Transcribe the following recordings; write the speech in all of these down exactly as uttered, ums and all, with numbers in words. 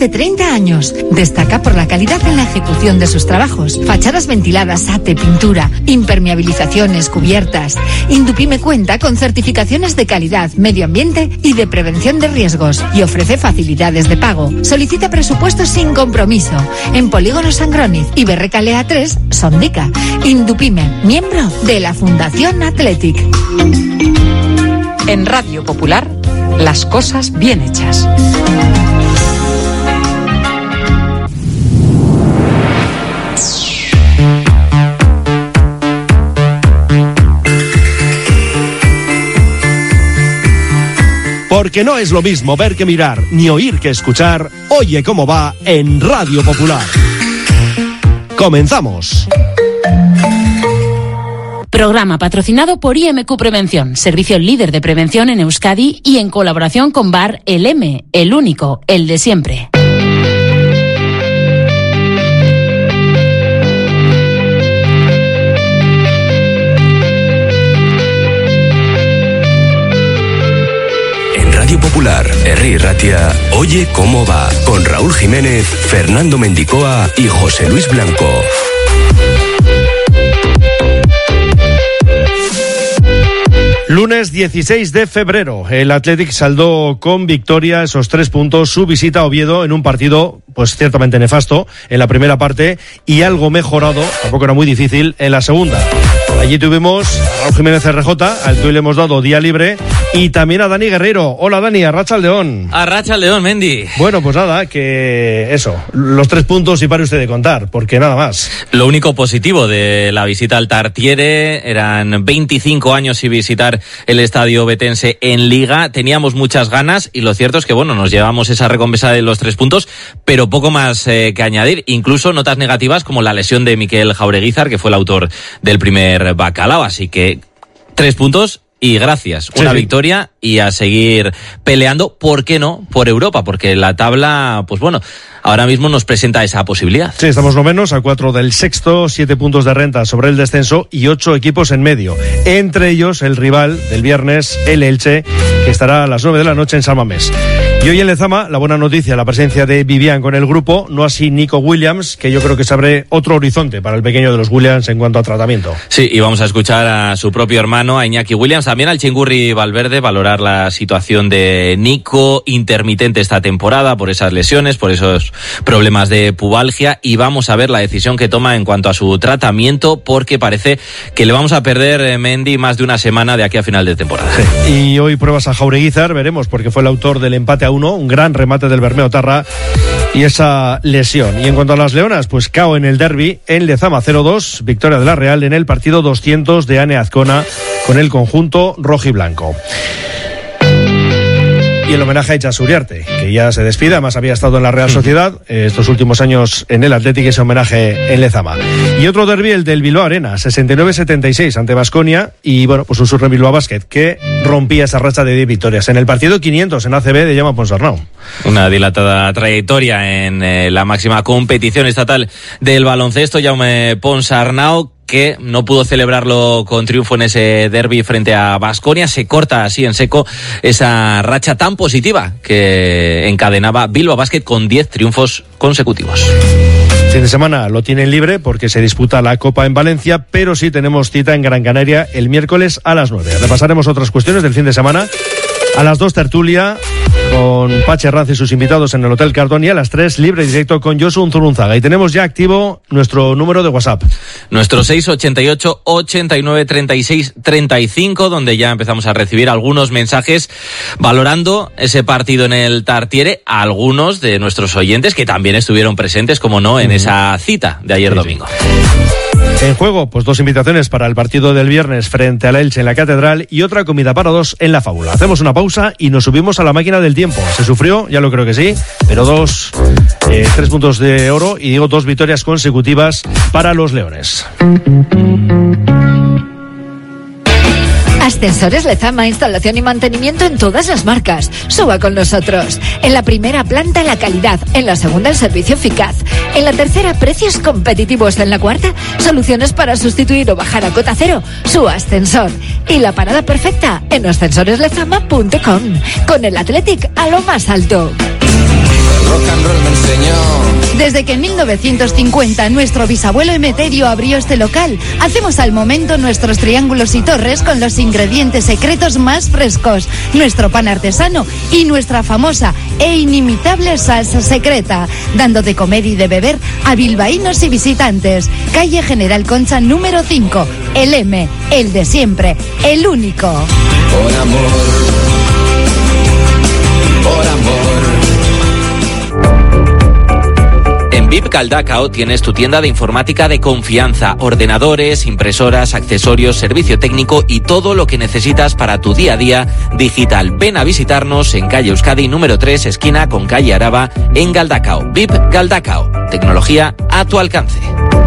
de treinta años. Destaca por la calidad en la ejecución de sus trabajos. Fachadas ventiladas, ate, pintura, impermeabilizaciones, cubiertas. Indupime cuenta con certificaciones de calidad, medio ambiente y de prevención de riesgos y ofrece facilidades de pago. Solicita presupuestos sin compromiso en Polígono Sangroniz y Berrecalea tres, Sondica. Indupime, miembro de la Fundación Athletic. En Radio Popular, las cosas bien hechas. Porque no es lo mismo ver que mirar, ni oír que escuchar. Oye cómo va en Radio Popular. Comenzamos. Programa patrocinado por I M Q Prevención, servicio líder de prevención en Euskadi y en colaboración con Bar El M, el único, el de siempre. En Radio Popular, Herri Ratia, Oye cómo va, con Raúl Jiménez, Fernando Mendicoa y José Luis Blanco. Lunes dieciséis de febrero, el Athletic saldó con victoria esos tres puntos, su visita a Oviedo en un partido pues ciertamente nefasto en la primera parte y algo mejorado, tampoco era muy difícil, en la segunda. Allí tuvimos a Raúl Jiménez R J, al que hoy le hemos dado día libre, y también a Dani Guerreiro. Hola Dani, Arratsaldeon. Arratsaldeon, Mendy. Bueno, pues nada, que eso, los tres puntos y pare usted de contar, porque nada más. Lo único positivo de la visita al Tartiere, eran veinticinco años sin visitar el estadio betense en Liga, teníamos muchas ganas y lo cierto es que bueno, nos llevamos esa recompensa de los tres puntos, pero poco más eh, que añadir, incluso notas negativas como la lesión de Mikel Jaureguizar, que fue el autor del primer bacalao, así que tres puntos y gracias, una sí, sí. victoria y a seguir peleando, ¿por qué no? Por Europa, porque la tabla, pues bueno, ahora mismo nos presenta esa posibilidad. Sí, estamos novenos, a cuatro del sexto, siete puntos de renta sobre el descenso y ocho equipos en medio. Entre ellos, el rival del viernes, el Elche, que estará a las nueve de la noche en San Mamés. Y hoy en Lezama, la buena noticia, la presencia de Vivian con el grupo, no así Nico Williams, que yo creo que se abre otro horizonte para el pequeño de los Williams en cuanto a tratamiento. Sí, y vamos a escuchar a su propio hermano, a Iñaki Williams, también al Chingurri Valverde, valorar la situación de Nico, intermitente esta temporada por esas lesiones, por esos problemas de pubalgia, y vamos a ver la decisión que toma en cuanto a su tratamiento, porque parece que le vamos a perder, eh, Mendy, más de una semana de aquí a final de temporada. Sí. Y hoy pruebas a Jaureguizar, veremos, porque fue el autor del empate a uno, un gran remate del Bermeo Tarra y esa lesión. Y en cuanto a las leonas, pues cao en el derbi en Lezama cero dos, victoria de la Real en el partido doscientos de Ane Azcona con el conjunto rojiblanco. Y el homenaje a Itxaso Uriarte, que ya se despide, además había estado en la Real Sociedad eh, estos últimos años en el Athletic, ese homenaje en Lezama. Y otro derbi, el del Bilbao Arena, sesenta y nueve setenta y seis ante Baskonia, y bueno, pues un Surre Bilbao Basket que rompía esa racha de diez victorias. En el partido quinientos en A C B de Jaume Ponsarnau. Una dilatada trayectoria en eh, la máxima competición estatal del baloncesto, Jaume Ponsarnau, que no pudo celebrarlo con triunfo en ese derbi frente a Baskonia. Se corta así en seco esa racha tan positiva que encadenaba Bilbao Basket con diez triunfos consecutivos. Fin de semana lo tienen libre porque se disputa la Copa en Valencia, pero sí tenemos cita en Gran Canaria el miércoles a las nueve. Repasaremos otras cuestiones del fin de semana. A las dos, tertulia con Pachi Herranz y sus invitados en el Hotel Cardón, y a las tres, libre directo con Josu Unzurunzaga. Y tenemos ya activo nuestro número de WhatsApp. Nuestro seis ochenta y ocho, ochenta y nueve, treinta y seis, treinta y cinco, donde ya empezamos a recibir algunos mensajes valorando ese partido en el Tartiere, a algunos de nuestros oyentes que también estuvieron presentes, como no, en esa cita de ayer sí, domingo. Sí. En juego, pues dos invitaciones para el partido del viernes frente a la Elche en la Catedral y otra comida para dos en la Fábula. Hacemos una pausa y nos subimos a la máquina del tiempo. Se sufrió, ya lo creo que sí, pero dos, eh, tres puntos de oro y digo dos victorias consecutivas para los Leones. Ascensores Lezama, instalación y mantenimiento en todas las marcas. Suba con nosotros. En la primera planta, la calidad. En la segunda, el servicio eficaz. En la tercera, precios competitivos. En la cuarta, soluciones para sustituir o bajar a cota cero su ascensor. Y la parada perfecta en ascensores lezama punto com. Con el Athletic a lo más alto. Rock and roll Desde que en mil novecientos cincuenta nuestro bisabuelo Emeterio abrió este local, hacemos al momento nuestros triángulos y torres con los ingredientes secretos más frescos, nuestro pan artesano y nuestra famosa e inimitable salsa secreta, dando de comer y de beber a bilbaínos y visitantes. Calle General Concha número cinco, el M, el de siempre, el único. Por amor, por amor. En V I P Galdacao tienes tu tienda de informática de confianza, ordenadores, impresoras, accesorios, servicio técnico y todo lo que necesitas para tu día a día digital. Ven a visitarnos en calle Euskadi número tres, esquina con calle Araba, en Galdacao. V I P Galdacao, tecnología a tu alcance.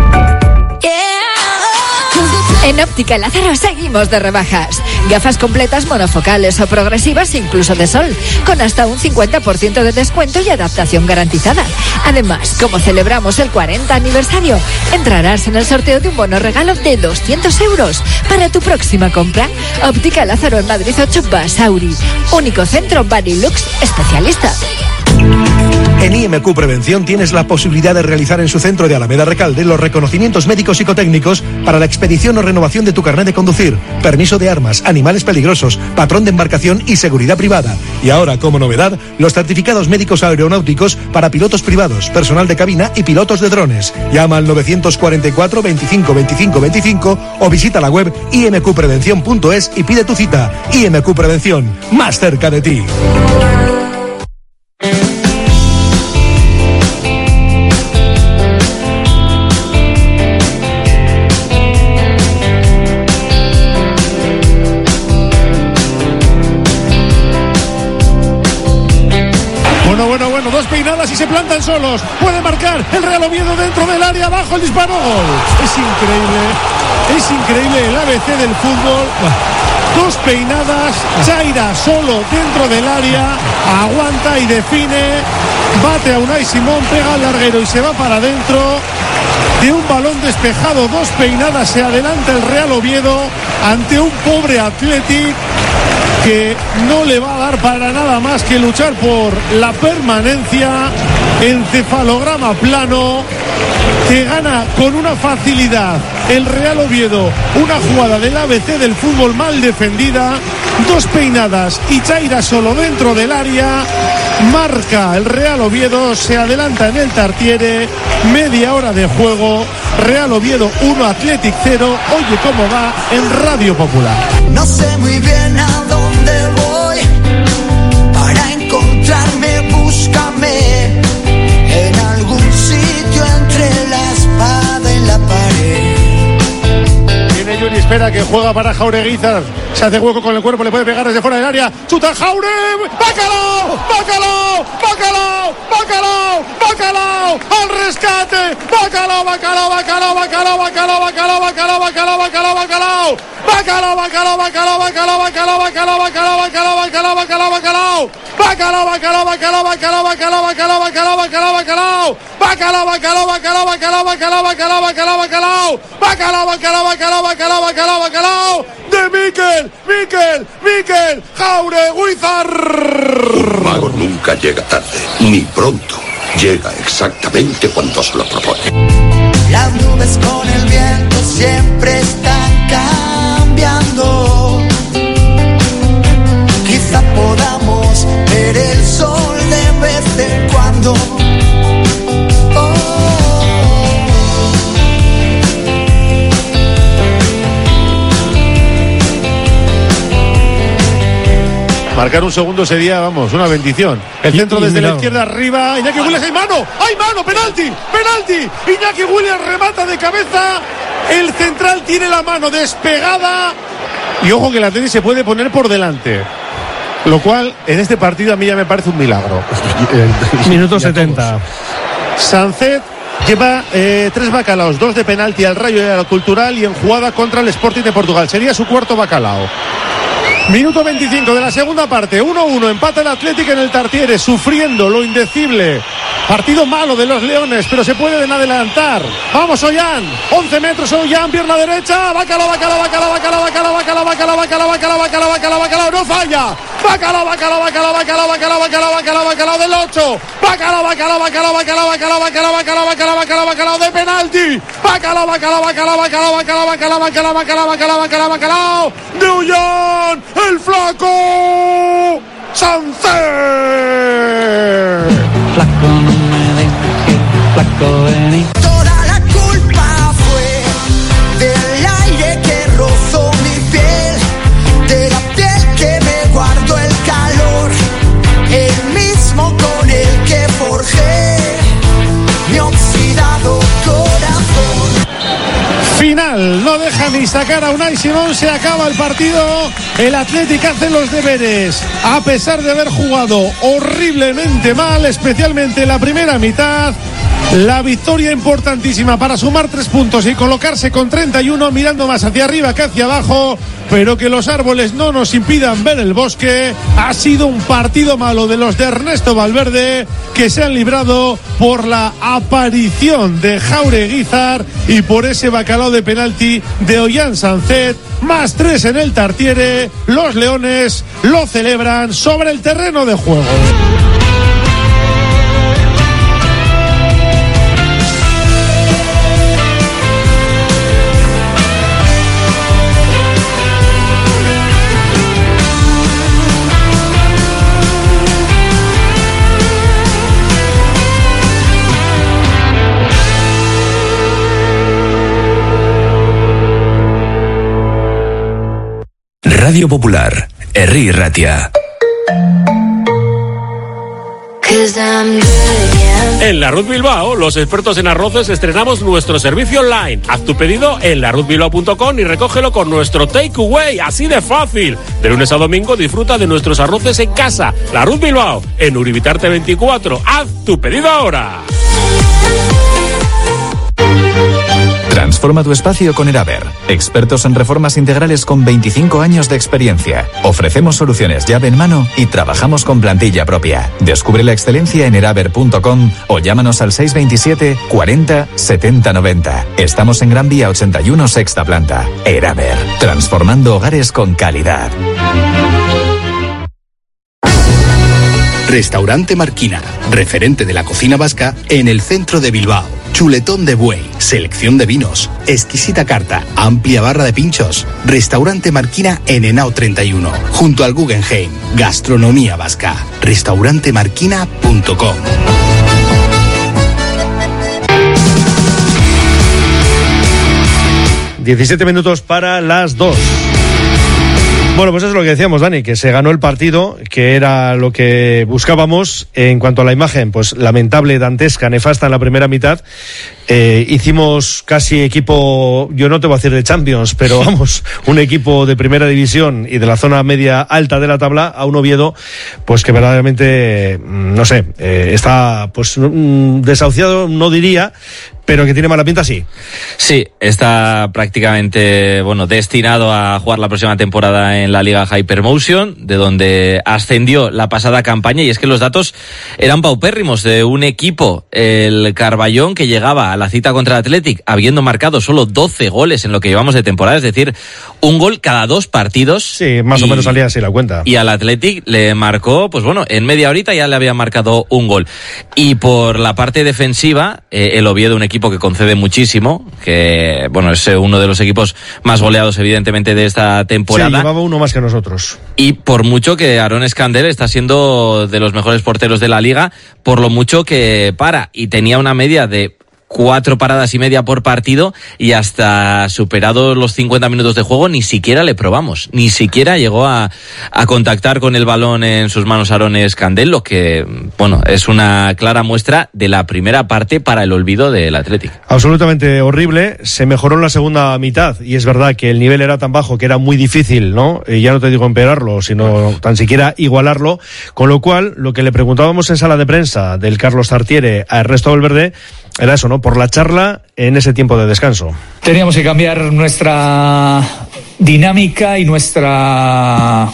En Óptica Lázaro seguimos de rebajas. Gafas completas monofocales o progresivas, incluso de sol, con hasta un cincuenta por ciento de descuento y adaptación garantizada. Además, como celebramos el cuarenta aniversario, entrarás en el sorteo de un bono regalo de doscientos euros para tu próxima compra. Óptica Lázaro en Madrid ocho, Basauri. Único centro Barilux especialista. En I M Q Prevención tienes la posibilidad de realizar en su centro de Alameda Recalde los reconocimientos médicos psicotécnicos para la expedición o renovación de tu carnet de conducir, permiso de armas, animales peligrosos, patrón de embarcación y seguridad privada. Y ahora, como novedad, los certificados médicos aeronáuticos para pilotos privados, personal de cabina y pilotos de drones. Llama al novecientos cuarenta y cuatro, veinticinco, veinticinco, veinticinco o visita la web i m q prevención punto es y pide tu cita. I M Q Prevención, más cerca de ti. Bueno, bueno, bueno, dos peinadas y se plantan solos. Puede marcar el Real Oviedo dentro del área, abajo el disparo, gol. Es increíble, es increíble el A B C del fútbol. Dos peinadas, Chaira solo dentro del área, aguanta y define, bate a Unai Simón, pega al larguero y se va para adentro. De un balón despejado, dos peinadas, se adelanta el Real Oviedo ante un pobre Athletic que no le va a dar para nada más que luchar por la permanencia. Encefalograma plano, que gana con una facilidad el Real Oviedo, una jugada del A B C del fútbol mal defendida, dos peinadas y Chaira solo dentro del área, marca el Real Oviedo, se adelanta en el Tartiere, media hora de juego, Real Oviedo uno, Athletic cero. Oye cómo va en Radio Popular. No sé muy bien a dónde voy, para encontrarme búscame en algún sitio entre la espada y la pared. Viene Juni, espera que juega para Jaureguizar, se hace hueco con el cuerpo, le puede pegar desde fuera del área, chuta Jaure, ¡Bacalao! ¡Bacalao! ¡Bacalao! ¡Bacalao! ¡Bacalao! ¡Al rescate! ¡Bacalao! ¡Bacalao! ¡Bacalao! ¡Bacalao! ¡Bacalao! ¡Bacalao! ¡Bacalao! ¡Bacalao! ¡Bacalao! ¡Bacalao! Bacalao, bacalao, bacalao, bacalao, bacalao, bacalao, bacalao, bacalao, bacalao, bacalao, bacalao. Bacalao, bacalao, bacalao, bacalao, bacalao, bacalao, bacalao, bacalao, bacalao. Bacalao, bacalao, bacalao, bacalao, bacalao, bacalao, bacalao, bacalao. Bacalao, bacalao, bacalao, bacalao, bacalao, bacalao. De Mikel, Mikel, Mikel, Jaureguizar. Un mago nunca llega tarde, ni pronto. Llega exactamente cuando se lo propone. Las nubes con el viento siempre están cambiando. Quizá podamos ver el sol de vez en cuando. Oh. Marcar un segundo sería, vamos, una bendición. El centro desde la izquierda arriba. Iñaki Williams, ¡hay mano! ¡Hay mano! ¡Penalti! ¡Penalti! Iñaki Williams remata de cabeza. El central tiene la mano despegada. Y ojo que el Atleti se puede poner por delante. Lo cual, en este partido, a mí ya me parece un milagro. Minuto setenta. Sancet lleva eh, tres bacalaos, dos de penalti al Rayo y al Cultural y en jugada contra el Sporting de Portugal. Sería su cuarto bacalao. Minuto veinticinco de la segunda parte, uno uno, empata el Atlético en el Tartiere, sufriendo lo indecible. Partido malo de los Leones, pero se pueden adelantar. Vamos, Ollán, once metros, Ollán, pierna derecha, bacalao, bacalao, bacalao, bacalao, bacalao, bacalao, bacalao, bacalao, bacalao, bacalao, bacalao, bacalao, no falla, Bacalao, bacalao, bacalao, bacalao, bacalao, bacalao, bacalao, bacalao del ocho. Bacalao, bacalao, bacalao, bacalao, bacalao, bacalao, bacalao, bacalao, bacalao, bacalao de penalti. Bacalao, bacalao, bacalao, bacalao, bacalao, bacalao, bacalao, bacalao, bacalao, bacalao, bacalao de Ullán, el flaco Sánchez. Flaco, no me dejes, flaco, vení. Toda la culpa fue del aire que rozó mi piel, de la piel que me guardó el calor, el mismo con el que forjé mi oxidado corazón. Final, no deja ni sacar a Unai Simón, se acaba el partido, el Athletic hace los deberes, a pesar de haber jugado horriblemente mal, especialmente en la primera mitad. La victoria importantísima para sumar tres puntos y colocarse con treinta y uno, mirando más hacia arriba que hacia abajo, pero que los árboles no nos impidan ver el bosque. Ha sido un partido malo de los de Ernesto Valverde, que se han librado por la aparición de Jaureguizar y por ese bacalao de penalti de Ollán Sánchez. Más tres en el Tartiere, los leones lo celebran sobre el terreno de juego. Radio Popular, Herri Ratia. En La Ruz Bilbao, los expertos en arroces, estrenamos nuestro servicio online. Haz tu pedido en la ruz bilbao punto com y recógelo con nuestro takeaway, así de fácil. De lunes a domingo disfruta de nuestros arroces en casa. La Ruz Bilbao, en Uribitarte veinticuatro. Haz tu pedido ahora. Transforma tu espacio con Eraber. Expertos en reformas integrales con veinticinco años de experiencia. Ofrecemos soluciones llave en mano y trabajamos con plantilla propia. Descubre la excelencia en eraber punto com o llámanos al seis veintisiete cuarenta setenta noventa. Estamos en Gran Vía ochenta y uno, sexta planta. Eraber. Transformando hogares con calidad. Restaurante Marquina, referente de la cocina vasca en el centro de Bilbao. Chuletón de buey, selección de vinos, exquisita carta, amplia barra de pinchos. Restaurante Marquina en Henao treinta y uno, junto al Guggenheim. Gastronomía vasca. restaurante marquina punto com. diecisiete minutos para las dos. Bueno, pues eso es lo que decíamos, Dani, que se ganó el partido, que era lo que buscábamos. En cuanto a la imagen, pues lamentable, dantesca, nefasta en la primera mitad. Eh, hicimos casi equipo, yo no te voy a decir de Champions, pero vamos, un equipo de primera división y de la zona media alta de la tabla, a un Oviedo, pues que verdaderamente, no sé, eh, está pues desahuciado, no diría, pero que tiene mala pinta, sí. Sí, está prácticamente, bueno, destinado a jugar la próxima temporada en la Liga Hypermotion, de donde ascendió la pasada campaña, y es que los datos eran paupérrimos de un equipo, el Carballón, que llegaba a la cita contra el Athletic habiendo marcado solo doce goles en lo que llevamos de temporada, es decir, un gol cada dos partidos. Sí, más y, o menos salía así la cuenta. Y al Athletic le marcó, pues bueno, en media horita ya le había marcado un gol. Y por la parte defensiva, eh, el Oviedo, un equipo que concede muchísimo, que bueno, es uno de los equipos más goleados evidentemente de esta temporada. Sí, llevaba uno más que nosotros. Y por mucho que Aaron Escandel está siendo de los mejores porteros de la liga, por lo mucho que para, y tenía una media de cuatro paradas y media por partido, y hasta superados los cincuenta minutos de juego ni siquiera le probamos, ni siquiera llegó a, a contactar con el balón en sus manos Aaron Escandel, lo que, bueno, es una clara muestra de la primera parte para el olvido del Athletic. Absolutamente horrible. Se mejoró en la segunda mitad, y es verdad que el nivel era tan bajo que era muy difícil, ¿no? Y ya no te digo empeorarlo, sino tan siquiera igualarlo, con lo cual lo que le preguntábamos en sala de prensa del Carlos Tartiere a Ernesto Valverde era eso, ¿no? Por la charla en ese tiempo de descanso. Teníamos que cambiar nuestra dinámica y nuestra...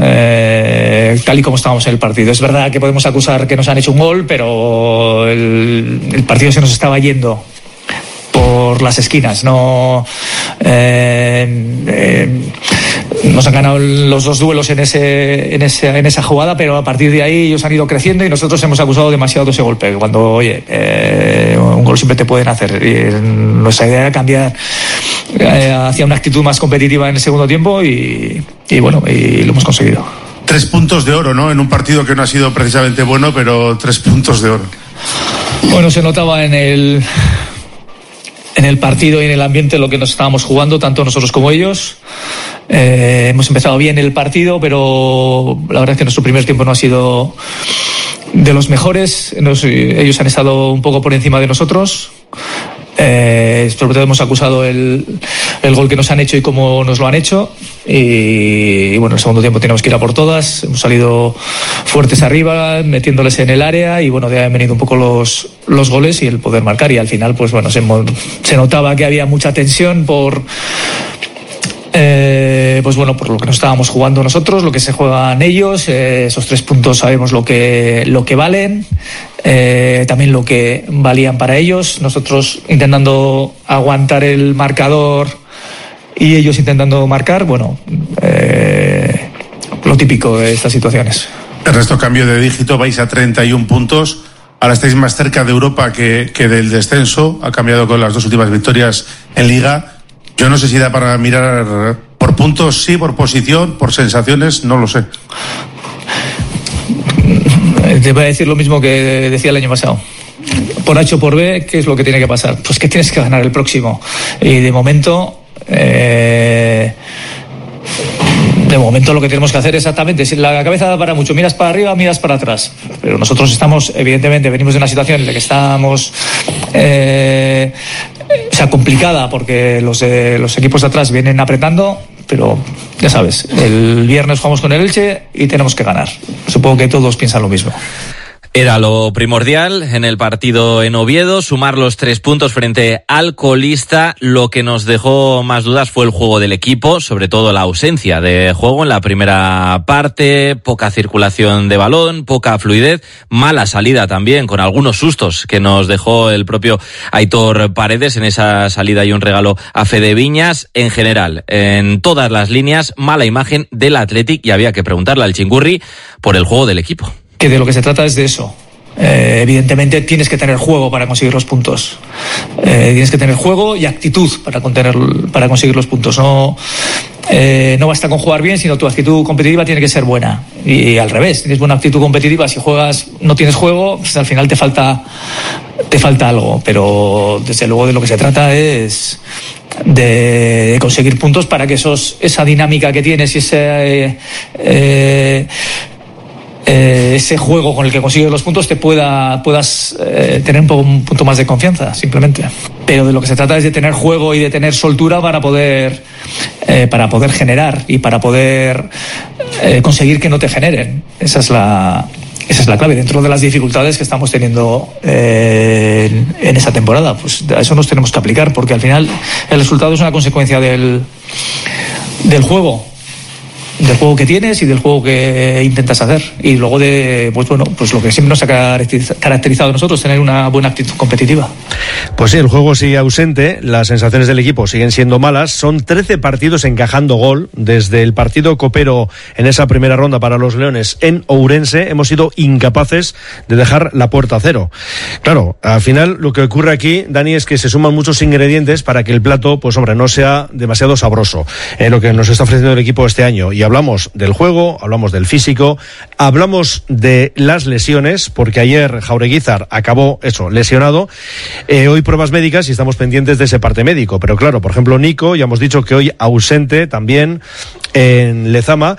Eh, tal y como estábamos en el partido. Es verdad que podemos acusar que nos han hecho un gol, pero el, el partido se nos estaba yendo por las esquinas. No, eh, eh, nos han ganado los dos duelos en ese, en ese, en esa jugada, pero a partir de ahí ellos han ido creciendo y nosotros hemos acusado demasiado ese golpe. Cuando, oye, eh, un gol siempre te pueden hacer. Y nuestra idea era cambiar eh, hacia una actitud más competitiva en el segundo tiempo y, y bueno, y lo hemos conseguido. Tres puntos de oro, ¿no? En un partido que no ha sido precisamente bueno, pero tres puntos de oro. Bueno, se notaba en el en el partido y en el ambiente lo que nos estábamos jugando, tanto nosotros como ellos. Eh, hemos empezado bien el partido, pero la verdad es que nuestro primer tiempo no ha sido de los mejores. Nos, ellos han estado un poco por encima de nosotros. Eh, sobre todo hemos acusado el, el gol que nos han hecho y cómo nos lo han hecho y, y bueno, en el segundo tiempo tenemos que ir a por todas. Hemos salido fuertes arriba, metiéndoles en el área y bueno, de ahí han venido un poco los, los goles y el poder marcar y al final pues bueno, se, se notaba que había mucha tensión por Eh, pues bueno, por lo que nos estábamos jugando nosotros, lo que se juegan ellos, eh, esos tres puntos sabemos lo que, lo que valen, eh, también lo que valían para ellos, nosotros intentando aguantar el marcador y ellos intentando marcar, bueno, eh, lo típico de estas situaciones. El resto cambio de dígito, vais a treinta y un puntos, ahora estáis más cerca de Europa que, que del descenso, ha cambiado con las dos últimas victorias en Liga. Yo no sé si da para mirar por puntos, sí, por posición, por sensaciones, no lo sé. Te voy a decir lo mismo que decía el año pasado. Por H o por B, ¿qué es lo que tiene que pasar? Pues que tienes que ganar el próximo. Y de momento, eh, de momento lo que tenemos que hacer exactamente, si la cabeza da para mucho, miras para arriba, miras para atrás. Pero nosotros estamos, evidentemente, venimos de una situación en la que estamos... Eh, O sea, complicada porque los, eh, los equipos de atrás vienen apretando, pero ya sabes, el viernes jugamos con el Elche y tenemos que ganar. Supongo que todos piensan lo mismo. Era lo primordial en el partido en Oviedo, sumar los tres puntos frente al colista. Lo que nos dejó más dudas fue el juego del equipo, sobre todo la ausencia de juego en la primera parte, poca circulación de balón, poca fluidez, mala salida también, con algunos sustos que nos dejó el propio Aitor Paredes en esa salida y un regalo a Fede Viñas. En general, en todas las líneas, mala imagen del Athletic y había que preguntarle al Chingurri por el juego del equipo. Que de lo que se trata es de eso. Eh, evidentemente tienes que tener juego para conseguir los puntos. Eh, tienes que tener juego y actitud para, contener, para conseguir los puntos. No, eh, no basta con jugar bien, sino tu actitud competitiva tiene que ser buena. Y, y al revés, tienes buena actitud competitiva, si juegas, no tienes juego, pues al final te falta, te falta algo. Pero desde luego de lo que se trata es de conseguir puntos para que esos, esa dinámica que tienes y ese... Eh, eh, Eh, ese juego con el que consigues los puntos te pueda puedas eh, tener un, poco, un punto más de confianza, simplemente. Pero de lo que se trata es de tener juego y de tener soltura para poder eh, para poder generar y para poder eh, conseguir que no te generen. Esa es la esa es la clave dentro de las dificultades que estamos teniendo eh, en, en esa temporada. Pues a eso nos tenemos que aplicar, porque al final el resultado es una consecuencia del del juego. del juego que tienes y del juego que intentas hacer y luego de pues bueno pues lo que siempre nos ha caracterizado a nosotros, tener una buena actitud competitiva. Pues sí, el juego sigue ausente, las sensaciones del equipo siguen siendo malas, son trece partidos encajando gol, desde el partido copero en esa primera ronda para los Leones en Ourense hemos sido incapaces de dejar la puerta a cero. Claro, al final lo que ocurre aquí, Dani, es que se suman muchos ingredientes para que el plato, pues hombre, no sea demasiado sabroso, eh, lo que nos está ofreciendo el equipo este año. Y hablamos del juego, hablamos del físico, hablamos de las lesiones, porque ayer Jaureguizar acabó eso, lesionado. Eh, hoy pruebas médicas y estamos pendientes de ese parte médico. Pero claro, por ejemplo, Nico, ya hemos dicho que hoy ausente también en Lezama.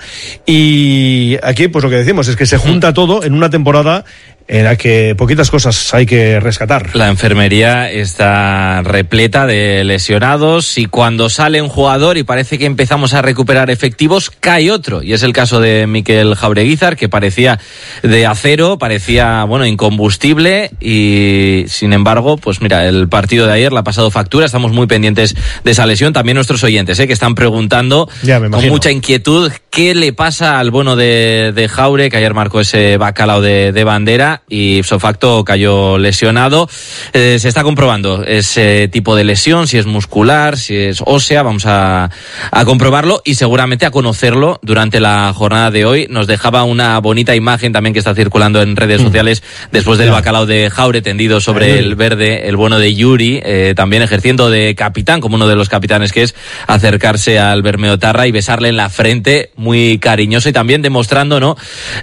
Y aquí, pues lo que decimos es que se junta todo en una temporada en la que poquitas cosas hay que rescatar. La enfermería está repleta de lesionados y cuando sale un jugador y parece que empezamos a recuperar efectivos, cae otro. Y es el caso de Mikel Jaureguizar, que parecía de acero, parecía, bueno, incombustible y, sin embargo, pues mira, el partido de ayer le ha pasado factura. Estamos muy pendientes de esa lesión. También nuestros oyentes, ¿eh? que están preguntando con mucha inquietud qué le pasa al bueno de, de Jaure, que ayer marcó ese bacalao de, de bandera. Liga y ipso facto cayó lesionado. Eh, se está comprobando ese tipo de lesión, si es muscular, si es ósea, vamos a, a comprobarlo y seguramente a conocerlo durante la jornada de hoy. Nos dejaba una bonita imagen también que está circulando en redes mm. sociales después del yeah. bacalao de Jaure tendido sobre Ay, el verde, el bueno de Yuri, eh, también ejerciendo de capitán, como uno de los capitanes que es, acercarse al Bermeotarra y besarle en la frente, muy cariñoso y también demostrando, ¿no?,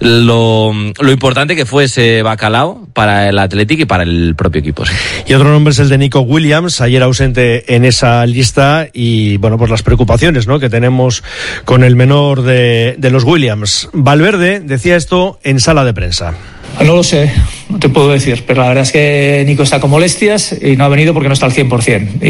lo, lo importante que fue ese bacalao para el Athletic y para el propio equipo. Sí. Y otro nombre es el de Nico Williams, ayer ausente en esa lista y, bueno, pues las preocupaciones, ¿no?, que tenemos con el menor de, de los Williams. Valverde decía esto en sala de prensa. No lo sé, no te puedo decir, pero la verdad es que Nico está con molestias y no ha venido porque no está al cien por ciento.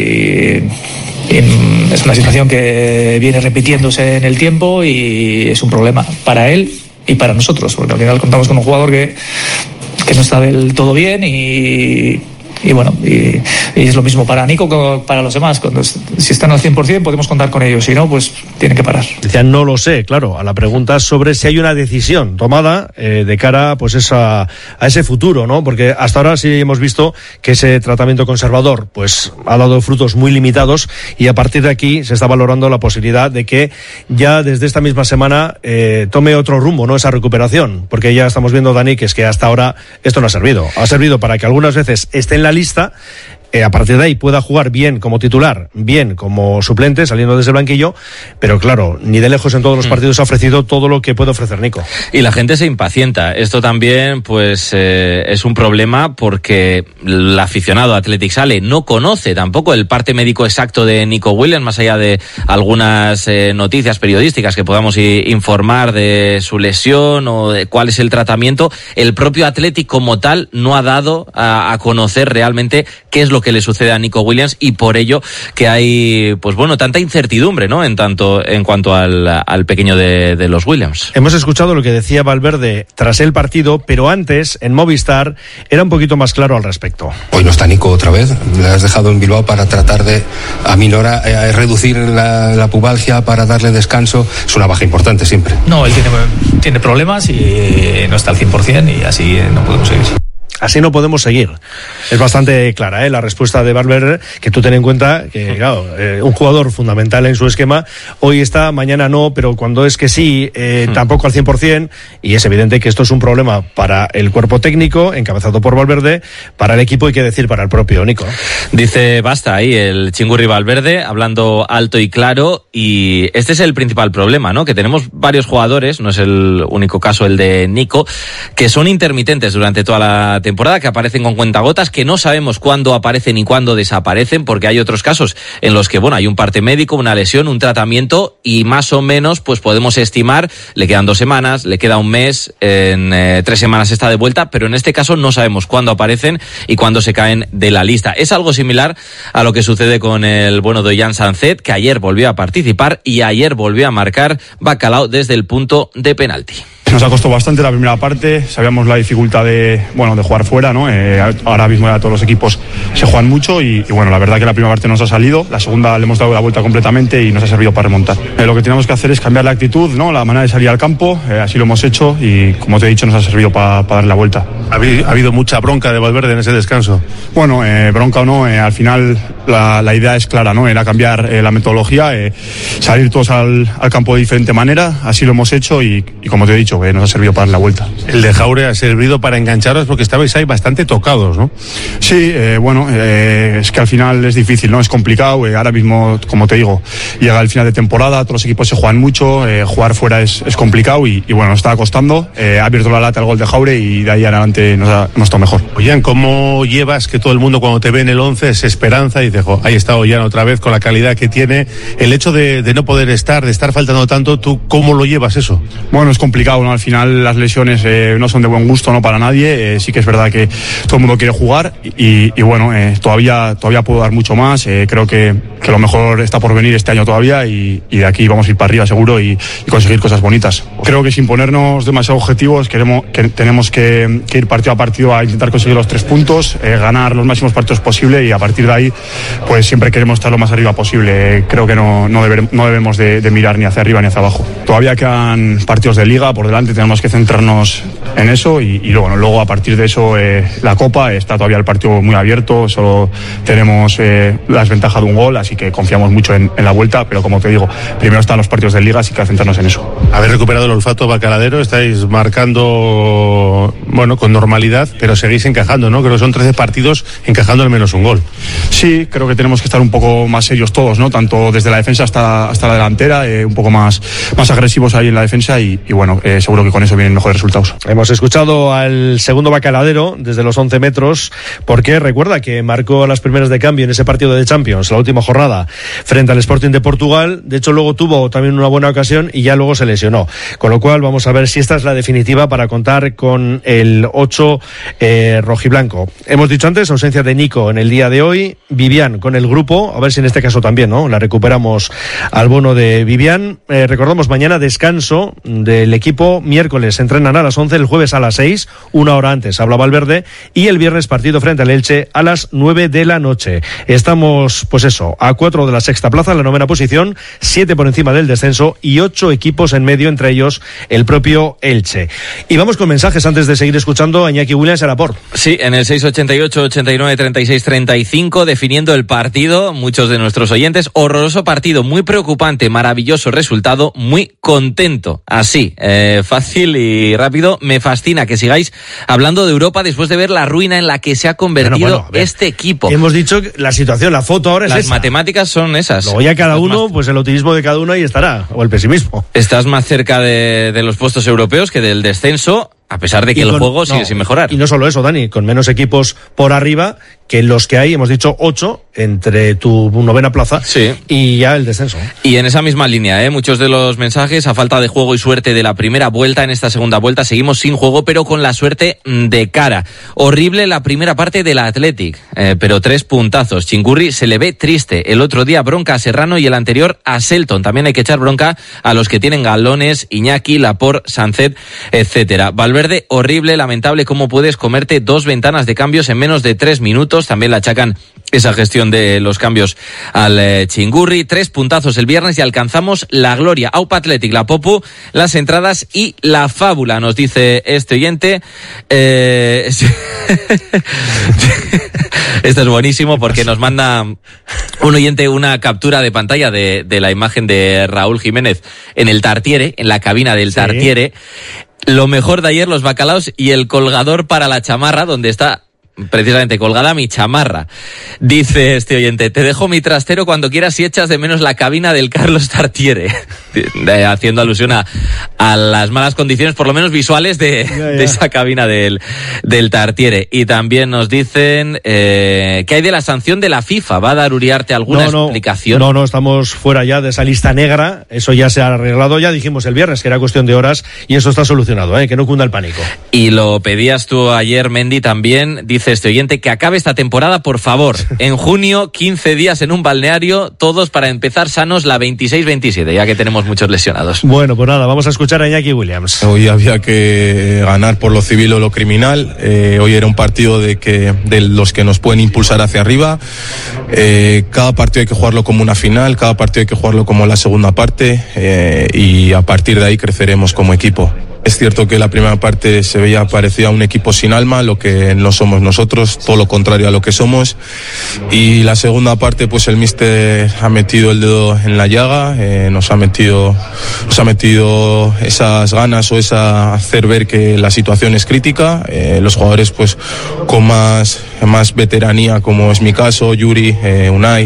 Y, y es una situación que viene repitiéndose en el tiempo y es un problema para él y para nosotros, porque al final contamos con un jugador que, que no está del todo bien y... Y bueno, y, y es lo mismo para Nico como para los demás. Cuando, si están al cien por ciento podemos contar con ellos, si no, pues tienen que parar. Decían, no lo sé, claro, a la pregunta sobre si hay una decisión tomada eh, de cara pues esa, a ese futuro, ¿no? Porque hasta ahora sí hemos visto que ese tratamiento conservador pues ha dado frutos muy limitados y a partir de aquí se está valorando la posibilidad de que ya desde esta misma semana eh, tome otro rumbo, ¿no?, esa recuperación, porque ya estamos viendo, Dani, que es que hasta ahora esto no ha servido. Ha servido para que algunas veces esté en la lista, eh, a partir de ahí pueda jugar bien como titular, bien como suplente, saliendo desde el banquillo, pero claro, ni de lejos en todos los partidos ha ofrecido todo lo que puede ofrecer Nico. Y la gente se impacienta. Esto también, pues, eh, es un problema porque el aficionado Athletic Sale no conoce tampoco el parte médico exacto de Nico Williams, más allá de algunas eh, noticias periodísticas que podamos i- informar de su lesión o de cuál es el tratamiento. El propio Athletic como tal no ha dado a, a conocer realmente qué es lo que le sucede a Nico Williams y por ello que hay, pues bueno, tanta incertidumbre, ¿no?, en tanto en cuanto al, al pequeño de, de los Williams. Hemos escuchado lo que decía Valverde tras el partido, pero antes en Movistar era un poquito más claro al respecto. Hoy no está Nico otra vez, le has dejado en Bilbao para tratar de aminorar, eh, reducir la, la pubalgia, para darle descanso. Es una baja importante siempre. No, él tiene, tiene problemas y no está al cien por ciento y así no podemos seguir. Así no podemos seguir. Es bastante clara, ¿eh?, la respuesta de Valverde, que tú ten en cuenta que, claro, eh, un jugador fundamental en su esquema, hoy está, mañana no, pero cuando es que sí, eh, hmm. tampoco al cien por ciento, y es evidente que esto es un problema para el cuerpo técnico, encabezado por Valverde, para el equipo y qué decir para el propio Nico. Dice basta ahí el chingurri Valverde, hablando alto y claro, y este es el principal problema, ¿no?, que tenemos varios jugadores, no es el único caso el de Nico, que son intermitentes durante toda la temporada, que aparecen con cuentagotas, que no sabemos cuándo aparecen y cuándo desaparecen, porque hay otros casos en los que, bueno, hay un parte médico, una lesión, un tratamiento y más o menos pues podemos estimar, le quedan dos semanas, le queda un mes, en eh, tres semanas está de vuelta, pero en este caso no sabemos cuándo aparecen y cuándo se caen de la lista. Es algo similar a lo que sucede con el bueno de Jan Sanzet, que ayer volvió a participar y ayer volvió a marcar bacalao desde el punto de penalti. Nos ha costado bastante la primera parte, sabíamos la dificultad de, bueno, de jugar fuera, ¿no? Eh, ahora mismo ya todos los equipos se juegan mucho y, y bueno, la verdad que la primera parte nos ha salido, la segunda le hemos dado la vuelta completamente y nos ha servido para remontar. Eh, lo que tenemos que hacer es cambiar la actitud, ¿no?, la manera de salir al campo, eh, así lo hemos hecho y como te he dicho nos ha servido para pa darle la vuelta. ¿Ha habido mucha bronca de Valverde en ese descanso? Bueno, eh, bronca o no, eh, al final la, la idea es clara, ¿no?, era cambiar eh, la metodología, eh, salir todos al, al campo de diferente manera, así lo hemos hecho y, y como te he dicho, eh, nos ha servido para dar la vuelta. El de Jaure ha servido para engancharos porque estabais ahí bastante tocados, ¿no? Sí, eh, bueno, eh, es que al final es difícil, ¿no? Es complicado, eh, ahora mismo, como te digo, llega el final de temporada, todos los equipos se juegan mucho, eh, jugar fuera es, es complicado y, y bueno, nos está costando, eh, ha abierto la lata el gol de Jaure y de ahí en adelante nos ha, nos está mejor. Ollán, ¿cómo llevas que todo el mundo cuando te ve en el once es esperanza y dice, jo, ahí está Ollán otra vez con la calidad que tiene, el hecho de, de no poder estar, de estar faltando tanto, ¿tú cómo lo llevas eso? Bueno, es complicado, ¿no? Al final las lesiones eh, no son de buen gusto, no para nadie, eh, sí que es verdad que todo el mundo quiere jugar y, y bueno, eh, todavía todavía puedo dar mucho más, eh, creo que, que lo mejor está por venir este año todavía y, y de aquí vamos a ir para arriba seguro y, y conseguir cosas bonitas. Creo que sin ponernos demasiados objetivos queremos, que tenemos que, que ir partido a partido a intentar conseguir los tres puntos, eh, ganar los máximos partidos posible y a partir de ahí pues siempre queremos estar lo más arriba posible, eh, creo que no, no, deber, no debemos de, de mirar ni hacia arriba ni hacia abajo. Todavía quedan partidos de liga por delante delante, tenemos que centrarnos en eso y, y luego, luego a partir de eso eh, la Copa, está todavía el partido muy abierto, solo tenemos eh, la desventaja de un gol, así que confiamos mucho en, en la vuelta, pero como te digo, primero están los partidos de Liga, así que centrarnos en eso. Habéis recuperado el olfato bacaladero, estáis marcando, bueno, con normalidad, pero seguís encajando, ¿no? Creo que son trece partidos encajando al menos un gol. Sí, creo que tenemos que estar un poco más serios todos, ¿no? Tanto desde la defensa hasta, hasta la delantera, eh, un poco más, más agresivos ahí en la defensa y, y bueno, eh, seguro que con eso vienen mejores resultados. Hemos escuchado al segundo bacaladero desde los once metros, porque recuerda que marcó las primeras de cambio en ese partido de Champions, la última jornada, frente al Sporting de Portugal. De hecho, luego tuvo también una buena ocasión y ya luego se lesionó. Con lo cual, vamos a ver si esta es la definitiva para contar con el ocho eh, rojiblanco. Hemos dicho antes, ausencia de Nico en el día de hoy. Vivian con el grupo, a ver si en este caso también, ¿no? La recuperamos al bono de Vivian. Eh, recordamos, mañana descanso del equipo. Miércoles entrenan a las once, el jueves a las seis, una hora antes habla Valverde, y el viernes partido frente al Elche a las nueve de la noche. Estamos, pues eso, a cuatro de la sexta plaza, la novena posición, siete por encima del descenso y ocho equipos en medio, entre ellos el propio Elche. Y vamos con mensajes antes de seguir escuchando a Iñaki Williams y a la Por. Sí, en el seis ochenta y ocho, ochenta y nueve, treinta y seis, treinta y cinco, definiendo el partido, muchos de nuestros oyentes, horroroso partido, muy preocupante, maravilloso resultado, muy contento. Así, eh, fácil y rápido. Me fascina que sigáis hablando de Europa después de ver la ruina en la que se ha convertido bueno, bueno, este equipo. Hemos dicho que la situación, la foto ahora es Las esa. matemáticas son esas. Luego ya cada uno, pues el optimismo de cada uno ahí estará, o el pesimismo. Estás más cerca de, de los puestos europeos que del descenso, a pesar de que con, el juego sigue no, sin mejorar. Y no solo eso, Dani, con menos equipos por arriba que los que hay, hemos dicho ocho, entre tu novena plaza sí. y ya el descenso. Y en esa misma línea, ¿eh? muchos de los mensajes, a falta de juego y suerte de la primera vuelta, en esta segunda vuelta seguimos sin juego, pero con la suerte de cara. Horrible la primera parte del Athletic, eh, pero tres puntazos. Chingurri se le ve triste. El otro día bronca a Serrano y el anterior a Selton. También hay que echar bronca a los que tienen galones, Iñaki, Laporte, Sancet, etcétera. Valverde, horrible, lamentable cómo puedes comerte dos ventanas de cambios en menos de tres minutos. También le achacan esa gestión de los cambios al eh, Chingurri. Tres puntazos el viernes y alcanzamos la gloria. Aupa Athletic, la Popu, las entradas y la fábula, nos dice este oyente. Eh... Esto es buenísimo porque nos manda un oyente una captura de pantalla de, de la imagen de Raúl Jiménez en el Tartiere, en la cabina del sí. Tartiere. Lo mejor de ayer, los bacalaos y el colgador para la chamarra, donde está precisamente colgada mi chamarra. Dice este oyente: te dejo mi trastero cuando quieras si echas de menos la cabina del Carlos Tartiere. Haciendo alusión a, a las malas condiciones, por lo menos visuales, de, ya, ya. de esa cabina del, del Tartiere. Y también nos dicen eh, ¿qué hay de la sanción de la FIFA? ¿Va a dar Uriarte alguna no, no, explicación? No, no, estamos fuera ya de esa lista negra. Eso ya se ha arreglado. Ya dijimos el viernes que era cuestión de horas y eso está solucionado, ¿eh? Que no cunda el pánico. Y lo pedías tú ayer, Mendy, también. Dice este oyente que acabe esta temporada, por favor. En junio, quince días en un balneario, todos para empezar sanos la veintiséis veintisiete, ya que tenemos muchos lesionados. Bueno, pues nada, vamos a escuchar a Iñaki Williams. Hoy había que ganar por lo civil o lo criminal. Eh, hoy era un partido de, que, de los que nos pueden impulsar hacia arriba. Eh, cada partido hay que jugarlo como una final, cada partido hay que jugarlo como la segunda parte eh, y a partir de ahí creceremos como equipo. Es cierto que la primera parte se veía parecía un equipo sin alma, lo que no somos nosotros, todo lo contrario a lo que somos. Y la segunda parte, pues el míster ha metido el dedo en la llaga, eh, nos ha metido, nos ha metido esas ganas o esa hacer ver que la situación es crítica. Eh, los jugadores, pues con más, más veteranía, como es mi caso, Yuri, eh, Unai.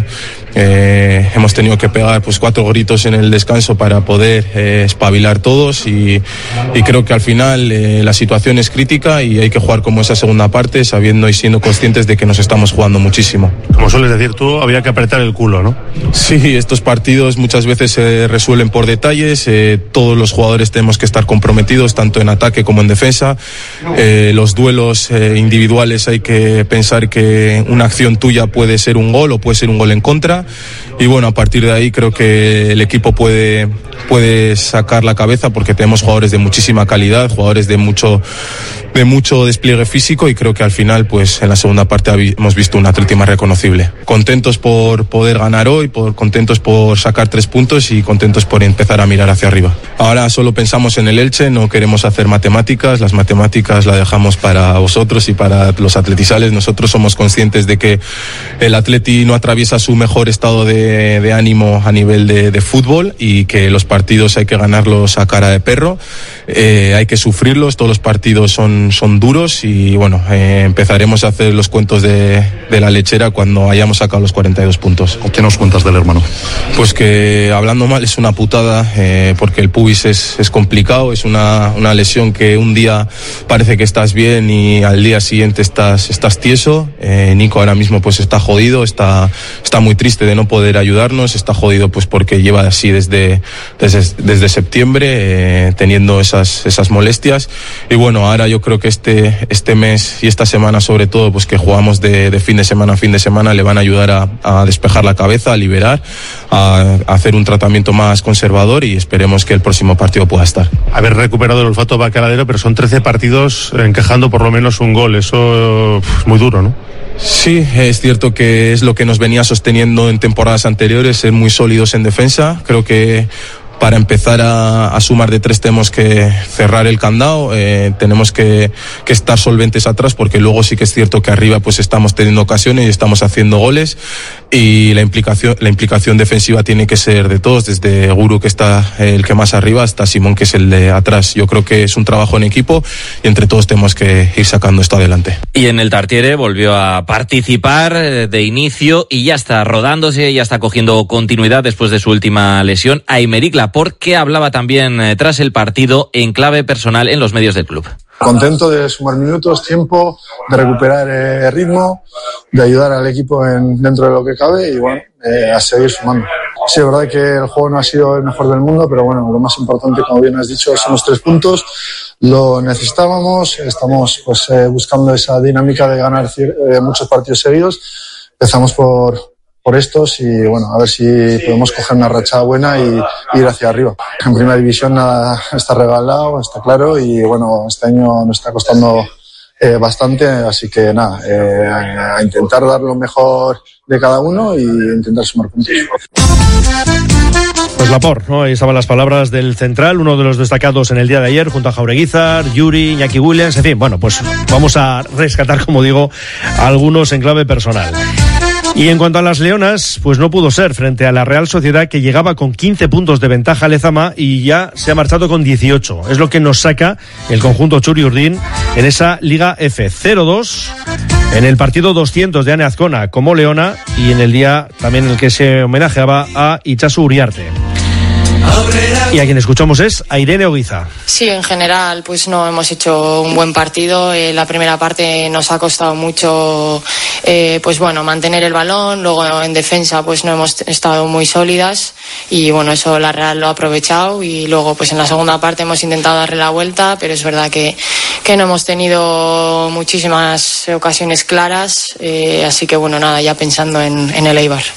Eh, hemos tenido que pegar pues cuatro gritos en el descanso para poder eh, espabilar todos y, y creo que al final eh, la situación es crítica y hay que jugar como esa segunda parte sabiendo y siendo conscientes de que nos estamos jugando muchísimo. Como sueles decir tú, había que apretar el culo, ¿no? Sí, estos partidos muchas veces se resuelven por detalles, eh, todos los jugadores tenemos que estar comprometidos tanto en ataque como en defensa. Eh, los duelos eh, individuales hay que pensar que una acción tuya puede ser un gol o puede ser un gol en contra. Y bueno, a partir de ahí creo que el equipo puede, puedes sacar la cabeza porque tenemos jugadores de muchísima calidad, jugadores de mucho de mucho despliegue físico y creo que al final pues en la segunda parte hemos visto un Atleti más reconocible. Contentos por poder ganar hoy, por, contentos por sacar tres puntos y contentos por empezar a mirar hacia arriba. Ahora solo pensamos en el Elche, no queremos hacer matemáticas, las matemáticas las dejamos para vosotros y para los atletizales. Nosotros somos conscientes de que el Atleti no atraviesa su mejor estado de, de ánimo a nivel de, de fútbol y que los partidos hay que ganarlos a cara de perro, eh, hay que sufrirlos, todos los partidos son, son duros y bueno, eh, empezaremos a hacer los cuentos de, de la lechera cuando hayamos sacado los cuarenta y dos puntos. ¿Qué nos cuentas del hermano? Pues que hablando mal es una putada, eh, porque el pubis es, es complicado, es una, una lesión que un día parece que estás bien y al día siguiente estás, estás tieso. eh, Nico ahora mismo pues está jodido, está, está muy triste de no poder ayudarnos, está jodido pues porque lleva así desde, desde, desde septiembre eh, teniendo esas, esas molestias y bueno, ahora yo creo que este, este mes y esta semana sobre todo pues que jugamos de, de fin de semana a fin de semana le van a ayudar a, a despejar la cabeza, a liberar, a, a hacer un tratamiento más conservador y esperemos que el próximo partido pueda estar. Haber recuperado el olfato bacaladero, pero son trece partidos encajando por lo menos un gol, eso es muy duro, ¿no? Sí, es cierto que es lo que nos venía sosteniendo en temporadas anteriores, ser muy sólidos en defensa. Creo que para empezar a, a sumar de tres tenemos que cerrar el candado, eh, tenemos que, que estar solventes atrás porque luego sí que es cierto que arriba pues estamos teniendo ocasiones y estamos haciendo goles y la implicación, la implicación defensiva tiene que ser de todos, desde Guru que está el que más arriba hasta Simón que es el de atrás. Yo creo que es un trabajo en equipo y entre todos tenemos que ir sacando esto adelante. Y en el Tartiere volvió a participar de inicio y ya está rodándose, ya está cogiendo continuidad después de su última lesión. Aymeric Laporte hablaba también eh, tras el partido en clave personal en los medios del club. Contento de sumar minutos, tiempo, de recuperar eh, ritmo, de ayudar al equipo en, dentro de lo que cabe y bueno, eh, a seguir sumando. Sí, es verdad que el juego no ha sido el mejor del mundo, pero bueno, lo más importante, como bien has dicho, son los tres puntos. Lo necesitábamos, estamos pues eh, buscando esa dinámica de ganar eh, muchos partidos seguidos. Empezamos por... por estos y bueno, a ver si podemos coger una racha buena y, y ir hacia arriba. En primera división nada está regalado, está claro y bueno, este año nos está costando eh, bastante, así que nada, eh, a intentar dar lo mejor de cada uno y intentar sumar puntos. Pues Laporte, ¿no? Ahí estaban las palabras del central, uno de los destacados en el día de ayer, junto a Jaureguizar, Yuri, Iñaki Williams, en fin, bueno, pues vamos a rescatar, como digo, algunos en clave personal. Y en cuanto a las leonas, pues no pudo ser frente a la Real Sociedad, que llegaba con quince puntos de ventaja a Lezama y ya se ha marchado con dieciocho. Es lo que nos saca el conjunto Txuri Urdin en esa Liga F. cero dos en el partido doscientos de Ane Azcona como leona y en el día también en el que se homenajeaba a Itxaso Uriarte. Y a quien escuchamos es a Irene Oguiza. Sí, en general pues no hemos hecho un buen partido. Eh, la primera parte nos ha costado mucho eh, pues bueno, mantener el balón. Luego en defensa pues no hemos estado muy sólidas y bueno, eso la Real lo ha aprovechado y luego pues en la segunda parte hemos intentado darle la vuelta, pero es verdad que, que no hemos tenido muchísimas ocasiones claras, eh, así que bueno, nada, ya pensando en, en el Eibar.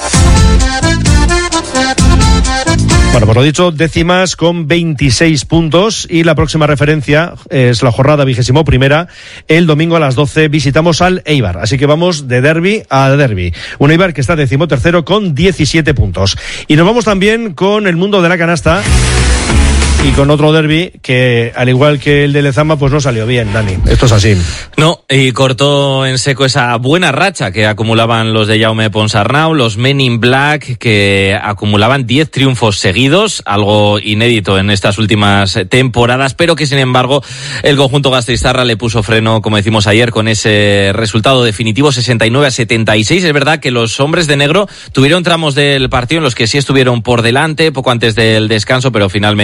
Bueno, por lo dicho, décimas con veintiséis puntos y la próxima referencia es la jornada vigésimo primera. El domingo a las doce visitamos al Eibar, así que vamos de derbi a derbi. Un Eibar que está decimotercero con diecisiete puntos. Y nos vamos también con el mundo de la canasta y con otro derbi que, al igual que el de Lezama, pues no salió bien, Dani. Esto es así. No, y cortó en seco esa buena racha que acumulaban los de Jaume Ponsarnau, los Men in Black, que acumulaban diez triunfos seguidos, algo inédito en estas últimas temporadas, pero que sin embargo el conjunto gasteiztarra le puso freno, como decimos ayer, con ese resultado definitivo sesenta y nueve a setenta y seis. Es verdad que los hombres de negro tuvieron tramos del partido en los que sí estuvieron por delante, poco antes del descanso, pero finalmente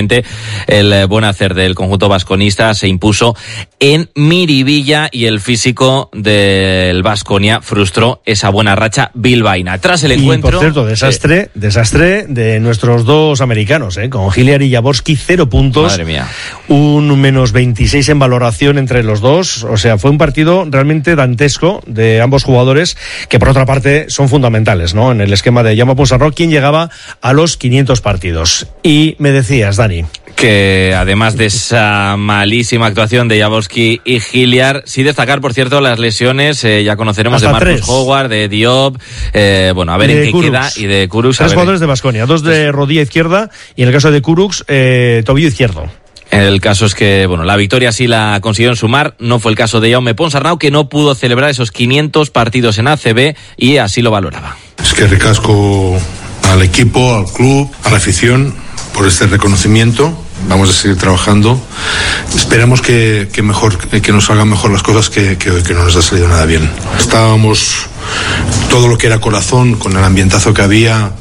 el buen hacer del conjunto vasconista se impuso en Miribilla y el físico del Baskonia frustró esa buena racha bilbaína. Tras el encuentro... Y, por cierto, desastre, eh, desastre de nuestros dos americanos, ¿eh? Con Hilliard y Jaworski, cero puntos. Madre mía. Un menos veintiséis en valoración entre los dos. O sea, fue un partido realmente dantesco de ambos jugadores, que por otra parte son fundamentales, ¿no? En el esquema de Jaume Ponsarnau, quien llegaba a los quinientos partidos. Y me decías, Dani, que además de esa malísima actuación de Jaworski y Hilliard, sí destacar, por cierto, las lesiones, eh, ya conoceremos hasta de Marcus tres. Howard, de Diop, eh, bueno, a ver en qué Kurucs. queda, y de Kurucs. Tres a ver jugadores en... de Baskonia, dos de rodilla izquierda y en el caso de Kurucs, eh, tobillo izquierdo. El caso es que, bueno, la victoria sí la consiguieron sumar, no fue el caso de Jaume Ponsarnau, que no pudo celebrar esos quinientos partidos en A C B y así lo valoraba. Es que recasco al equipo, al club, a la afición por este reconocimiento. Vamos a seguir trabajando. Esperamos que, que mejor, que nos salgan mejor las cosas que, que hoy, que no nos ha salido nada bien. Estábamos todo lo que era corazón, con el ambientazo que había,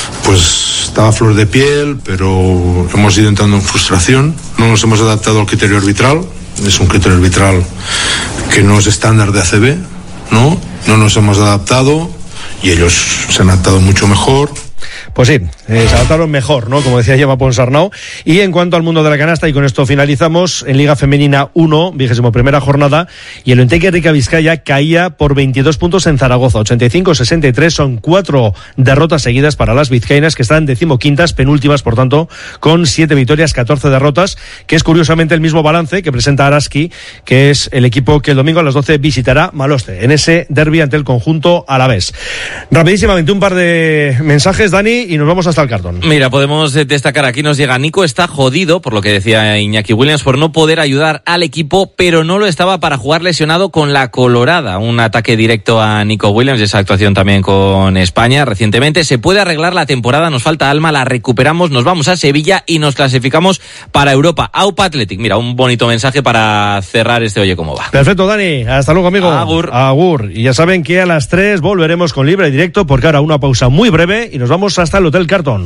pues estaba a flor de piel, pero hemos ido entrando en frustración. No nos hemos adaptado al criterio arbitral. Es un criterio arbitral que no es estándar de A C B, ¿no? No nos hemos adaptado y ellos se han adaptado mucho mejor. Pues sí, eh, se adaptaron mejor, ¿no? Como decía Jaume Ponsarnau. Y en cuanto al mundo de la canasta, y con esto finalizamos, en Liga Femenina uno, vigésimo primera jornada, y el Enteque Rica Vizcaya caía por veintidós puntos en Zaragoza, ochenta y cinco a sesenta y tres, son cuatro derrotas seguidas para las vizcaínas, que están decimoquintas, penúltimas, por tanto, con siete victorias, catorce derrotas, que es curiosamente el mismo balance que presenta Araski, que es el equipo que el domingo a las doce visitará Maloste, en ese derbi ante el conjunto alavés. Rapidísimamente, un par de mensajes, Dani, y nos vamos hasta el cartón. Mira, podemos destacar, aquí nos llega: Nico está jodido, por lo que decía Iñaki Williams, por no poder ayudar al equipo, pero no lo estaba para jugar lesionado con la Colorada. Un ataque directo a Nico Williams, esa actuación también con España recientemente. Se puede arreglar la temporada, nos falta alma, la recuperamos, nos vamos a Sevilla y nos clasificamos para Europa. Aupa Athletic. Mira, un bonito mensaje para cerrar este Oye Cómo Va. Perfecto, Dani. Hasta luego, amigo. Agur. Agur. Y ya saben que a las tres volveremos con Libre y Directo, porque ahora una pausa muy breve y nos vamos hasta el Hotel Cartón.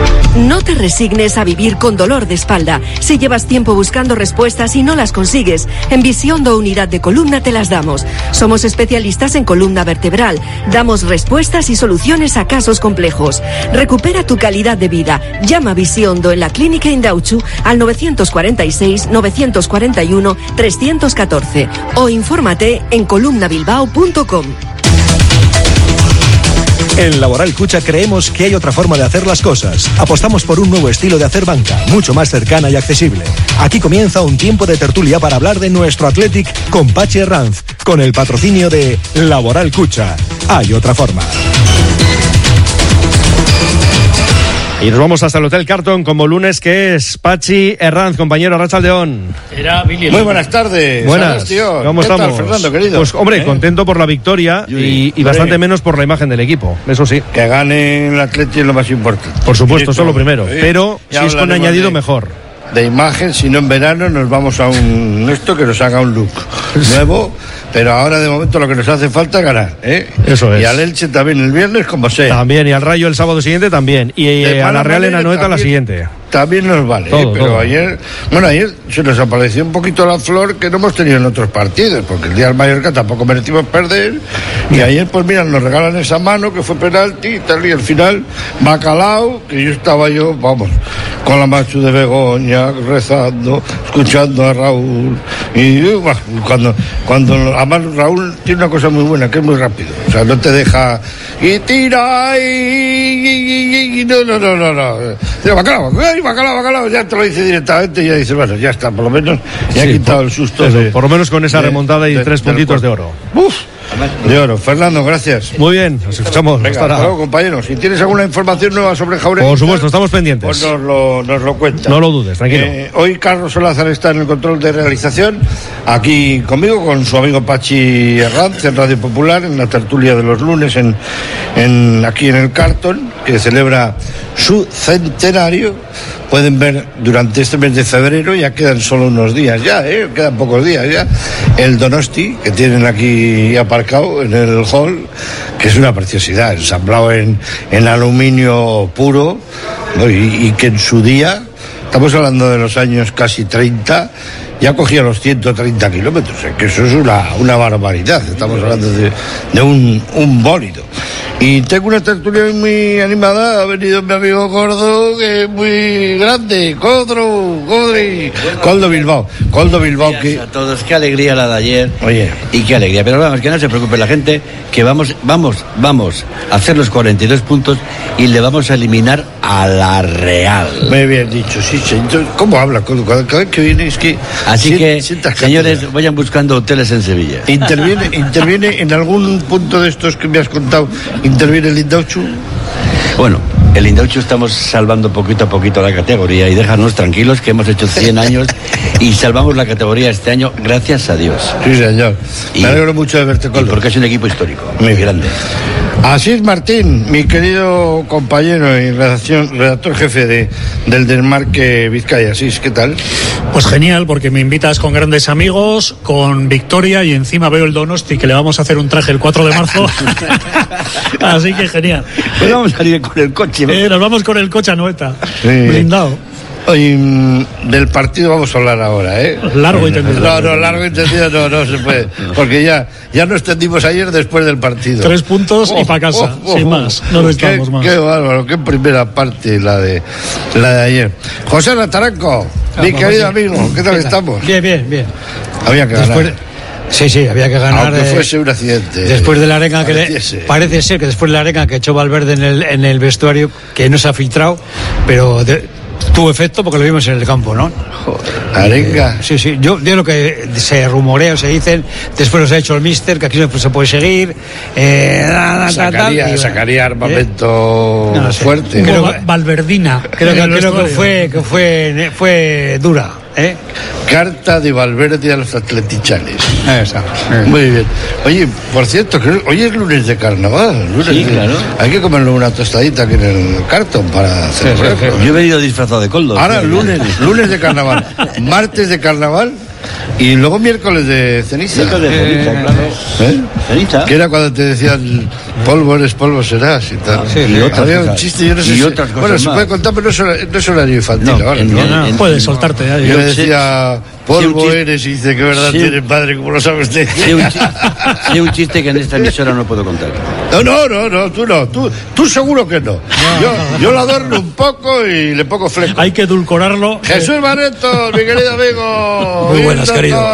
No te resignes a vivir con dolor de espalda. Si llevas tiempo buscando respuestas y no las consigues, en Visiondo Unidad de Columna te las damos. Somos especialistas en columna vertebral. Damos respuestas y soluciones a casos complejos. Recupera tu calidad de vida. Llama a Visiondo en la Clínica Indauchu al nueve cuatro seis, nueve cuatro uno, tres uno cuatro o infórmate en columna bilbao punto com. En Laboral Cucha creemos que hay otra forma de hacer las cosas. Apostamos por un nuevo estilo de hacer banca, mucho más cercana y accesible. Aquí comienza un tiempo de tertulia para hablar de nuestro Athletic con Pachi Herranz, con el patrocinio de Laboral Cucha. Hay otra forma. Y nos vamos hasta el Hotel Carton como lunes, que es Pachi Herranz, compañero Arratsaldeón. Era Billy. Muy buenas tardes. Buenas, tío. ¿cómo ¿Qué estamos? tal, Fernando, querido? Pues hombre, ¿Eh? contento por la victoria y, y bastante menos por la imagen del equipo, eso sí. Que gane el Atleti es lo más importante. Por supuesto, eso es lo Directo, primero, ¿eh? pero Ya si es con hablaremos añadido de- mejor. De imagen, si no en verano nos vamos a un esto que nos haga un look nuevo, pero ahora de momento lo que nos hace falta es ganar, ¿eh? Eso es. Y al Elche también el viernes como sea. También, y al Rayo el sábado siguiente también, y De eh, a la mala Real en manera Anoeta la también. siguiente. También nos vale, Todo, ¿eh? Pero todo. ayer, bueno, ayer se nos apareció un poquito la flor que no hemos tenido en otros partidos, porque el día del Mallorca tampoco merecimos perder, y ayer pues mira, nos regalan esa mano que fue penalti y tal, y al final Bacalao, que yo estaba yo, vamos, con la machu de Begoña, rezando, escuchando a Raúl, y uh, bah, cuando, cuando, además Raúl tiene una cosa muy buena, que es muy rápido, o sea, no te deja, y tira, y, y, y, y, no, no, no, no, no, Dice, Bacalao, ay, Bacalao, Bacalao, ya te lo dice directamente y ya dice, bueno, ya está, por lo menos ya Sí, ha quitado por- el susto. eso, de- por lo menos con esa de- remontada y de- tres del puntitos de cuerpo. oro. Uf, de oro. Fernando, gracias. Muy bien, nos escuchamos. Venga, hasta ahora. hasta luego, compañeros. Si tienes alguna información nueva sobre Jauregui, Por supuesto, estamos pendientes. pues nos lo, nos lo cuenta. No lo dudes, tranquilo. Eh, hoy Carlos Solázar está en el control de realización, aquí conmigo, con su amigo Pachi Herranz, en Radio Popular, en la tertulia de los lunes, en, en aquí en el Carton, que celebra su centenario. Pueden ver durante este mes de febrero, ya quedan solo unos días ya, ¿eh? Quedan pocos días ya, el Donosti, que tienen aquí aparcado en el hall, que es una preciosidad, ensamblado en, en aluminio puro, ¿no? y, y que en su día estamos hablando de los años casi treinta, ya cogía los ciento treinta kilómetros, que eso es una, una barbaridad, estamos hablando de, de un, un bólido. Y tengo una tertulia muy animada, ha venido mi amigo Gordo, que es muy grande, Codro, Codri, Coldo Bilbao, Coldo Bilbao. Que... a todos, qué alegría la de ayer. Oye. Y qué alegría, pero vamos, que no se preocupe la gente, que vamos, vamos, vamos a hacer los cuarenta y dos puntos y le vamos a eliminar a la Real. Muy bien dicho, sí, señor. ¿Cómo habla Coldo? Cada vez que viene es que... Así si, que, señores, cátedra. Vayan buscando hoteles en Sevilla. ¿Interviene, interviene en algún punto de estos que me has contado? ¿Interviene el Indauchu? Bueno, el Indauchu estamos salvando poquito a poquito la categoría y déjanos tranquilos que hemos hecho cien años y salvamos la categoría este año, gracias a Dios. Sí, señor. Y, me alegro mucho de verte, Coldo. Porque es un equipo histórico, muy grande. Asís Martín, mi querido compañero y redacción, redactor jefe de, del Desmarque Vizcaya. Asís, ¿qué tal? Pues genial, porque me invitas con grandes amigos, con victoria y encima veo el Donosti, que le vamos a hacer un traje el cuatro de marzo. Así que genial. Pues vamos a salir con el coche. Eh, nos vamos con el coche a Noeta, sí. Blindado. Oye, del partido vamos a hablar ahora, ¿eh? Largo y tendido. No, no, largo y tendido no, no se puede. Porque ya, ya nos tendimos ayer después del partido. Tres puntos oh, y para casa, oh, oh, sin más. No necesitamos qué, más. Qué bárbaro, qué primera parte la de la de ayer. José Lataranco, ah, mi querido amigo, ¿qué tal estamos? Bien, bien, bien. Había que ganar. Después... Sí, sí, había que ganar. Aunque fuese un accidente. Después de la arenga que le, parece ser que después de la arenga que echó Valverde en el, en el vestuario, que no se ha filtrado, pero de, tuvo efecto porque lo vimos en el campo, ¿no? Joder, arenga. Eh, sí, sí. Yo de lo que se rumorea o se dicen, después los ha hecho el míster, que aquí no se puede seguir. Eh, sacaría, tal, tal, sacaría armamento eh, no sé, fuerte. Creo que, Valverdina. Creo, que, creo que fue que fue fue dura. ¿Eh? Carta de Valverde a los atletichanes. Esa. Muy bien. Oye, por cierto, que hoy es lunes de carnaval. Lunes sí, de... claro. Hay que comerle una tostadita aquí en el cartón para celebrar. Sí, sí, sí. Yo he venido disfrazado de Coldo. Ahora lunes, lunes de carnaval, martes de carnaval y luego miércoles de ceniza. Miércoles de ceniza, eh, claro. ¿Eh? Ceniza. Que era cuando te decían polvo eres, polvo serás y tal. Sí, sí. Y otras había cosas, un chiste, yo no sé y si... otras cosas Bueno, se más. puede contar, pero no es, no es horario infantil no, ahora. en, ¿no? en, en, Puedes soltarte. Ya, yo le decía... Polvo sí, eres y dice que verdad sí, tienes padre, como lo sabe usted. Sí, un chiste, sí, un chiste que en esta emisora no puedo contar. No, no, no, no, tú no, tú, tú seguro que no. no yo, no, no. yo lo adorno un poco y le pongo fleco. Hay que edulcorarlo. Jesús Barreto, mi querido amigo. Muy buenas, querido.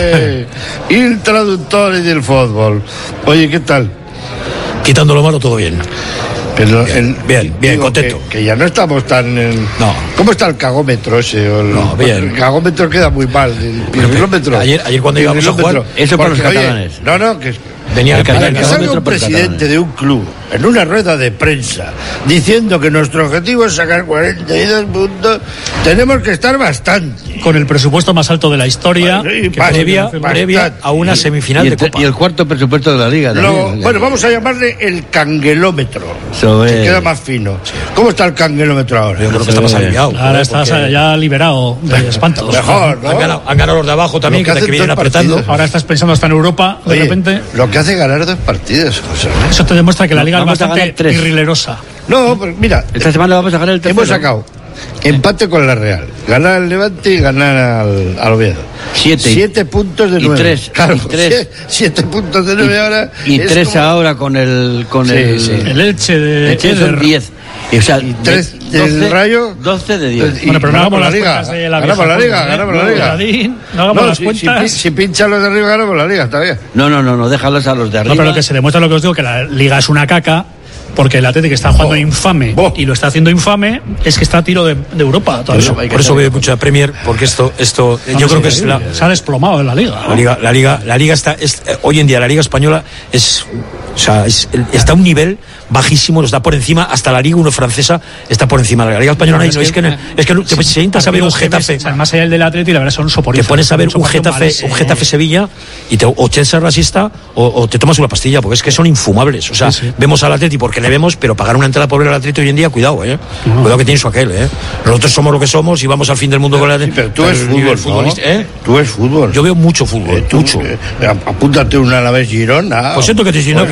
Il traductor del fútbol. Oye, ¿qué tal? Quitando lo malo, todo bien. Pero bien, el, bien, bien contento. Que, que ya no estamos tan en... No. ¿Cómo está el cagómetro ese? O el, no, bien. El cagómetro queda muy mal. El pirulómetro. Ayer, ayer cuando íbamos a jugar... Eso para los catalanes. No, no, que... Venía el para que salga un presidente de un club en una rueda de prensa diciendo que nuestro objetivo es sacar cuarenta y dos puntos, tenemos que estar bastante. Con el presupuesto más alto de la historia, bueno, y que bastante, previa, bastante. previa a una semifinal y de Copa. Y el cuarto presupuesto de la Liga. Lo, también, bueno, vamos a llamarle el canguelómetro, so, que eh. queda más fino. ¿Cómo está el canguelómetro ahora? Yo creo que está más aliviado. Ahora estás porque... ya liberado de espantos. Mejor, ¿no? Han ganado, han ganado los de abajo también, que, que vienen apretando. Partidos. Ahora estás pensando hasta en Europa, de Oye, repente. Lo que hace ganar dos partidos. José. Eso te demuestra que la Liga no, es bastante irrilerosa. No, pero mira. Esta semana vamos a ganar el tercero. Hemos sacado empate con la Real, ganar al Levante y ganar al, al Oviedo. Siete. Siete puntos de nueve. Y tres. Claro, y tres. Siete puntos de nueve y, ahora. Y tres como... ahora con el con sí, el, sí. el Elche de Elche son diez. Y, o sea, y tres de, del doce, Rayo. doce de diez. Bueno, pero no hagamos la las liga. cuentas de la Ganamos la liga, ganamos la liga. Radín, no hagamos no, las si, cuentas. Si, si pinchan los de arriba, ganamos la liga, está bien. No, no, no, no, déjalos a los de arriba. No, pero lo que se demuestra lo que os digo, que la Liga es una caca. Porque el Atlético está jugando oh. infame oh. y lo está haciendo infame, es que está a tiro de, de Europa. Por eso, por eso veo mucha Premier, porque esto, esto, no, yo creo que es la, se ha desplomado en la Liga. La Liga, la Liga, la Liga está, es, hoy en día la Liga española es, o sea, es, está a un nivel bajísimo, está por encima, hasta la Liga uno francesa está por encima de la Liga española. No, es, es que, no, es que te sí, sientas a ver un Getafe, ves, más allá del del Atlético, la verdad son soporíferos. Te pones a ver un Getafe, un Getafe Sevilla y te, o te echas la siesta o, o te tomas una pastilla, porque es que son infumables. O sea, sí, sí. Vemos al Atlético porque le vemos, pero pagar una entrada por ver al Atlético hoy en día, cuidado, eh. No. Cuidado que tiene su aquel, eh. Nosotros somos lo que somos y vamos al fin del mundo pero, con el Atlético. Sí, pero tú eres fútbol, futbolista, ¿no? ¿eh? Tú eres fútbol. Yo veo mucho fútbol, eh, tú, mucho. Eh, apúntate un Alavés Girona. Pues siento que te si no, que,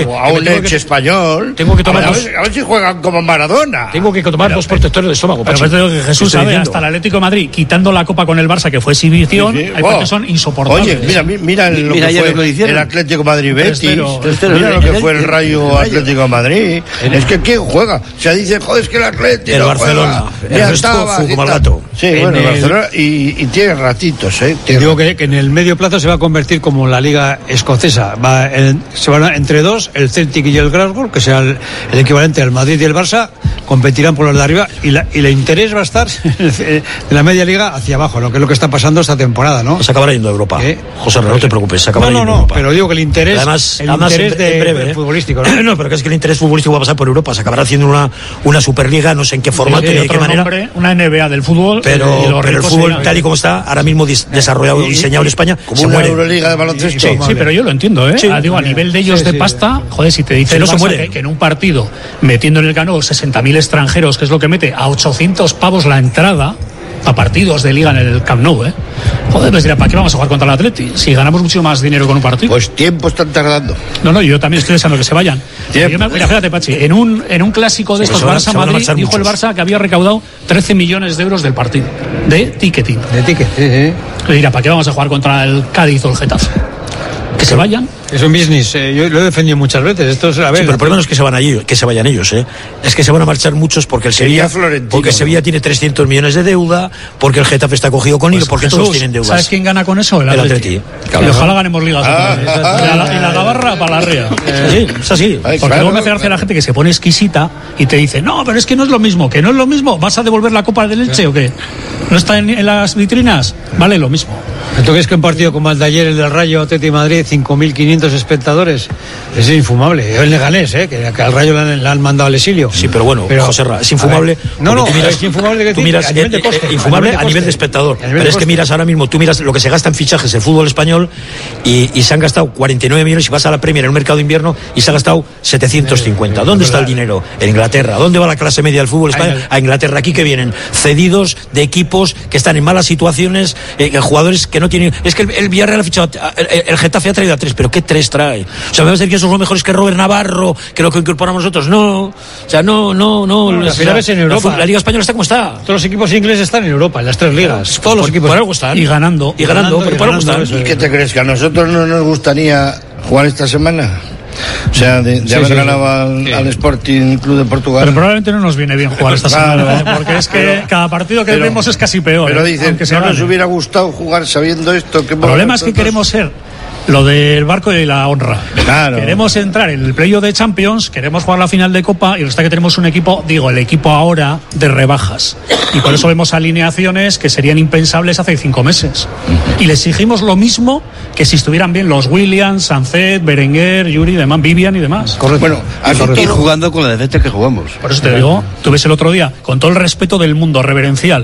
o a un Leche español. Tengo que tomar a, dos, ver, a ver si juegan como Maradona. Tengo que tomar pero, dos protectores de estómago. Pero pues, que Jesús sabe, hasta el Atlético de Madrid, quitando la Copa con el Barça, que fue exhibición, sí, sí. hay partidos oh. son insoportables. Oye, mira, mira, lo mira que fue lo que el Atlético Madrid-Betis. Mira mira lo que fue el Rayo Atlético de Madrid. Es que ¿quién juega? O sea, dice, joder, es que el Atlético el Barcelona. El ya estaba. Como el gato. Sí, en bueno, el Barcelona y, y tiene ratitos, ¿eh? Tiene digo que, que en el medio plazo se va a convertir como la Liga Escocesa. Va en, se van a, entre dos, el Celtic y el Glasgow, que sea el, el equivalente al Madrid y el Barça, competirán por los de arriba y, la, y el interés va a estar de la media liga hacia abajo, lo que es lo que está pasando esta temporada, ¿no? Se acabará yendo a Europa. ¿Eh? José, no te preocupes, se acabará no, no, yendo no, a Europa. Pero digo que el interés, además, el además interés en, de, en breve, de ¿eh? futbolístico, ¿no? No, pero que es que el interés futbolístico va a pasar por Europa, se acabará haciendo una, una Superliga, no sé en qué formato sí, ni de qué manera. Nombre, una N B A del fútbol. Pero, pero el fútbol tal y como está, ahora mismo dis, desarrollado y diseñado en España, como se una muere. Euroliga de baloncesto. Sí, sí, pero yo lo entiendo, ¿eh? Sí. Ah, digo, a nivel de ellos sí, de sí, pasta, joder, si te dicen no se muere. Que, que en un partido, metiendo en el Cano sesenta mil extranjeros, que es lo que mete a ochocientos pavos la entrada a partidos de liga en el Camp Nou, ¿eh? Joder, pues dirá, ¿para qué vamos a jugar contra el Atleti? Si ganamos mucho más dinero con un partido. Pues tiempo están tardando. No, no, yo también estoy deseando que se vayan. Yo me, mira, fíjate, Pachi, en un, en un clásico de sí, estos Barça-Madrid, dijo el Barça que había recaudado trece millones de euros del partido. De ticketing. De ticket, sí, sí. Le dirá, ¿para qué vamos a jugar contra el Cádiz o el Getafe? Que se vayan. Es un business, eh, yo lo he defendido muchas veces. Esto es, a ver, sí, pero el problema no es que se van allí, que se vayan ellos, ¿eh? Es que se van a marchar muchos porque el Sevilla, porque el Sevilla tiene trescientos millones de deuda, porque el Getafe está cogido con hilo, pues porque Jesús, todos tienen deudas. ¿Sabes quién gana con eso? El Atleti. El Atleti. Claro. Y ojalá ganemos ligas. Ah, y, la, y la gabarra para la ría. Sí, es así. Porque claro, luego me hace gracia la gente que se pone exquisita y te dice, no, pero es que no es lo mismo, que no es lo mismo. ¿Vas a devolver la Copa del Elche o qué? ¿No está en, en las vitrinas? Vale lo mismo. ¿Tú crees que un partido como el de ayer, el del Rayo Atleti Madrid, cinco mil quinientos espectadores? Es infumable. Yo el Leganés, ¿eh? que, que al Rayo le han, le han mandado al exilio. Sí, pero bueno, pero, José Ra, es infumable. No, no, miras, es infumable de que tú miras, a nivel de coste, eh, infumable a nivel de, a nivel de espectador. Nivel pero de es que miras ahora mismo, tú miras lo que se gasta en fichajes el fútbol español y, y se han gastado cuarenta y nueve millones y vas a la Premier en un mercado de invierno y se ha gastado setecientos cincuenta. ¿Dónde está el dinero? En Inglaterra. ¿Dónde va la clase media del fútbol español? A Inglaterra. Aquí que vienen cedidos de equipos que están en malas situaciones, eh, jugadores que no tienen. Es que el, el Villarreal ha fichado, el, el Getafe ha traído a tres, pero ¿qué tres trae? O sea, me va a decir que esos son mejores que Robert Navarro, que lo que incorporamos nosotros. No, o sea, no, no, no. no las finales en Europa. La, la Liga Española está como está. Todos los equipos ingleses están en Europa, en las tres ligas. Todos los equipos. Por algo están. Y ganando. Y ganando, y ganando, pero por algo están. ¿Y qué te crees? ¿Que a nosotros no nos gustaría jugar esta semana? O sea, de, de sí, haber sí, ganado sí. Al, sí. al Sporting Club de Portugal. Pero probablemente no nos viene bien jugar esta claro. semana, ¿eh? Porque es que pero, cada partido que pero, vemos es casi peor. Pero ¿eh? dicen que no nos hubiera gustado jugar sabiendo esto. Que el problema es que queremos ser lo del barco y la honra. Claro. Queremos entrar en el playoff de Champions, queremos jugar la final de Copa y resulta que tenemos un equipo, digo, el equipo ahora de rebajas. Y por eso vemos alineaciones que serían impensables hace cinco meses. Y le exigimos lo mismo que si estuvieran bien los Williams, Sancet, Berenguer, Yuri, demás, Vivian y demás. Correcto. Bueno, aquí jugando con la defensa que jugamos. Por eso te digo, tú ves el otro día, con todo el respeto del mundo reverencial,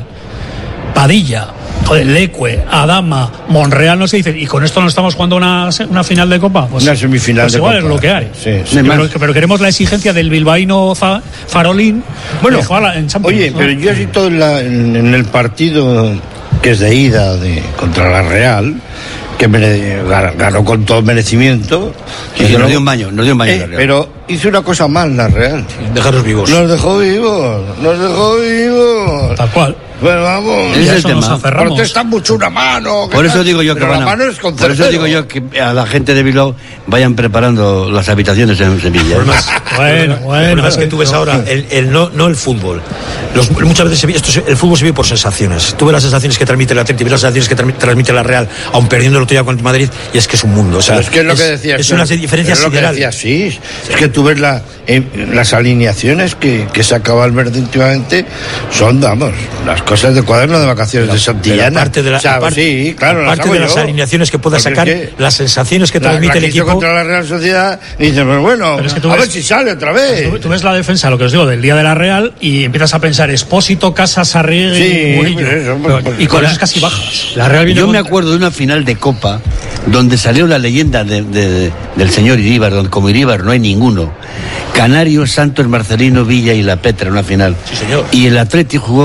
Padilla, joder, Leque, Adama, Monreal, no se dice, y con esto no estamos jugando una, una final de Copa. Pues, una semifinal pues de igual Copa. Es lo que hay. Sí, sí. Pero, pero queremos la exigencia del bilbaíno Farolín. Bueno, en Champions, oye, ¿no? pero yo he visto en, la, en, en el partido que es de ida de, contra la Real, que mere, ganó con todo merecimiento. Sí, y sí, nos dio un baño, nos dio un baño. Eh, pero hizo una cosa mal la Real. Dejarnos vivos. Nos dejó vivos, nos dejó vivos. Tal cual. Pues vamos, ese es el tema. Protestan mucho una mano. Por eso digo yo que van a, mano es con por eso digo yo que a la gente de Bilbao vayan preparando las habitaciones en Sevilla. Bueno, bueno. Es que tú ves ahora el, el no, no el fútbol. Los, muchas veces esto se, el fútbol se vive por sensaciones. Tú ves las sensaciones que transmite el Atlético, ves las sensaciones que tra- transmite la Real, aun perdiendo el otro día contra Madrid, y es que es un mundo. O sea, es que es lo es, que decías. Es una diferencia es lo que decías, sí. Es que tú ves la, eh, las alineaciones que, que saca Valverde últimamente son, vamos, las cosas de cuaderno de vacaciones la, de Santillana. Parte de, la, o sea, parte, sí, claro, parte de las yo. alineaciones que pueda sacar, es que las sensaciones que transmite la, el equipo. contra la Real Sociedad y dices, pues bueno, es que tú a ves, ver si sale otra vez. Tú, tú ves la defensa, lo que os digo, del día de la Real y empiezas a pensar Expósito, Casas, Arrigui, sí, Murillo. Eso, pues, pues, y con eso casi bajas. La Real yo me acuerdo de una final de Copa donde salió la leyenda de, de, de, del señor Iríbar, donde como Iríbar no hay ninguno. Canarios, Santos, Marcelino, Villa y La Petra en una final. Sí, señor. Y el Atleti jugó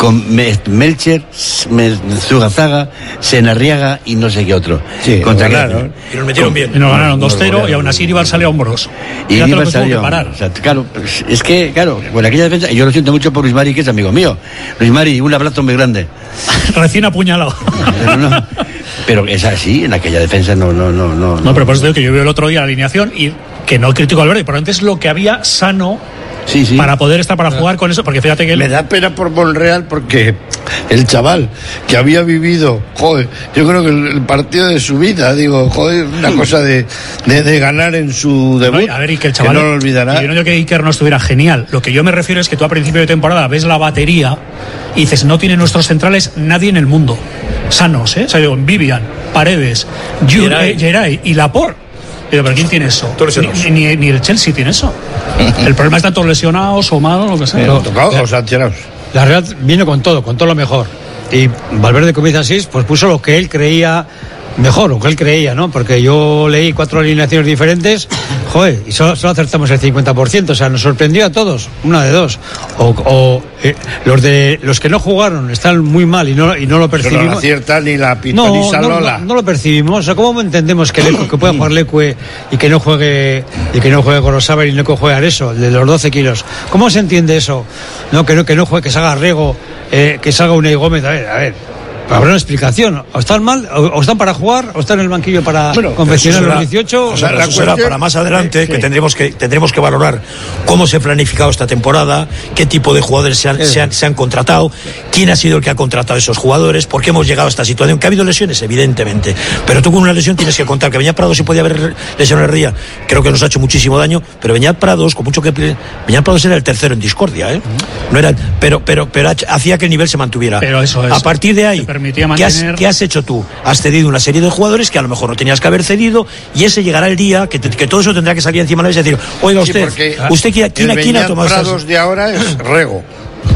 con Me- Melcher, Me- Zugazaga, Senarriaga y no sé qué otro. Sí, Contra ganaron. Y nos metieron bien. Y nos ganaron dos cero y aún así Ibar salió a hombros. Y Fíjate lo Ibar que tuvo salió. que parar. O sea, claro, pues, es que, claro, con aquella defensa, y yo lo siento mucho por Luis Mari, que es amigo mío. Luis Mari, un abrazo muy grande. Recién apuñalado. Pero, no, pero es así, en aquella defensa no, no, no, no. No, pero por eso digo que yo veo el otro día la alineación y que no critico al Verde, pero antes lo que había sano sí, sí. para poder estar para jugar con eso, porque fíjate que él... Me da pena por Monreal porque el chaval que había vivido, joder, yo creo que el, el partido de su vida, digo, joder, una cosa de, de, de ganar en su debut, No, a ver, y que el chaval, no lo olvidará. y yo no digo que Iker no estuviera genial, lo que yo me refiero es que tú a principio de temporada ves la batería y dices, no tiene nuestros centrales nadie en el mundo, sanos, ¿eh? O sea, digo, Vivian, Paredes, Yu- Geray. eh, Geray y Laporte. Pero ¿quién tiene eso? Todos lesionados. Ni, ni, ni el Chelsea tiene eso. El problema es tanto lesionados o malos, lo que sea. Pero tocados o sancionados. La Real vino con todo, con todo lo mejor. Y Valverde, como dice así, pues puso lo que él creía mejor, lo que él creía, ¿no? Porque yo leí cuatro alineaciones diferentes, joder, y solo, solo acertamos el cincuenta por ciento, o sea, nos sorprendió a todos, una de dos. O, o eh, los de los que no jugaron están muy mal y no, y no lo Pero percibimos. no acierta ni la No, pitoniza no, Lola. no, no lo percibimos. O sea, ¿cómo entendemos que, Lecu, que pueda jugar Leque y que no juegue y que no juegue Gorosábal y no que juegue Areso, el de los doce kilos? ¿Cómo se entiende eso? No, que no, que no juegue, que salga Rego, eh, que salga Unai Gómez. A ver, a ver. Habrá una explicación. O están mal, o, o están para jugar, o están en el banquillo para Bueno, confeccionar pero eso los será- dieciocho. o sea, la eso será cuestión- para más adelante, Sí, que sí. tendremos que tendremos que valorar cómo se ha planificado esta temporada, qué tipo de jugadores se han, Sí. se han, se han contratado, quién ha sido el que ha contratado a esos jugadores, por qué hemos llegado a esta situación. Que ha habido lesiones, evidentemente, pero tú con una lesión tienes que contar que Beñat Prados sí podía haber lesionado el día, creo que nos ha hecho muchísimo daño, pero Beñat Prados, con mucho que Beñat Prados era el tercero en discordia, ¿eh? No era, pero pero pero hacía que el nivel se mantuviera. Pero eso es, a partir de ahí, te permitía ¿qué has, mantener- qué has hecho tú? Has cedido una serie de jugadores que a lo mejor no tenías que haber cedido, y ese llegará el día que, te- que todo eso tendrá que salir encima de la mesa y decir, oiga Sí, usted, porque usted quién, quién, el quién ha Beñat tomado estas... Prados de ahora es Rego.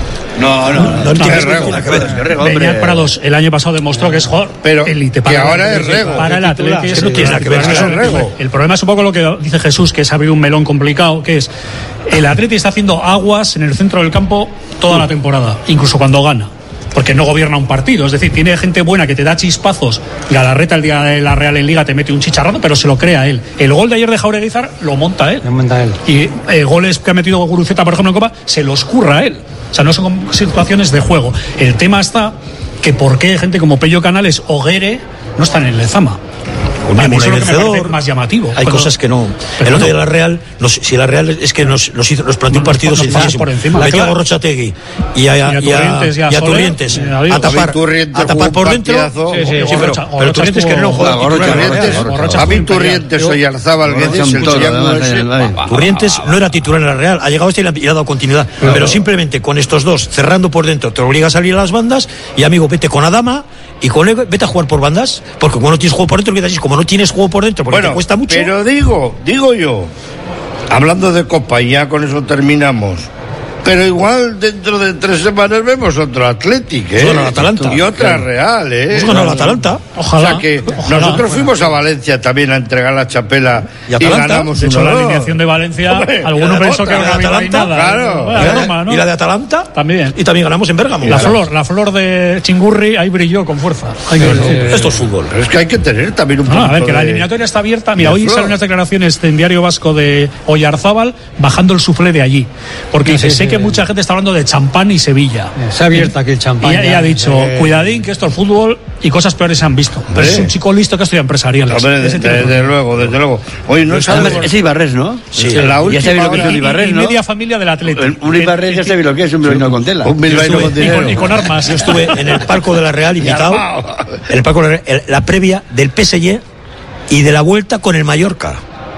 No, no, no, No, tiene es Rego. que- Beñat Prados el año pasado demostró que es jugador Pero élite que para el ahora es Atleti, Rego, para el es titular. Atleti Es que no tiene nada que ver, titular. es que es Rego. El problema es un poco lo que dice Jesús, que es abrir un melón complicado, que es el Atleti está haciendo aguas en el centro del campo toda la temporada, incluso cuando gana. Porque no gobierna un partido, es decir, tiene gente buena que te da chispazos. Galarreta el día de la Real en Liga te mete un chicharrón, pero se lo crea él. El gol de ayer de Jaureguizar lo monta él. Lo monta él. Y eh, goles que ha metido Guruceta, por ejemplo, en Copa, se los curra él. O sea, no son como situaciones de juego. El tema está que por qué gente como Pello Canales o Guere no están en el Lezama. Un A mí eso es lo que me vencedor. parece más llamativo. Hay Cuando- cosas que no. Pero El otro no. día de la Real, nos- si la Real es que nos, nos, hizo, nos planteó un partido nos pasamos sencillísimo. por encima. Metió La a clara- Gorrochategui y a, Y a y a- Turrientes y a y a Soler, Turrientes y a Dios. a tapar, David Turrientes a tapar jugó un por dentro. partidazo. Sí, sí, sí, Gorrocha- pero, Gorrocha pero Turrientes que no estuvo- juega Gorrocha, titular en la Turrientes, Real. Gorrocha a mí fue Turrientes imperial. y Arzábal Guedes, Gorrocha el todo, triángulo además, ese. en el Madrid. Turrientes no era titular en la Real, ha llegado este y le ha- y le ha dado continuidad. Pero simplemente con estos dos, cerrando por dentro, te obliga a salir a las bandas y, amigo, vete con Adama y con Ego, vete a jugar por bandas, porque como no tienes juego por dentro, ¿qué te dices? Como no tienes juego por dentro, porque Bueno, te cuesta mucho. pero digo, digo yo, hablando de Copa, y ya con eso terminamos. Pero igual dentro de tres semanas vemos otro Athletic, ¿eh? Hemos ganado al Atalanta. Y otra Real, ¿eh? Hemos ganado al Atalanta. Ojalá. O sea que Ojalá. nosotros fuimos a Valencia también a entregar la chapela Y y, Atalanta. ganamos De hecho, uno la dos. alineación de Valencia, Hombre, alguno la pensó otra, que la era de una Atalanta, nada. claro. Bueno, Y la de- broma, ¿no? y la de Atalanta También. y también ganamos en Bérgamo. La flor, la flor de Chingurri ahí brilló con fuerza. Hay que decirlo. Esto es fútbol. Pero es que hay que tener también un No, poco a ver, que la de- eliminatoria está abierta. Mira, de hoy flor. salen unas declaraciones en Diario Vasco de Oyarzábal bajando el suflé de allí. Porque dice, sí, sé sí, que sí. mucha gente está hablando de champán y Sevilla. Se ha abierto aquí el champán. Y ella ha dicho, Eh, cuidadín, que esto es fútbol y cosas peores se han visto. Pero Hombre. es un chico listo que estudia empresariales. Hombre, Ese de- tiene desde luego, desde luego. Oye, no es Además, algo- es Ibarres, ¿no? Sí, la Ya última sabéis lo que es hora- un Ibarres, y ¿no? media familia del Atlético. El- Un Ibarres ya sabéis lo que es, un bilbaíno con tela. Un bilbaíno Yo con estuve- y, con, dinero. y con armas. Yo estuve en el palco de la Real invitado, en el palco de la, Real, la previa del P S G y de la vuelta con el Mallorca.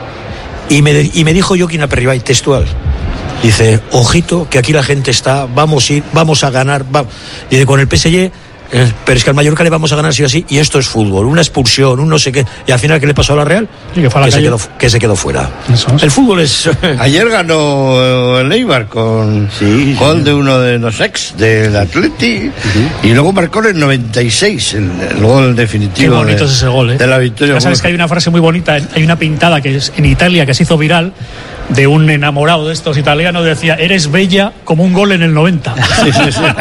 Y me, de- y me dijo Joaquín Aperribay, textual. Dice, ojito, que aquí la gente está, vamos a ir, vamos a ganar. Va. Dice, con el P S G, eh, pero es que al Mallorca le vamos a ganar sí o así, y esto es fútbol, una expulsión, un no sé qué. Y al final, ¿qué le pasó a la Real? Y que fue a la se calle. quedó, que se quedó fuera. Eso es. El fútbol es... Ayer ganó el Eibar con Sí, gol sí. de uno de los ex del Atleti y luego marcó en el noventa y seis el, el gol Qué definitivo bonito de, es ese gol, ¿eh? de la victoria. Ya sabes que hay una frase muy bonita, hay una pintada que es en Italia que se hizo viral, de un enamorado de estos italianos, decía, eres bella como un gol en el noventa. Sí, sí, sí.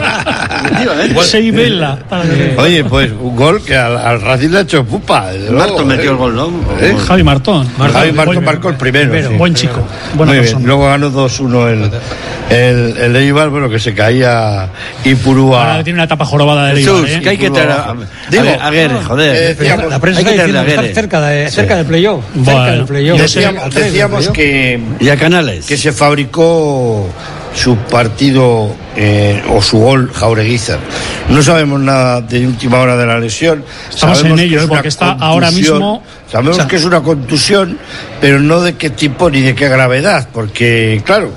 Sei bella. Oye, pues un gol que al, al Racing le ha hecho pupa. Martón metió el gol, ¿no? ¿Eh? Javi Martón. Javi Martón marcó el primero. primero Sí. Buen chico. Buena Muy persona. bien. Luego ganó dos uno el, el, el Eibar, bueno, que se caía Ipurúa. Ahora tiene una etapa jorobada de Jesús, Eibar, ¿eh? que hay que traer a, Digo, a Aguirre, joder. eh, decíamos- La prensa Hay que está traerle a diciendo que Aguirre. está cerca, de, Sí. cerca del playoff. Cerca Bueno, del playoff. Decíamos, A tres del decíamos playoff. que, Y a Canales. que se fabricó su partido eh, o su gol Jaureguizar. No sabemos nada de última hora de la lesión. Estamos Sabemos en que ello, es ¿eh? una Porque está ahora contusión. mismo- Sabemos o sea, que es una contusión, pero no de qué tipo ni de qué gravedad, porque, claro,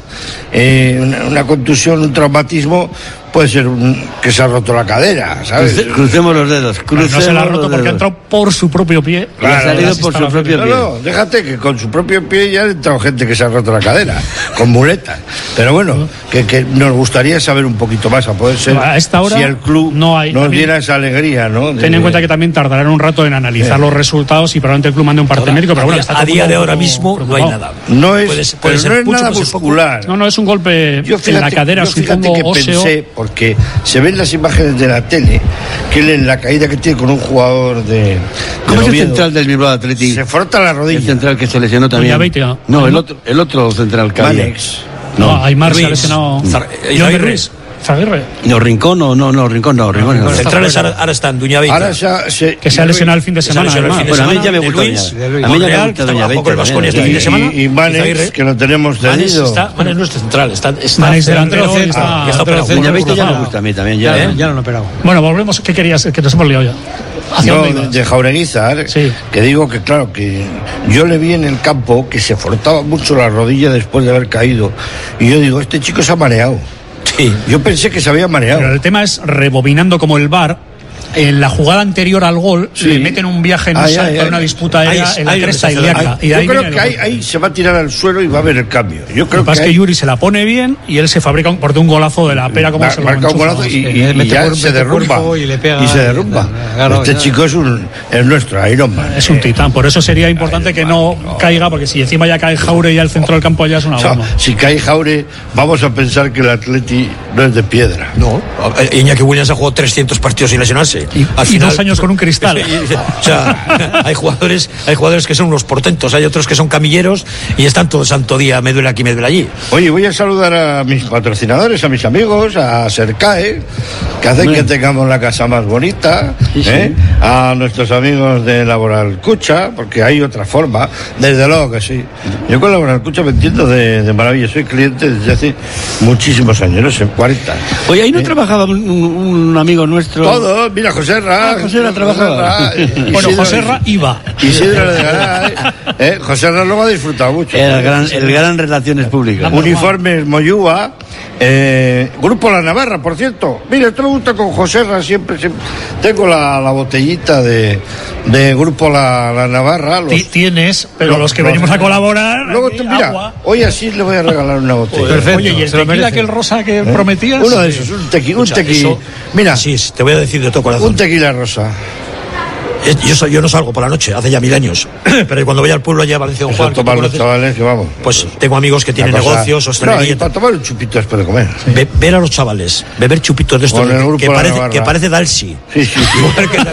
eh, una, una contusión, un traumatismo, puede ser un, que se ha roto la cadera, ¿sabes? Cruce- crucemos los dedos. Bueno, no se la ha crucemos roto los porque ha dedos. entrado por su propio pie. Y ha salido Las por su instalaciones. propio No, pie. no, déjate que con su propio pie ya ha entrado gente que se ha roto la cadera, con muletas. Pero bueno, que, que nos gustaría saber un poquito más, a poder ser, A esta hora si el club no hay- nos también- diera esa alegría, ¿no? De- Ten en cuenta que también tardarán un rato en analizar Sí. los resultados y probablemente el club mande un parte médico, pero bueno, está a todo día el de mundo ahora mismo no hay preocupado. nada. No es, Puede ser- puede pero ser no es mucho, nada puede ser poco. muscular. No, no, es un golpe Yo fíjate, en la cadera, yo fíjate supongo, que óseo. pensé, porque se ven las imágenes de la tele, que él en la caída que tiene con un jugador de. ¿Cómo de es el Oviedo, central del Bilbao Athletic? Se frota la El rodilla. central que se lesionó también. Doñaveitia. No, el otro, el otro central que había. Manex. No, Aymar se ha Ruiz. lesionado. Zar- John Izaguirre. Ruiz. Zaguirre. No, Rincón, no, no, no, Rincón no, Rincón no. Centrales ahora, ahora están Duñaveita. Ahora se, se- Que se ha lesionado el fin de Se ha semana. lesionado el además. fin de Bueno, a mí ya me de gusta Luis, Doña- de a Luis. mí ya me Monreal, gusta que Doña trabajó con Veita el Baskonia este también. fin de semana. y, y Manex, Izaguirre. que lo tenemos Manes tenido. está, Manes no es central, está, está Manes delantero centro, y está- centro, que está operado. centro, Doña Veita ya me centro. gusta a mí también. Ya, Ya, ¿eh? ya lo han operado. Bueno, volvemos. ¿Qué querías? Que nos hemos liado ya. ¿Hacia No, dónde de, ibas? de Jaureguizar, Sí. que digo que claro, que yo le vi en el campo que se frotaba mucho la rodilla después de haber caído. Y yo digo, este chico se ha mareado. Sí. Yo pensé que se había mareado. Pero el tema es, rebobinando como el V A R, en la jugada anterior al gol, Sí. le meten un viaje en un Ay, salto, ay, en ay. una disputa aérea Ahí- en la ahí cresta donde se hace ilíaca. daño. Y de ahí Yo creo viene que el ahí, gol. ahí se va a tirar al suelo y va a haber el cambio. Yo creo Lo que pasa que es que ahí Yuri se la pone bien y él se fabrica un, porque un golazo de la pera como mar- se lo marca un enchufa, golazo y, sí. y- y mete ya cuerpo, se mete derrumba. cuerpo y le pega Y se y- derrumba. claro, este ya. chico es un es nuestro Iron Man. Es un titán, por eso sería importante que no caiga, porque si encima ya cae Jaure y al centro del campo ya es una O sea, bomba. si cae Jaure, vamos a pensar que el Atleti no es de piedra. No, eh, Iñaki Williams ha jugado trescientos partidos sin lesionarse. Y, Al y dos años con un cristal. O sea, hay jugadores, hay jugadores que son unos portentos, hay otros que son camilleros y están todo el santo día, me duele aquí, me duele allí. Oye, voy a saludar a mis patrocinadores, a mis amigos, a Sercae, que hacen que tengamos la casa más bonita, Sí, sí. ¿eh? A nuestros amigos de Laboral Cucha, porque hay otra forma, desde luego que sí. Yo con Laboral Cucha me entiendo de, de maravilla, soy cliente desde hace muchísimos años, no sé, cuarenta. Oye, ahí no trabajaba un, un amigo nuestro. Todo, mira, José Ra. Ah, José Ra trabajaba. Bueno, José Ra iba. Isidro de Garay, ¿eh? José Ra lo ha disfrutado mucho. El gran, el gran Relaciones Públicas. Uniformes Moyúa, eh, Grupo La Navarra, por cierto. Mira, esto me gusta con José Ra, siempre, siempre. Tengo la, la botellita de, de Grupo La, La Navarra. Los, Ti- Tienes, pero los- los que los- venimos a colaborar. Luego, aquí, te- mira, agua. hoy así le voy a regalar una botella. Perfecto. Oye, ¿y el se lo tequila merece. que el rosa que prometías? Uno de esos, un tequila. Un Escucha, tequi, eso- mira, Sí, sí, te voy a decir de todo corazón. un tequila rosa. Eh, Yo, soy- yo no salgo por la noche, hace ya mil años. Pero cuando voy al pueblo allá a Valencia Don Eso Juan, que tú toman los conoces, chavales que vamos. pues tengo amigos que tienen Una cosa- negocios, No, hostelería. y para tomar un chupito después de comer. Ve- ver a los chavales, beber chupitos de estos Con el que, grupo que La parece, Navarra. que parece Dalsi. Sí, sí, sí. Igual que el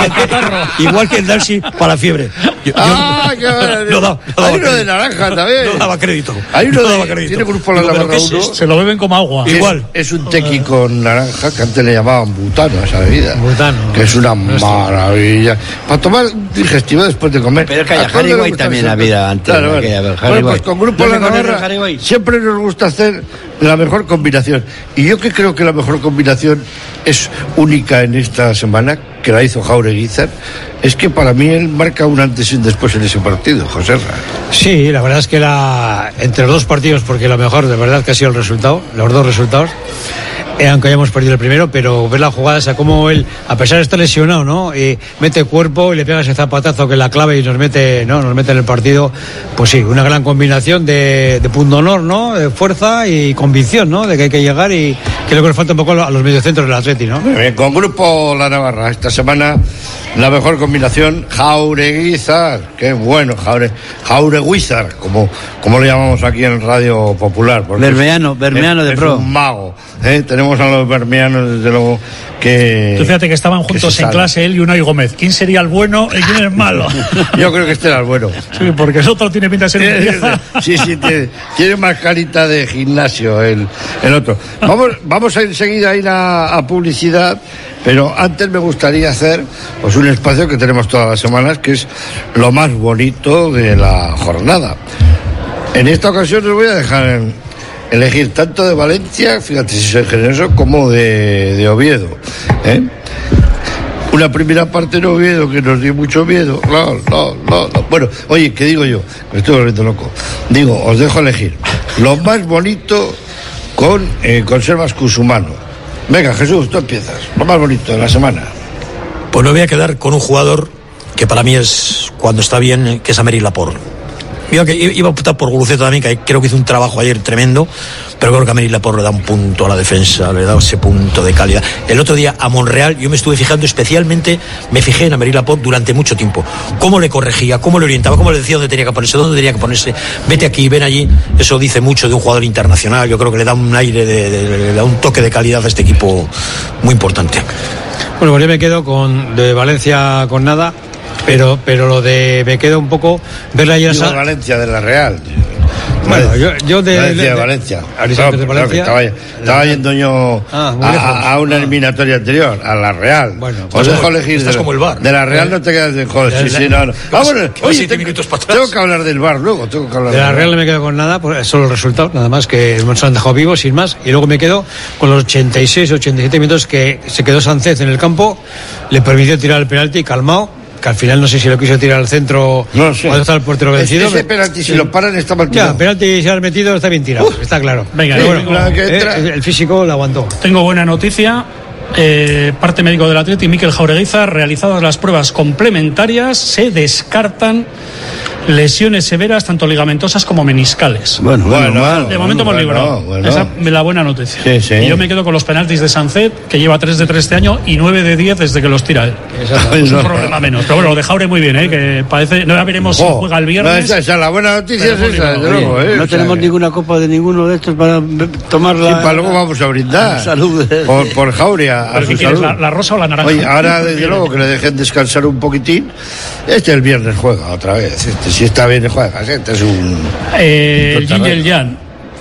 Dalsi, igual que el Dalsi para la fiebre. Yo- yo- Ah, qué maravilla. no da- no daba Hay uno de crédito. naranja también. No daba crédito. Hay uno No de, daba crédito. tiene Grupo La Digo, ¿pero Navarra qué es uno. esto? Se lo beben como agua. que es- Igual. Es, un tequi con naranja que antes le llamaban butano a esa bebida. Butano. Que es una maravilla. Para tomar digestivo después de comer. Pero es que hay ¿A cuándo Harry le White gusta también eso? había antes, Claro, ¿no? bueno. Que había Harry Bueno, pues White. con Grupo ¿No La se conoce Navarra Harry White? siempre nos gusta hacer la mejor combinación. Y yo que creo que la mejor combinación es única en esta semana, que la hizo Jaureguizar, es que para mí él marca un antes y un después en ese partido, José Ra. Sí, la verdad es que la entre los dos partidos, porque lo mejor de verdad que ha sido el resultado, los dos resultados. eh, aunque hayamos perdido el primero, pero ver la jugada, o sea, como él, a pesar de estar lesionado, ¿no? Y mete cuerpo y le pega ese zapatazo que es la clave y nos mete, ¿no? Nos mete en el partido. Pues sí, una gran combinación de, de punto honor, ¿no? De fuerza y convicción, ¿no? De que hay que llegar y que lo que nos falta un poco a los mediocentros del Atleti, ¿no? Bien, con Grupo La Navarra, esta semana la mejor combinación, Jaureguizar, qué bueno, Jaure, Jaureguizar, como, como le llamamos aquí en Radio Popular. Bermeano, Bermeano de es Pro. Un mago, ¿eh? Tenemos a los bermeanos, desde luego, que... Tú fíjate que estaban juntos que en clase él y Unai Gómez. ¿Quién sería el bueno y quién es el malo? Yo creo que este era el bueno. Sí, porque el otro tiene pinta de ser un vieja. Sí, sí, tiene, tiene más carita de gimnasio el, el otro. Vamos, vamos a enseguida a ir a, a publicidad, pero antes me gustaría hacer pues un espacio que tenemos todas las semanas, que es lo más bonito de la jornada. En esta ocasión os voy a dejar en, elegir tanto de Valencia, fíjate si soy generoso, como de, de Oviedo, ¿eh? Una primera parte de Oviedo que nos dio mucho miedo. No, no, no, no. Bueno, oye, ¿qué digo yo? Me estoy volviendo loco. Digo, os dejo elegir lo más bonito con eh, Conservas Cusumano. Venga, Jesús, tú empiezas. Lo más bonito de la semana. Pues me voy a quedar con un jugador que para mí es, cuando está bien, que es Aymeric Laporte. Iba, que, iba a optar por Guruceta también, que creo que hizo un trabajo ayer tremendo, pero creo que Aymeric Laporte le da un punto a la defensa, le da ese punto de calidad. El otro día a Monreal yo me estuve fijando especialmente, me fijé en Aymeric Laporte durante mucho tiempo. Cómo le corregía, cómo le orientaba, cómo le decía dónde tenía que ponerse, dónde tenía que ponerse, vete aquí, ven allí. Eso dice mucho de un jugador internacional. Yo creo que le da un aire, de, de, de, le da un toque de calidad a este equipo muy importante. Bueno, pues yo me quedo con de Valencia con nada. Pero, pero lo de me quedo un poco verla ayer Digo, Valencia de la Real. Bueno, yo, yo de Valencia de, de Valencia. de, Claro, de Valencia. claro, estaba, estaba yendo yo ah, a, a una eliminatoria anterior, a la Real. Bueno, os pues dejo elegir. Estás de, como el VAR. De la Real no te quedas de joder. Sí, sí, no, no. Vámonos. Oye, siete minutos para atrás. Tengo que hablar del VAR luego. Tengo que hablar de la del Real no me quedo con nada, pues solo el resultado, nada más, que nos han dejado vivos, sin más. Y luego me quedo con los ochenta y seis, ochenta y siete minutos que se quedó Sánchez en el campo, le permitió tirar el penalti calmado, que al final no sé si lo quiso tirar al centro no sé. cuando está el portero vencido. Ese penalti, si lo paran, está mal tirado. Ya, penalti si has metido, está bien tirado, uh, está claro. Venga, pero sí, bueno, eh, el físico lo aguantó. Tengo buena noticia. Eh, parte médico del Atleti, Mikel Jaureguizar, realizadas las pruebas complementarias, se descartan lesiones severas, tanto ligamentosas como meniscales. Bueno, bueno, bueno de momento bueno, hemos librado. Bueno. Esa es la buena noticia. Sí, sí. Y yo me quedo con los penaltis de Sánchez, que lleva tres de tres este año y nueve de diez desde que los tira él. Es un problema menos. Pero bueno, lo de Jaure muy bien, ¿eh? Que parece. No, ya veremos oh, si juega el viernes. No, esa, esa, la buena noticia es esa, desde luego, ¿eh? No tenemos que... ninguna copa de ninguno de estos para tomarla. Sí, para luego vamos a brindar. Salud. Por, por Jaure, a, a su salud. La, ¿La rosa o la naranja? Oye, ahora desde luego que le dejen descansar un poquitín. Este el viernes juega otra vez. Este, si está bien, juega. Este es un. Eh, Gingel Jan.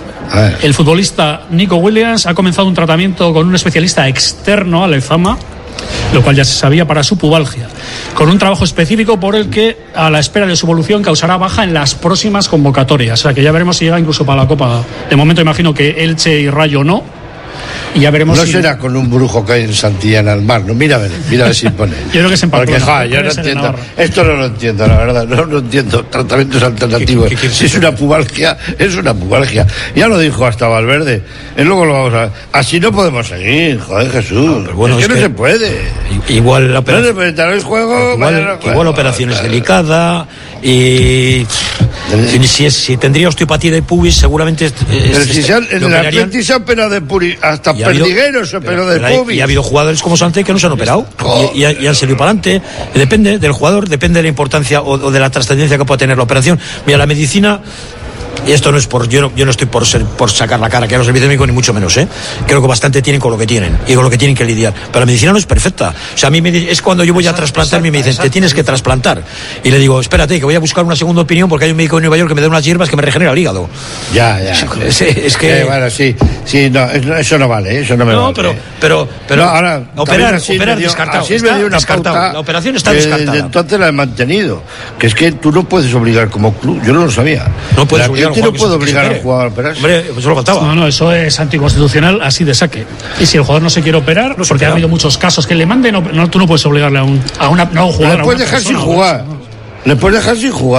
El futbolista Nico Williams ha comenzado un tratamiento con un especialista externo a Lezama, lo cual ya se sabía, para su pubalgia, con un trabajo específico por el que, a la espera de su evolución, causará baja en las próximas convocatorias. O sea que ya veremos si llega incluso para la Copa. De momento imagino que Elche y Rayo no. Y ya veremos no si... será con un brujo que hay en Santillana al mar, no, mira a ver, mira a ver si pone. Yo creo que es en Pamplona. Porque, ja, yo no entiendo, esto no lo entiendo, la verdad, no lo entiendo, tratamientos alternativos. ¿Qué, qué, qué, si es una pubalgia, es una pubalgia. Ya lo dijo hasta Valverde, y luego lo vamos a ver. Así no podemos seguir, joder, Jesús. No, pero bueno, es que, es que no se puede. Igual la operación... No se puede, el juego, igual, mañana, igual la operación es delicada y... Si, si, si tendría osteopatía de pubis, seguramente. Pero si se han, en el Atleti se han operado de pubis, hasta perdigueros se operó de pubis. Y ha habido jugadores como Sánchez que no se han operado y, y, y han salido para adelante. Depende del jugador, depende de la importancia o, o de la trascendencia que pueda tener la operación. Mira, la medicina. Y esto no es por, yo no, yo no estoy por ser, por sacar la cara que a los servicios médicos, ni mucho menos, ¿eh? Creo que bastante tienen con lo que tienen y con lo que tienen que lidiar. Pero la medicina no es perfecta. O sea, a mí me, es cuando yo voy a trasplantarme y me dicen, te tienes que trasplantar. Y le digo, espérate, que voy a buscar una segunda opinión porque hay un médico en Nueva York que me da unas hierbas que me regenera el hígado. Ya, ya. Es, es que... Eh, bueno, sí, sí, no, eso no vale, eso no me no, vale. pero, pero, pero, no, ahora, operar, operar dio, descartado. Así está me dio una descartado. pauta La operación está que descartada. Desde entonces la he mantenido. Que es que tú no puedes obligar como club, yo no lo sabía. No puedes obligar. No puedo obligar al jugador a operarse. Hombre, pues solo faltaba. No, no, eso es anticonstitucional así de saque. Y si el jugador no se quiere operar, no porque ha habido muchos casos que le manden, no, tú no puedes obligarle a un, a una, no, a un jugador. Le puedes dejar sin jugar. Le puedes dejar sin jugar.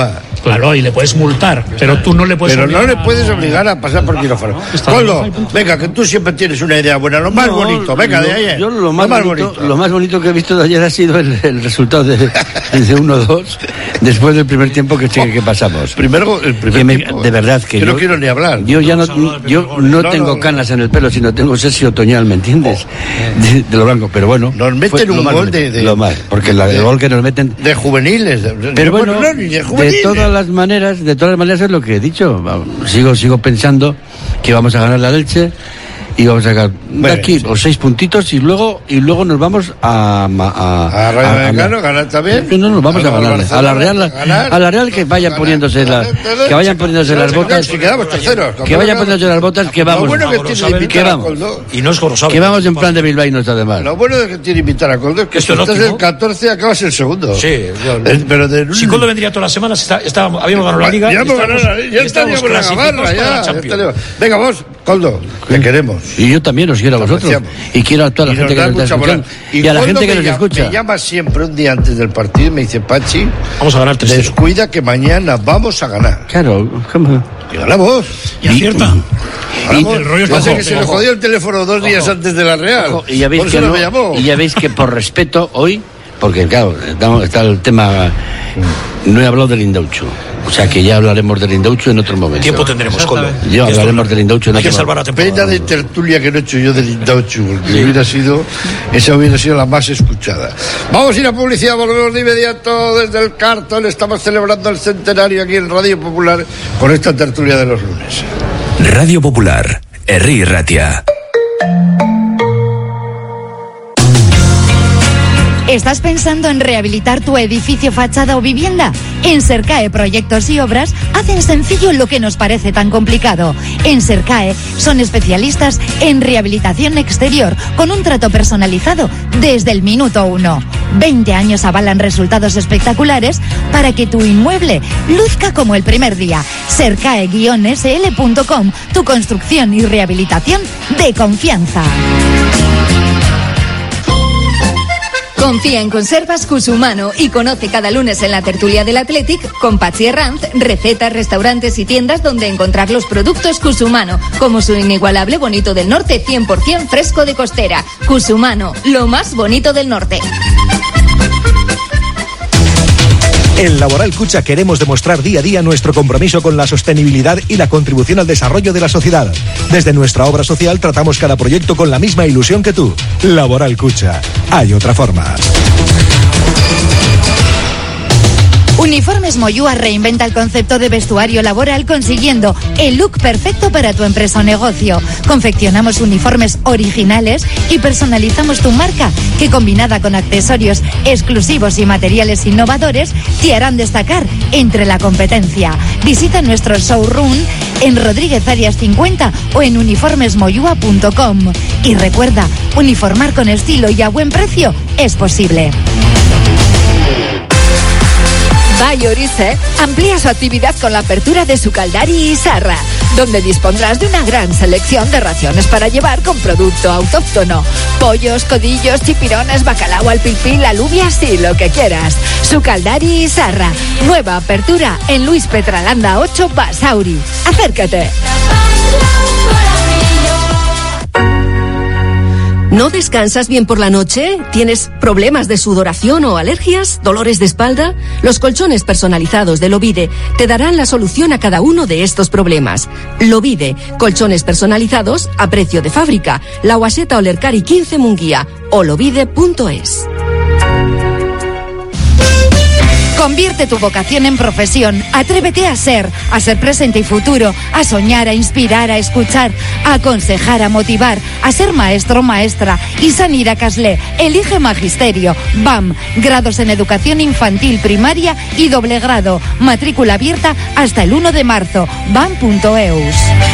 Claro, y le puedes multar, pero tú no le puedes Pero no obligar le puedes obligar a pasar por quirófano. Coldo, venga, que tú siempre tienes una idea buena, lo más No, bonito, venga, lo, de ayer. Yo lo más, lo más bonito, bonito. lo más bonito que he visto de ayer ha sido el, el resultado de, de uno dos después del primer tiempo que, que pasamos. Primero, el primer Que me- tiempo. de verdad que Yo yo, no quiero ni hablar. Yo ya no, yo no, No, tengo no. canas en el pelo, sino tengo sexy otoñal, ¿me entiendes? De, de lo blanco, pero bueno. Nos meten fue lo un más gol bonito, de, de- lo más, porque la- el de- gol que nos meten. de juveniles. de- de- Pero bueno, no, ni de de juveniles. todas las maneras, de todas las maneras es lo que he dicho. Vamos, Sigo, sigo pensando que vamos a ganar la Elche y vamos a sacar de Bueno, aquí sí. o seis puntitos y luego y luego nos vamos a a, A Rayo Vallecano, ganar también. No, no, nos vamos a, A la ganar. A la Real, Barcelona, ganar. a la Real que vayan poniéndose las, que vayan poniéndose las botas, Si quedamos terceros. que vayan poniéndose las botas, que Lo vamos, bueno que tiene de que invitar a vamos, Coldo. Y no es Gorosabel. que vamos en plan de bilbaínos además. Lo bueno de que tiene invitar a Coldo es que Esto si es estás óptimo. el catorce acabas el segundo. Sí, yo- Eh, pero de Si Coldo vendría todas las semanas, está, está- habíamos ganado la Liga. Ya y hemos estábamos- ganado la Liga, ya y estábamos estaríamos en la clasificados gabarra, para ya, la ya Champions. estaríamos. Venga, vos, Coldo, te queremos. Y yo también os quiero a vosotros apreciamos. y quiero a toda la Y gente nos que da nos está mucha moral. escuchando y a la Coldo gente que me nos llama- escucha. Me llama siempre un día antes del partido y me dice, Pachi, Vamos a ganar tres cero. descuida que mañana vamos a ganar. Claro, ¿cómo? Y ganamos. Y acierta. Ganamos. el rollo Yo está sé ojo, que se le ojo. jodió el teléfono dos días antes de la Real. Ojo, y ya veis Por que eso no no- me llamó. y ya veis que por respeto hoy, porque claro, estamos- está el tema, no he hablado del Indauchu, o sea que ya hablaremos del Indauchu en otro momento. Tiempo tendremos, Coldo. Ya hablaremos del Indauchu en Hay que otro salvar la momento. temporada. Pena de tertulia que no he hecho yo del Indauchu, porque hubiera sido, esa hubiera sido la más escuchada. Vamos a ir a publicidad, volvemos de inmediato desde el Cartón. Estamos celebrando el centenario aquí en Radio Popular con esta tertulia de los lunes. Radio Popular, Herri Ratia. ¿Estás pensando en rehabilitar tu edificio, fachada o vivienda? En Sercae Proyectos y Obras hacen sencillo lo que nos parece tan complicado. En Sercae son especialistas en rehabilitación exterior con un trato personalizado desde el minuto uno. veinte años avalan resultados espectaculares para que tu inmueble luzca como el primer día. Sercae guion S L punto com, tu construcción y rehabilitación de confianza. Confía en Conservas Cusumano y conoce cada lunes en la tertulia del Athletic con Pachi Herranz recetas, restaurantes y tiendas donde encontrar los productos Cusumano, como su inigualable bonito del norte cien por ciento fresco de costera. Cusumano, lo más bonito del norte. En Laboral Cucha queremos demostrar día a día nuestro compromiso con la sostenibilidad y la contribución al desarrollo de la sociedad. Desde nuestra obra social tratamos cada proyecto con la misma ilusión que tú. Laboral Cucha. Hay otra forma. Uniformes Moyúa reinventa el concepto de vestuario laboral consiguiendo el look perfecto para tu empresa o negocio. Confeccionamos uniformes originales y personalizamos tu marca, que combinada con accesorios exclusivos y materiales innovadores te harán destacar entre la competencia. Visita nuestro showroom en Rodríguez Arias cincuenta o en uniformes moyúa punto com. Y recuerda, uniformar con estilo y a buen precio es posible. Bayorice amplía su actividad con la apertura de su Caldari y Sarra, donde dispondrás de una gran selección de raciones para llevar con producto autóctono. Pollos, codillos, chipirones, bacalao al pilpil, alubias y lo que quieras. Su Caldari y Sarra, nueva apertura en Luis Petralanda ocho, Basauri. Acércate. ¿No descansas bien por la noche? ¿Tienes problemas de sudoración o alergias? ¿Dolores de espalda? Los colchones personalizados de Lovide te darán la solución a cada uno de estos problemas. Lovide, colchones personalizados a precio de fábrica. La Guaseta Olercari quince Munguía o lovide punto es. Convierte tu vocación en profesión. Atrévete a ser, a ser presente y futuro, a soñar, a inspirar, a escuchar, a aconsejar, a motivar, a ser maestro o maestra. Y Sanira Casle, elige magisterio. B A M, grados en educación infantil, primaria y doble grado. Matrícula abierta hasta el uno de marzo. bam punto eus.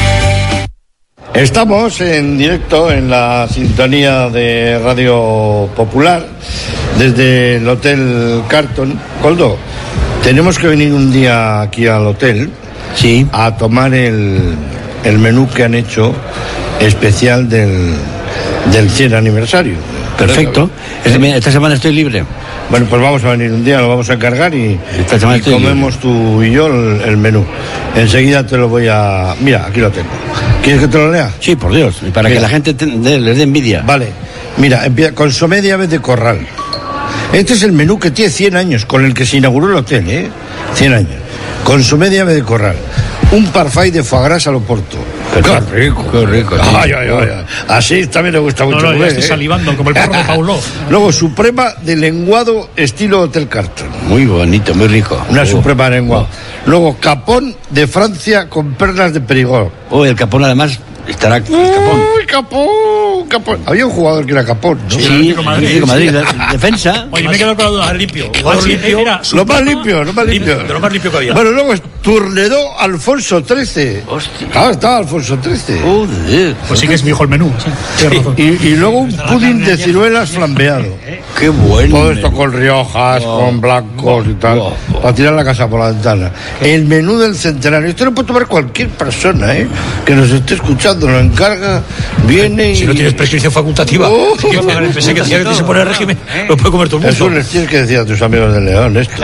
Estamos en directo en la sintonía de Radio Popular desde el Hotel Carton. Coldo, tenemos que venir un día aquí al hotel, sí, a tomar el, el menú que han hecho especial del, del cien aniversario. Perfecto. Esta semana estoy libre. Bueno, pues vamos a venir un día, lo vamos a encargar y, Esta semana y estoy comemos libre. tú y yo el, el menú. Enseguida te lo voy a... Mira, aquí lo tengo. ¿Quieres que te lo lea? Sí, por Dios, y para Mira. que la gente te, de, les dé envidia. Vale, mira, empieza consomé de aves de corral. Este es el menú que tiene cien años, con el que se inauguró el hotel, ¿eh? cien años. Consomé de ave de corral. Un parfait de foie gras al Oporto. Qué rico, qué rico. Sí. Ay, ay, ay, ay. Así también le gusta mucho. No, no, ya comer, estoy ¿eh? salivando, como el perro de Paulo. Luego, suprema de lenguado estilo Hotel Carton. Muy bonito, muy rico. Una Oh. suprema de lenguado. Luego, capón de Francia con perlas de Perigord. Oh, el capón además estará... El capón. Uy, capón, capón. Había un jugador que era capón, ¿no? Sí, Atlético Madrid, Madrid, la- defensa. Oye, me he quedado con la duda. limpio. Igual sí, limpio. era Lo Suprema, más limpio, lo más limpio. De lo más limpio que había. Bueno, luego es Tournedo Alfonso trece. Hostia. Claro, estaba Alfonso trece. Joder. Pues sí que es viejo el menú. Sí, tienes razón. Y, y luego un pudín de ciruelas flambeado. Qué bueno. Todo esto con riojas, con blancos y tal, para tirar la casa por la ventana. El menú del centenario. Esto lo puede tomar cualquier persona, ¿eh? Que nos esté escuchando, lo encarga, viene y... Si no tienes prescripción facultativa, Oh. yo pensé que decía que se pone el régimen, lo puede comer todo el Eso mundo. les tienes que decir a tus amigos de León, esto.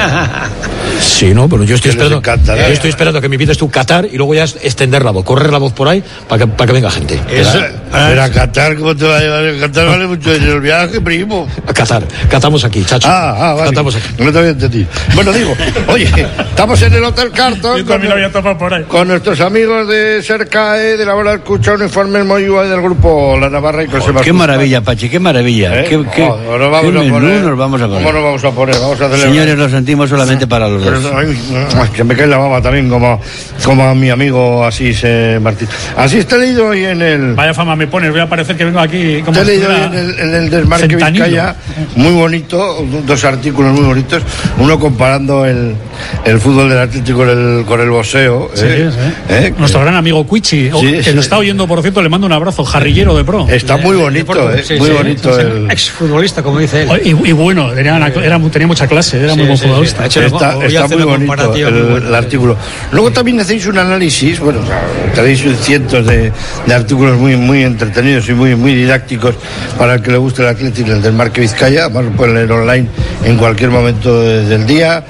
Sí, no, pero yo estoy Que les esperando. encantará. Yo estoy esperando que me invites tú Qatar y luego ya es extender la voz, correr la voz por ahí para que, para que venga gente. Eso, pero a Qatar, ¿cómo te va a llevar? A Qatar vale mucho dinero el viaje, primo. A Qatar. Catamos aquí, chacho. Ah, ah, vale. Catamos aquí. No te había entendido. Bueno, digo, oye, estamos en el Hotel Carton Yo con, también lo había tapado por ahí. con nuestros amigos de Sercae, de la Hora de Escucha, Uniformes Moyúa y del grupo La Navarra y con Sebastián. Qué maravilla, Pachi, qué maravilla. ¿Eh? Qué, qué, Oh, nos vamos qué a menú poner. nos vamos a ¿Cómo poner. nos vamos a poner? Vamos a celebrar. Señores, lo sentimos solamente para los Pero, dos. ay, que me cae la baba también, como, como a mi amigo Asís eh, Martín. Asís, te he leído hoy en el... Vaya fama me pones, voy a parecer que vengo aquí como Te he si leído hoy fuera en el, en el Desmarque Fentanilo. Vizcaya, muy bonito, dos artículos muy bonitos, uno comparando el, el fútbol del Atlético con el, con el boxeo. Sí, ¿eh? sí. ¿Eh? Nuestro gran amigo Cuichi, o- Sí, que sí. nos está oyendo, por cierto, le mando un abrazo, jarrillero de pro. Está muy bonito, ¿eh? Sí, muy sí, bonito sí, el... exfutbolista, como dice él. Y, y bueno, tenía, una- era, tenía mucha clase, era muy buen sí, sí. futbolista. Ha hecho Está, voy a está hacer muy una bonito comparativa el, muy buena, el sí. artículo. Luego también hacéis un análisis, bueno, o sea, tenéis cientos de, de artículos muy muy entretenidos y muy muy didácticos para el que le guste el Atlético, el del Marque Vizcaya, además lo pueden leer online en cualquier momento de- del día.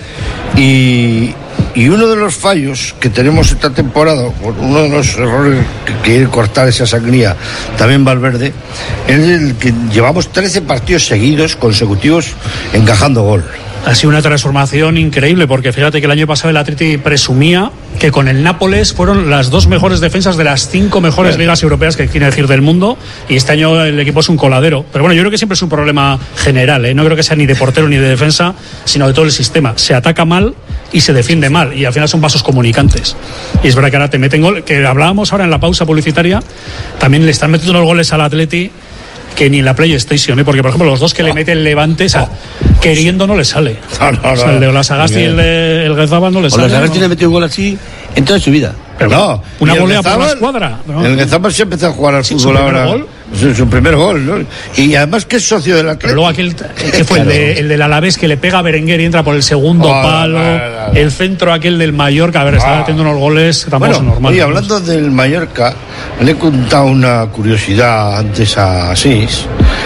Y, y uno de los fallos que tenemos esta temporada, uno de los errores que quiere cortar esa sangría, también Valverde, es el que llevamos trece partidos seguidos, consecutivos, encajando gol. Ha sido una transformación increíble, porque fíjate que el año pasado el Atleti presumía que con el Nápoles fueron las dos mejores defensas de las cinco mejores ligas europeas, que quiere decir del mundo, y este año el equipo es un coladero. Pero bueno, yo creo que siempre es un problema general, ¿eh? No creo que sea ni de portero ni de defensa, sino de todo el sistema. Se ataca mal y se defiende mal, y al final son vasos comunicantes. Y es verdad que ahora te meten gol, que hablábamos ahora en la pausa publicitaria, también le están metiendo unos goles al Atleti que ni en la PlayStation, ¿eh? Porque por ejemplo los dos que le mete el Levante, o sea, queriendo no le sale. No, no, O sea, no. el de Olasagasti y el de el Guezabal no le O sale. las Sagasti ¿no? le ha metido un gol así en toda su vida. Pero No, una y el golea por la Guezabal- escuadra. ¿no? El Guezabal se empezó a jugar al Sí, fútbol su primer ahora. gol. Su, su primer gol, ¿no? Y además que es socio del Pero Atlético. luego aquel que fue el, de, el del Alavés que le pega a Berenguer y entra por el segundo Oh, palo, no, no, no. el centro aquel del Mallorca, a ver, estaba Ah. haciendo unos goles que tampoco Bueno, son normales. oye, hablando del Mallorca, le he contado una curiosidad antes a Asís,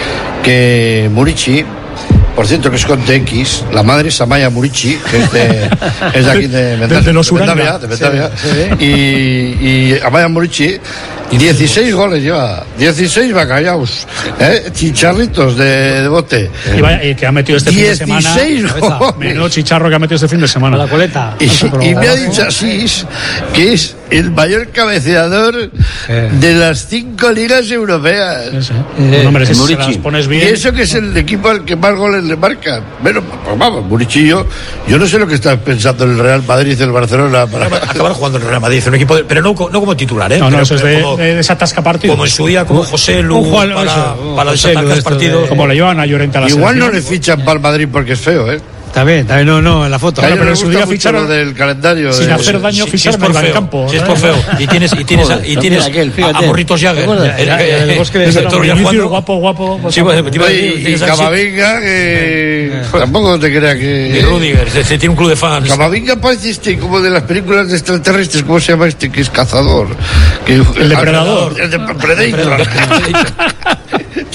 que Murici, por cierto que es con T X, la madre es Amaya Murici, que es de, es de aquí de Mendavia, De- de los Uranga. Mendavia, de Mendavia. Sí, y, y Amaya Murici, dieciséis goles lleva, dieciséis bacalaos, ¿eh? Chicharritos de, de bote. Y, vaya, y que ha metido este fin de semana. dieciséis goles. Menudo chicharro que ha metido este fin de semana. La coleta. Y, y me ha dicho Asís que es el mayor cabeceador Eh. de las cinco ligas europeas. Sí, sí. Bueno, hombre, si se Murici. las pones Y bien. eso que es el equipo al que más goles le marcan. Bueno, pues vamos, Murichillo, yo no sé lo que está pensando el Real Madrid y el Barcelona para... Acabar jugando en el Real Madrid, un equipo de- pero no, co- no como titular, ¿eh? No, no, Pero- eso es pero de, como, de desatasca partido. como en su día, como José Lu, Un Juan- para, eso, para José Lu, desatacar esto partidos. de- Como le llevan a Llorente a la Igual no selección. le fichan para el Madrid porque es feo, ¿eh? También, también, no, no, en la foto. A ellos pero les en su gusta día mucho ficharon lo del calendario. sin de- hacer daño, Si- si ficharon es por al feo, campo. si es ¿no? por feo. Y tienes, y tienes, Joder, y tienes aquel, a, fíjate. a Morritos Jagger. ¿Te acuerdas? El, el, el, el bosque de Ese Toro Vinicius, jugando. guapo, guapo. pues, Sí, pues, te iba a Oye, decir, y tienes a- Camavinga, que tampoco te crea y que... Rudiger, se- se tiene un club de fans. Camavinga parece este, como de las películas de extraterrestres, ¿cómo se llama este? Que es cazador. Que, El depredador. El de Predator.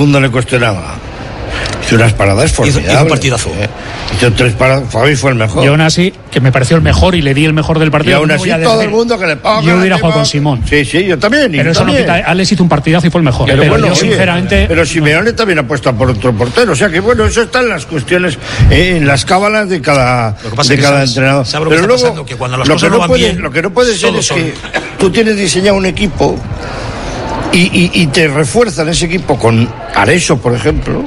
mundo le cuestionaba. hizo unas paradas formidables. Hizo un partidazo. ¿eh? Hizo tres paradas, Fabi fue el mejor. Y aún así, que me pareció el mejor y le di el mejor del partido. Y aún no así voy a todo decir, el mundo que le paga. yo hubiera jugado con Simón. Sí, sí, yo también. Pero yo eso también. no quita, Alex hizo un partidazo y fue el mejor. Pero, Pero, bueno, yo oye, sinceramente... pero Simeone también apuesta por otro portero. O sea que bueno, eso está en las cuestiones, eh, en las cábalas de cada, de cada sabes, entrenador. ¿sabes lo pero que luego, está pasando? Que cuando las lo cosas que no no van puede, bien, lo que no puede ser todos es son- que tú tienes diseñado un equipo y, y, y te refuerzan ese equipo con Areso, por ejemplo.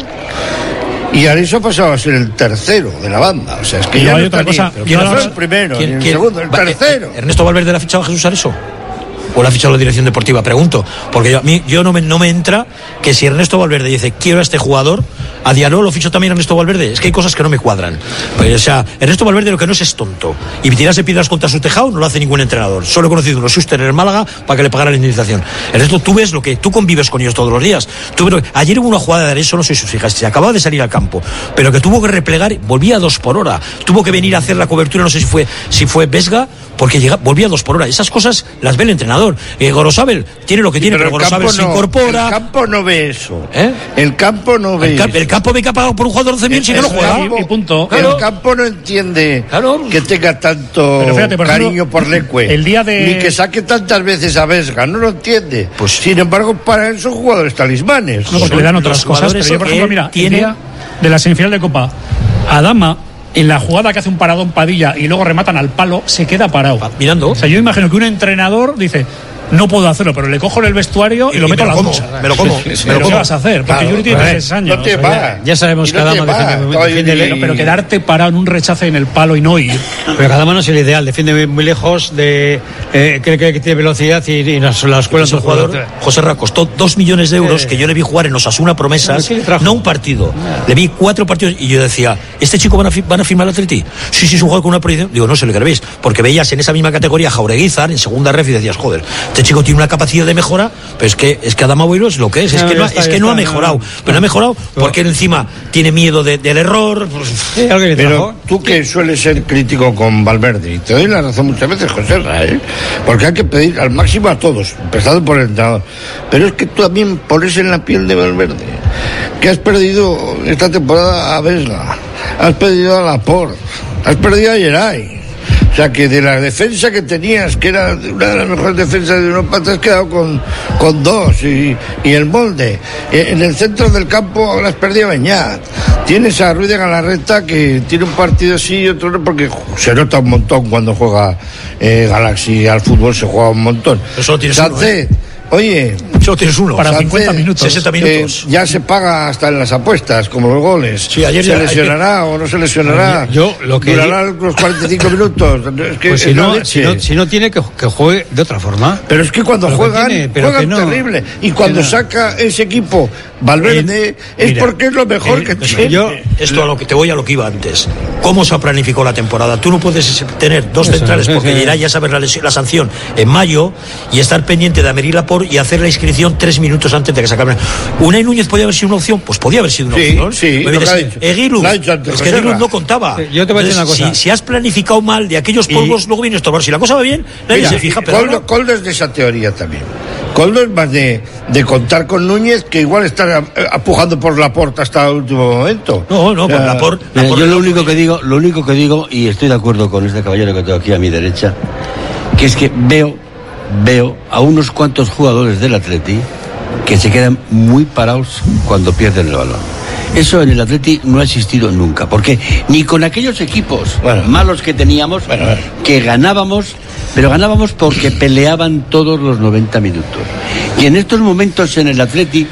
Y Areso ha pasado a ser el tercero de la banda. O sea, es que Y ya hay no otra está cosa, ni, yo no ahora- fue el primero, ¿Quién- ni el quién- segundo, el va- eh, tercero. ¿Ernesto Valverde la ha fichado a Jesús Areso? ¿O la ha fichado la dirección deportiva? Pregunto. Porque yo, a mí, yo no, me, no me entra que si Ernesto Valverde dice quiero a este jugador, a Diallo lo ficho también Ernesto Valverde. Es que hay cosas que no me cuadran. Pues, o sea, Ernesto Valverde lo que no es es tonto. Y tirarse piedras contra su tejado no lo hace ningún entrenador. Solo he conocido uno, Schuster en el Málaga, para que le pagara la indemnización. Ernesto, tú ves lo que tú convives con ellos todos los días. Tú ves lo que- ayer hubo una jugada de Areso, no soy sus hijas, se acababa de salir al campo, pero que tuvo que replegar, volvía a dos por hora. Tuvo que venir a hacer la cobertura, no sé si fue, si fue Vesga, porque llega, volvía a dos por hora. Esas cosas las ve el entrenador. Eh, Gorosabel tiene lo que tiene, pero, el Gorosabel campo se no- incorpora. El campo no ve eso. ¿Eh? El campo no ve El, camp- eso. el campo ve que ha pagado por un jugador de once mil si no lo El juega. campo- y punto. El Claro. campo no entiende que tenga tanto Pero fíjate, por ejemplo, cariño por Leque. el día de- Ni que saque tantas veces a Vesga. No lo entiende. Pues- Sin embargo, para él son jugadores talismanes. No, porque le dan otras los cosas. Pero jugadores yo, por ejemplo, que mira, tiene- el día de la semifinal de Copa, Adama, en la jugada que hace un paradón Padilla y luego rematan al palo, se queda parado. Mirando. O sea, yo imagino que un entrenador dice, no puedo hacerlo, pero le cojo en el vestuario y, Y- lo y meto a me la lo como, ducha. me lo como, Pero me lo ¿qué como. vas a hacer? Porque Claro, Yuri tiene pues, tres años. no te o sea, va. Ya sabemos Y que no te Adama va. defiende muy, Oye, defiende y- Pero quedarte parado en un rechace en el palo y no ir. Pero cada mano es el ideal, defiende muy, muy lejos, de, eh, cree que tiene velocidad y, y las, las escuelas Es un jugador, José Ra, costó dos millones de euros, Sí. que yo le vi jugar en Osasuna Promesas, Sí, le trajo. no un partido. Le vi cuatro partidos y yo decía, ¿este chico van a, fi- van a firmar al Atleti? Sí, sí, es un jugador con una proyección. Digo, no se lo creéis, porque veías en esa misma categoría a Jaureguizar en segunda ref y decías, joder, este chico tiene una capacidad de mejora, pero es que, es que Adama Boiro es lo que es, es No, que, ya no, ha- está, es ya que no ha está, mejorado. no. Pero no ha mejorado porque él encima tiene miedo de- del error. Pues, Sí, algo que le Pero trajo. tú que sueles ser crítico con Valverde, y te doy la razón muchas veces, José Ra, ¿eh? Porque hay que pedir al máximo a todos, empezando por el entrenador. Pero es que tú también pones en la piel de Valverde, que has perdido esta temporada a Vesga, has perdido a Laporte, has perdido a Geray. O sea que de la defensa que tenías, que era una de las mejores defensas de Europa, te has quedado con, con dos y, y el molde. Eh, En el centro del campo ahora has perdido a Beñat. Tienes a Ruiz de Galarreta que tiene un partido sí y otro no, porque se nota un montón cuando juega eh, Galaxy al fútbol, se juega un montón. Pero solo tienes uno, Sánchez, oye, solo tienes uno. Para Sánchez, cincuenta minutos. sesenta minutos. eh, ya se paga hasta en las apuestas, como los goles. Sí, ayer ¿Se ya- lesionará o no se lesionará? Yo, lo que Durará los cuarenta y cinco minutos. Es que Pues si es la no, leche. si, no, si no tiene, que, que juegue de otra forma. Pero es que cuando Pero que juegan, tiene, pero juegan que no, terrible. Y cuando que no. saca ese equipo Valverde, Eh, es mira, porque es lo mejor eh, que pues tiene. yo- Esto a lo que te voy a lo que iba antes. ¿Cómo se planificó la temporada? Tú no puedes tener dos Eso, centrales sí, porque sí. dirá ya saber la, lesión- la sanción en mayo y estar pendiente de Amery Laporte y hacer la inscripción tres minutos antes de que se acabe. ¿Unai Núñez podía haber sido una opción? Pues podía haber sido una Sí, opción. sí, Pues lo mira, que ha si- dicho. Eguiluz, Lo ha dicho antes es que José Eguiluz Ra. no contaba. Eh, yo te voy a decir Entonces, una cosa. Si, si has planificado mal de aquellos polvos, luego viene a estorbar. Si la cosa va bien, nadie Mira, se fija. Pero Coldo, ahora- Coldo es de esa teoría también. Coldo es más de, de contar con Núñez, que igual está eh, apujando por la puerta hasta el último momento. No, no, O sea, por Laporte. Mira, Laporte- yo lo único que digo, lo único que digo, y estoy de acuerdo con este caballero que tengo aquí a mi derecha, que es que veo, veo a unos cuantos jugadores del Atleti que se quedan muy parados cuando pierden el balón. Eso en el Atleti no ha existido nunca, porque ni con aquellos equipos Bueno. malos que teníamos, Bueno, bueno. que ganábamos, pero ganábamos porque peleaban todos los noventa minutos. Y en estos momentos en el Atleti,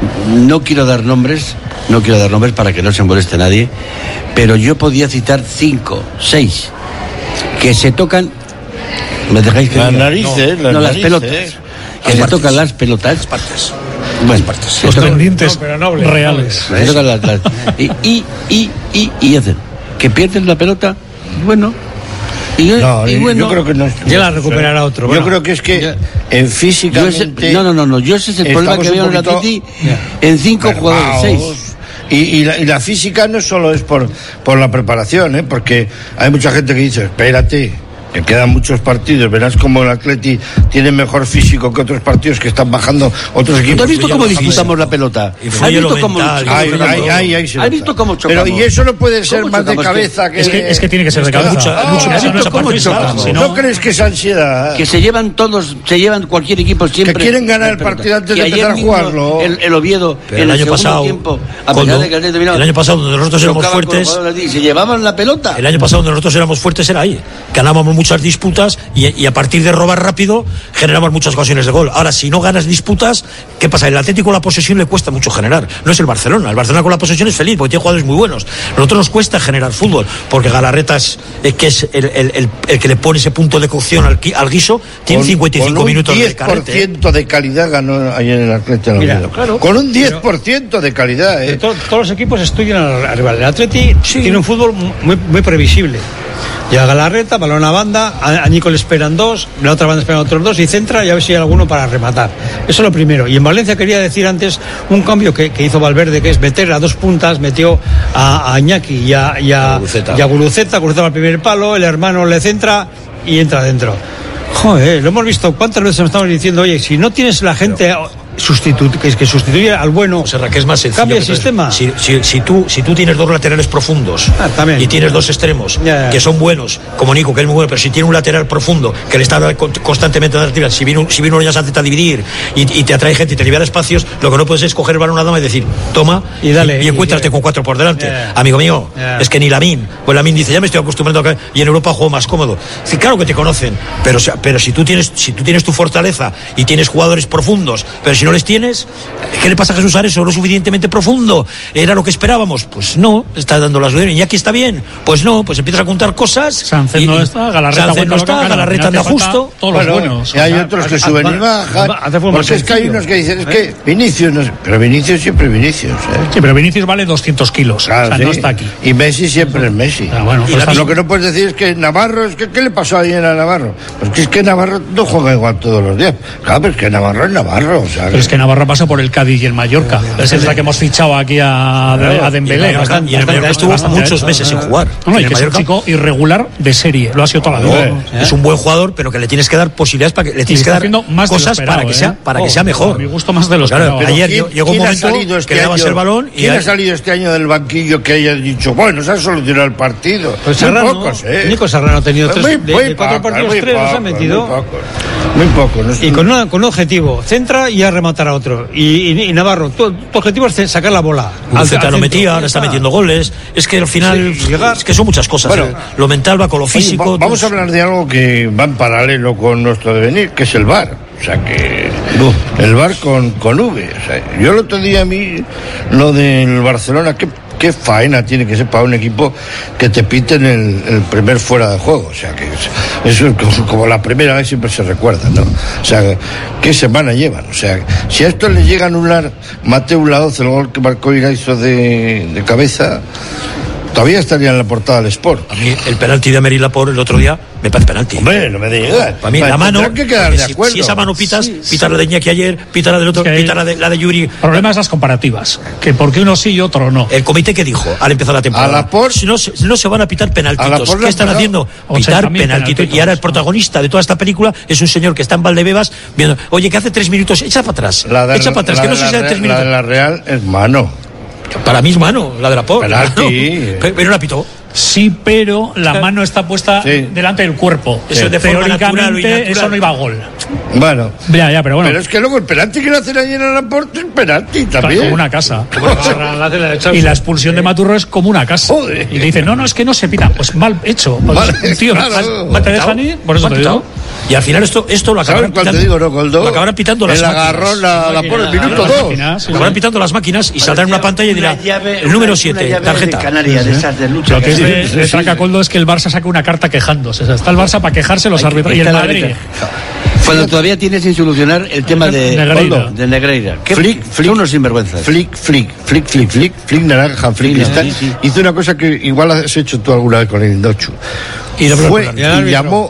no quiero dar nombres, no quiero dar nombres para que no se moleste nadie, pero yo podía citar cinco, seis, que se tocan, ¿me dejáis que Las diga? narices, no, las no, las narices. pelotas, que Las se partes. tocan las pelotas, Las partes. bueno, partes. se Los tocan- tendientes pero nobles, reales. se tocan las- las- y, y, y, y, y hacen que pierden la pelota, bueno, y, No, y yo- bueno, yo creo que no es- Ya la recuperará otro. Yo Bueno, creo que es que ya- en yo físicamente. ese- no, no, no, no, yo ese es el problema estamos que veo un en el poquito Atleti en cinco jugadores, mermaos. seis. Y, y, la, y la física no solo es por, por la preparación, ¿eh? Porque hay mucha gente que dice, espérate, que quedan muchos partidos, verás como el Atleti tiene mejor físico que otros partidos que están bajando otros equipos. ¿Tú has visto cómo disfrutamos la pelota? ¿Has visto cómo ¿Has visto cómo chocamos? Pero y eso no puede ser más de cabeza que... Es que, es que tiene que ser de cabeza. ¿No crees que es ansiedad? Que se llevan todos, se llevan cualquier equipo siempre. Que quieren ganar el partido antes de empezar a jugarlo. El, el Oviedo, pero en el, el año pasado, tiempo, a pesar de que el, el año pasado donde nosotros éramos fuertes, se llevaban la pelota. El año pasado donde nosotros éramos fuertes era ahí. Ganábamos muchas disputas y, y a partir de robar rápido generamos muchas ocasiones de gol. Ahora, si no ganas disputas, ¿qué pasa? El Atlético la posesión le cuesta mucho generar. No es el Barcelona. El Barcelona con la posesión es feliz porque tiene jugadores muy buenos. A nosotros nos cuesta generar fútbol porque Galarreta es, es que es el, el, el, el que le pone ese punto de cocción al, al guiso. Tiene con, cincuenta y cinco con minutos de carrete. Con un diez por ciento de calidad ganó ayer el Atlético. Claro, con un diez por ciento de calidad. ¿eh? Todo, todos los equipos estudian al rival. El Atleti sí. tiene un fútbol muy, muy previsible. Llega Galarreta, balón a banda, a, a Nico le esperan dos, la otra banda esperan otros dos y centra y a ver si hay alguno para rematar. Eso es lo primero. Y en Valencia quería decir antes un cambio que, que hizo Valverde, que es meter a dos puntas, metió a, a Iñaki y a, y a, y a Guruceta, cruzaba el primer palo, el hermano le centra y entra dentro. Joder, lo hemos visto cuántas veces nos estamos diciendo, oye, si no tienes la gente sustitu que, que sustituye al bueno, o sea, que es más sencillo, cambia el sistema. Si, si, si, tú, si tú tienes dos laterales profundos ah, y tienes dos extremos ya, ya. que son buenos, como Nico, que es muy bueno, pero si tiene un lateral profundo que le está constantemente dando tiras, si viene un, si viene un Oyarzabal a dividir y, y te atrae gente y te libera espacios, lo que no puedes es coger el balón a la dama y decir, toma y, dale, y, y encuéntrate y, con cuatro por delante. Ya, ya. Amigo mío, ya. es que ni Lamine, pues Lamine dice, ya me estoy acostumbrando a que, y en Europa juego más cómodo. Sí, claro que te conocen, pero, pero si tú tienes si tú tienes tu fortaleza y tienes jugadores profundos, pero si no les tienes, ¿qué le pasa a Jesús Ares? ¿No lo suficientemente profundo? ¿Era lo que esperábamos? Pues no, está dando las dudas. ¿Y aquí está bien? Pues no, pues empiezas a contar cosas. Sánchez no está, Galarreta no está, Galarreta anda justo. Todos bueno, los buenos. Y hay otros que suben y bajan. Porque es que hay unos que dicen, es que Vinicius, no sé, pero Vinicius siempre Vinicius. ¿eh? Sí, pero Vinicius vale doscientos kilos. Claro, o sea, sí. no está aquí. Y Messi siempre es Messi. Ah, bueno, y pues lo que no puedes decir es que Navarro, es que ¿qué le pasó ayer a Navarro? Pues es que Navarro no juega igual todos los días. Claro, pero es que Navarro es Navarro. O sea, pero es que Navarro pasa por el Cádiz y el Mallorca. Es el que hemos fichado aquí a, a Dembélé. Y, bastante, y el Mallorca estuvo bastante, muchos meses sin jugar. No, no, y que es un chico irregular de serie. Lo ha sido toda la vida. No, es un buen jugador, pero que le tienes que dar posibilidades para que le tienes que dar más cosas esperado, para que ¿eh? sea para oh, que sea mejor. A mi gusto más de los claro, que ayer llegó un momento este que le dabas el balón y ¿quién ha salido este año del banquillo que haya dicho, bueno, se ha solucionado el partido? Pues Serrano, pocos, ¿eh? Nico Serrano ha tenido tres, muy, muy de, de cuatro poco, partidos, tres los ha metido. Muy poco, muy poco no y con, una, con un objetivo, centra y a rematar a otro. Y, y, y Navarro, tu, tu objetivo es sacar la bola. Al lo metía, ahora está metiendo goles. Es que al final, sí, es que son muchas cosas. Bueno, ¿eh? Lo mental va con lo físico. Oye, va, vamos a hablar de algo que va en paralelo con nuestro devenir, que es el V A R. O sea que uh. el V A R con, con V. O sea, yo el otro día a mí, lo del Barcelona, ¿qué, qué faena tiene que ser para un equipo que te piten el, el primer fuera de juego? O sea que eso es como, como la primera vez siempre se recuerda, ¿no? O sea, ¿qué semana llevan? O sea, si a esto le llega a anular Mateu Laoz, el gol que marcó Iraizo de, de cabeza, todavía estaría en la portada del Sport. A mí el penalti de Aymeric Laporte el otro día me parece penalti. Hombre, no me digas. Para mí la mano, que quedar de acuerdo. Si, si esa mano pitas, sí, sí. pita la de Iñaki ayer, pita la del otro, es que pita la de, la de Yuri. El problema es las comparativas, que porque uno sí y otro no. El comité que dijo al empezar la temporada, a Laporte, si no, no se van a pitar penaltitos. ¿Qué están haciendo? Pitar penaltitos. Y ahora el protagonista de toda esta película es un señor que está en Valdebebas viendo, oye, que hace tres minutos, echa para atrás, la de, echa para atrás, que no sé si hace tres minutos. La de la Real es mano. Para mí es mano, la de la Por. Penalti. Pero, pero la pitó. Sí, pero la mano está puesta sí. delante del cuerpo. Sí. Eso de forma natural, natural. Eso no iba a gol. Bueno. Ya, ya, pero bueno. Pero es que luego el penalti que le hacen ayer en el Porto es penalti también. Como una casa. Y la expulsión de Maturro es como una casa. Joder. Y le dicen, no, no, es que no se pita. Pues mal hecho. Pues, vale, tío, claro. mal, te dejan ir, por eso te digo. Y al final esto, esto lo acabarán pitando. Te digo, no, Goldo, lo acabarán pitando las el máquinas. Agarrón la, la por el minuto dos. Sí, lo acabarán pitando las máquinas y saldrán una pantalla y dirá el número siete, tarjeta. De Canarias, de esas de lucha. Lo que es de, de Tracacoldo es que el Barça saca una carta quejándose. O sea, está el Barça para quejarse los árbitros. Y el Madrid. Cuando todavía tienes sin solucionar el tema de Negreira. De Negreira. ¿Qué flick, flick, unos sinvergüenzas. Flick, flick, flick, flick, flick, flick, naranja, flick, sí, cristal. Sí, sí. Hizo una cosa que igual has hecho tú alguna vez con el Indochu. Y fue y llamó.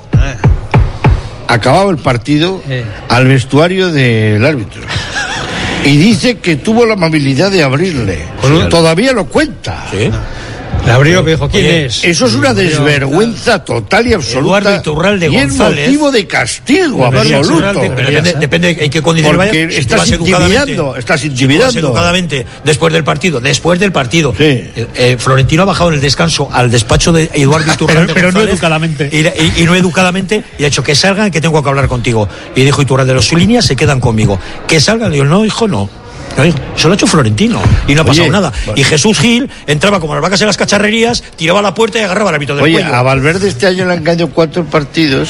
Acababa el partido eh. al vestuario del árbitro y dice que tuvo la amabilidad de abrirle. Sí, todavía lo cuenta. ¿Sí? Le abrió, me dijo, ¿quién Oye, es? Eso es una desvergüenza total y absoluta. Eduardo Iturralde y es González. motivo de castigo absoluto. Pero depende, depende en qué condiciones Porque vaya. Si estás vas educadamente, intimidando, estás si tú vas intimidando. educadamente, después del partido, después del partido. Sí. Eh, eh, Florentino ha bajado en el descanso al despacho de Eduardo Iturralde. Pero, pero no González, educadamente. Y, y- y no educadamente, y ha dicho que salgan, que tengo que hablar contigo. Y dijo Iturralde, los líneas se quedan conmigo. Que salgan. Le digo, no, hijo, no. No, hijo, eso lo ha hecho Florentino y no ha Oye, pasado nada. bueno. Y Jesús Gil entraba como las vacas en las cacharrerías, tiraba la puerta y agarraba el árbitro del Oye, cuello. a Valverde este año le han caído cuatro partidos,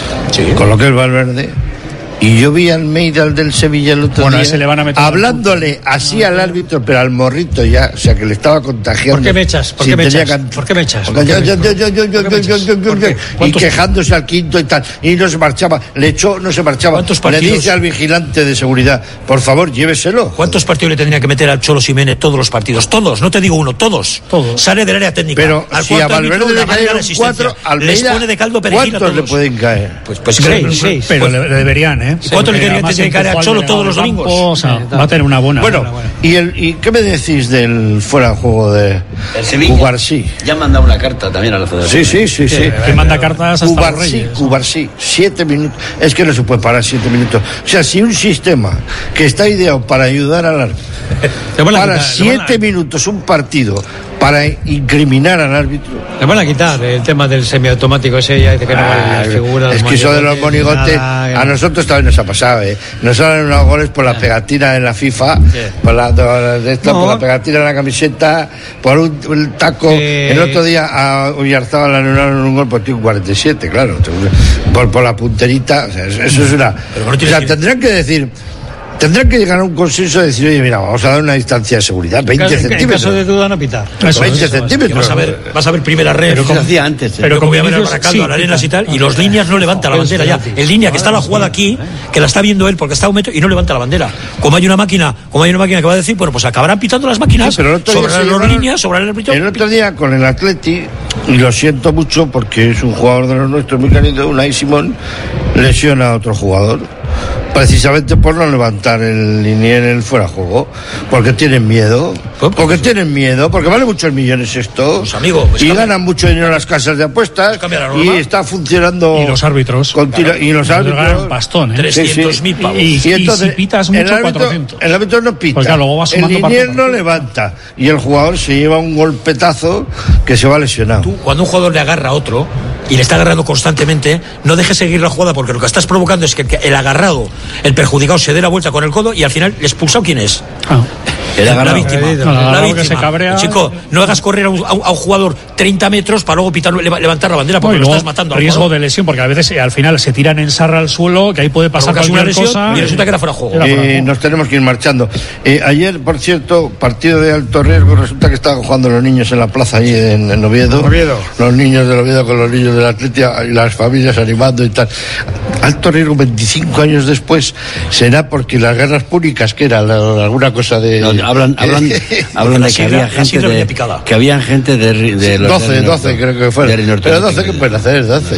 con lo que es Valverde. Y yo vi a Almeida, al del Sevilla, el otro Bueno, a día, ese le van a meter hablándole así al árbitro, pero al morrito ya, o sea, que le estaba contagiando. ¿Por qué me echas? ¿Por Sí, qué me tenía echas? can- ¿Por qué me echas? Porque yo- yo- yo- yo- yo- yo- ¿Por qué me yo- echas? yo- yo- ¿Por qué? Y ¿Cuántos- quejándose al quinto y tal, y no se marchaba, le echó, no se marchaba. ¿Cuántos Le partidos? dice al vigilante de seguridad, por favor, lléveselo. ¿Cuántos partidos le tendría que meter al Cholo Simeone? Todos los partidos, todos, no te digo uno, todos. Todos. Sale del área técnica. Pero al si a cuarto árbitro, Valverde la le manga de cayeron asistencia. cuatro, Les Almeida, pone de caldo perejil a ¿cuántos le todos. pueden caer? Pues, pues Seis, creo- seis. Pero pues- le, le deberían, ¿eh? ¿Y cuánto le Porque quería además que el caer a Juan Cholo de todos los Campo, domingos? o sea, va a tener una buena. Bueno, una buena. ¿y, el, ¿y qué me decís del fuera de juego de El Sevilla. Cubarsí? Ya han mandado una carta también a la Federación. Sí, sí, sí, sí. Que manda cartas hasta los Cubarsí, Reyes. Cubarsí, siete minutos. Es que no se puede parar siete minutos. O sea, si un sistema que está ideado para ayudar al árbitro Le van a para quitar, le van a- siete minutos un partido para incriminar al árbitro. Le van a quitar el tema del semiautomático ese, ya dice que no vale las figuras. Es que eso de los monigotes nada, a nosotros también nos ha pasado, ¿eh? Nos han unos goles por la pegatina en la FIFA, por la, de esto, No. por la pegatina en la camiseta, por un, un taco. Eh. El otro día a Uyarzábal le anularon un gol por un cuarenta y siete, claro, por, por la punterita. O sea, eso, eso es una. Pero no O tiene sea, que- tendrán que decir. Tendrán que llegar a un consenso de decir, oye, mira, vamos a dar una distancia de seguridad, En veinte caso, en centímetros. caso de duda, no pitar. Eso, veinte eso, Que centímetros. vas a ver, vas a ver primera red. Pero como hacía antes. ¿eh? Pero Pero como voy a ver al Vinicius, Baracaldo, sí, a las arenas y tal, y los líneas no levanta la Es bandera ya. penalti. En línea, que está la jugada aquí, que la está viendo él porque está a un metro y no levanta la bandera. Como hay una máquina, como hay una máquina que va a decir, bueno, pues acabarán pitando las máquinas Sí, pero el otro día sobre se las llevaron- líneas, sobre el árbitro. El otro día con el Atleti, y lo siento mucho porque es un jugador de los nuestros muy querido, Unai Simón, lesiona a otro jugador. Precisamente por no levantar el linier en el fuera de juego. Porque tienen miedo. Porque tienen miedo. Porque vale muchos millones esto. Pues, amigo, pues y cambia. ganan mucho dinero en las casas de apuestas. cambia la Y norma. está funcionando. Y los árbitros. continua- y los Ganan árbitros. pastón, ¿eh? trescientos mil pavos. Y, y entonces, si pitas el mucho, árbitro- cuatrocientos. El árbitro no pita. Pues claro, luego va el sumando linier partido. no levanta. Y el jugador se lleva un golpetazo que se va lesionado. Tú, cuando un jugador le agarra a otro y le está agarrando constantemente, no dejes seguir la jugada porque lo que estás provocando es que el, que- el agarrado, el perjudicado, se dé la vuelta con el codo y al final el expulsado, ¿quién es? Ah. El La agarrado. víctima. No, el La agarrado que víctima. se cabrea. Chico, no hagas correr a un, a un- a un jugador treinta metros para luego pitar, leva- levantar la bandera No, porque y lo luego estás matando al riesgo jugador. de lesión, porque a veces eh, al final se tiran en sarra al suelo, que ahí puede pasar Provocas una cualquier lesión cosa. y resulta que era fuera de juego. Era fuera de Eh, juego. nos tenemos que ir marchando. Eh, ayer, por cierto, partido de alto riesgo, resulta que estaban jugando los niños en la plaza allí en, en Oviedo. Oviedo. Los niños del Oviedo con los niños del Atletia y las familias animando y tal. Alto riesgo veinticinco años después será porque las guerras púnicas, que era la- alguna cosa de... No, hablan, hablan, hablan la de que sidra- había la gente sidra venía de, picada. que había gente de, ri- de los doce, de doce Rinorte- creo que de fueron. Rinorte. Pero doce, ¿qué pueden hacer? doce.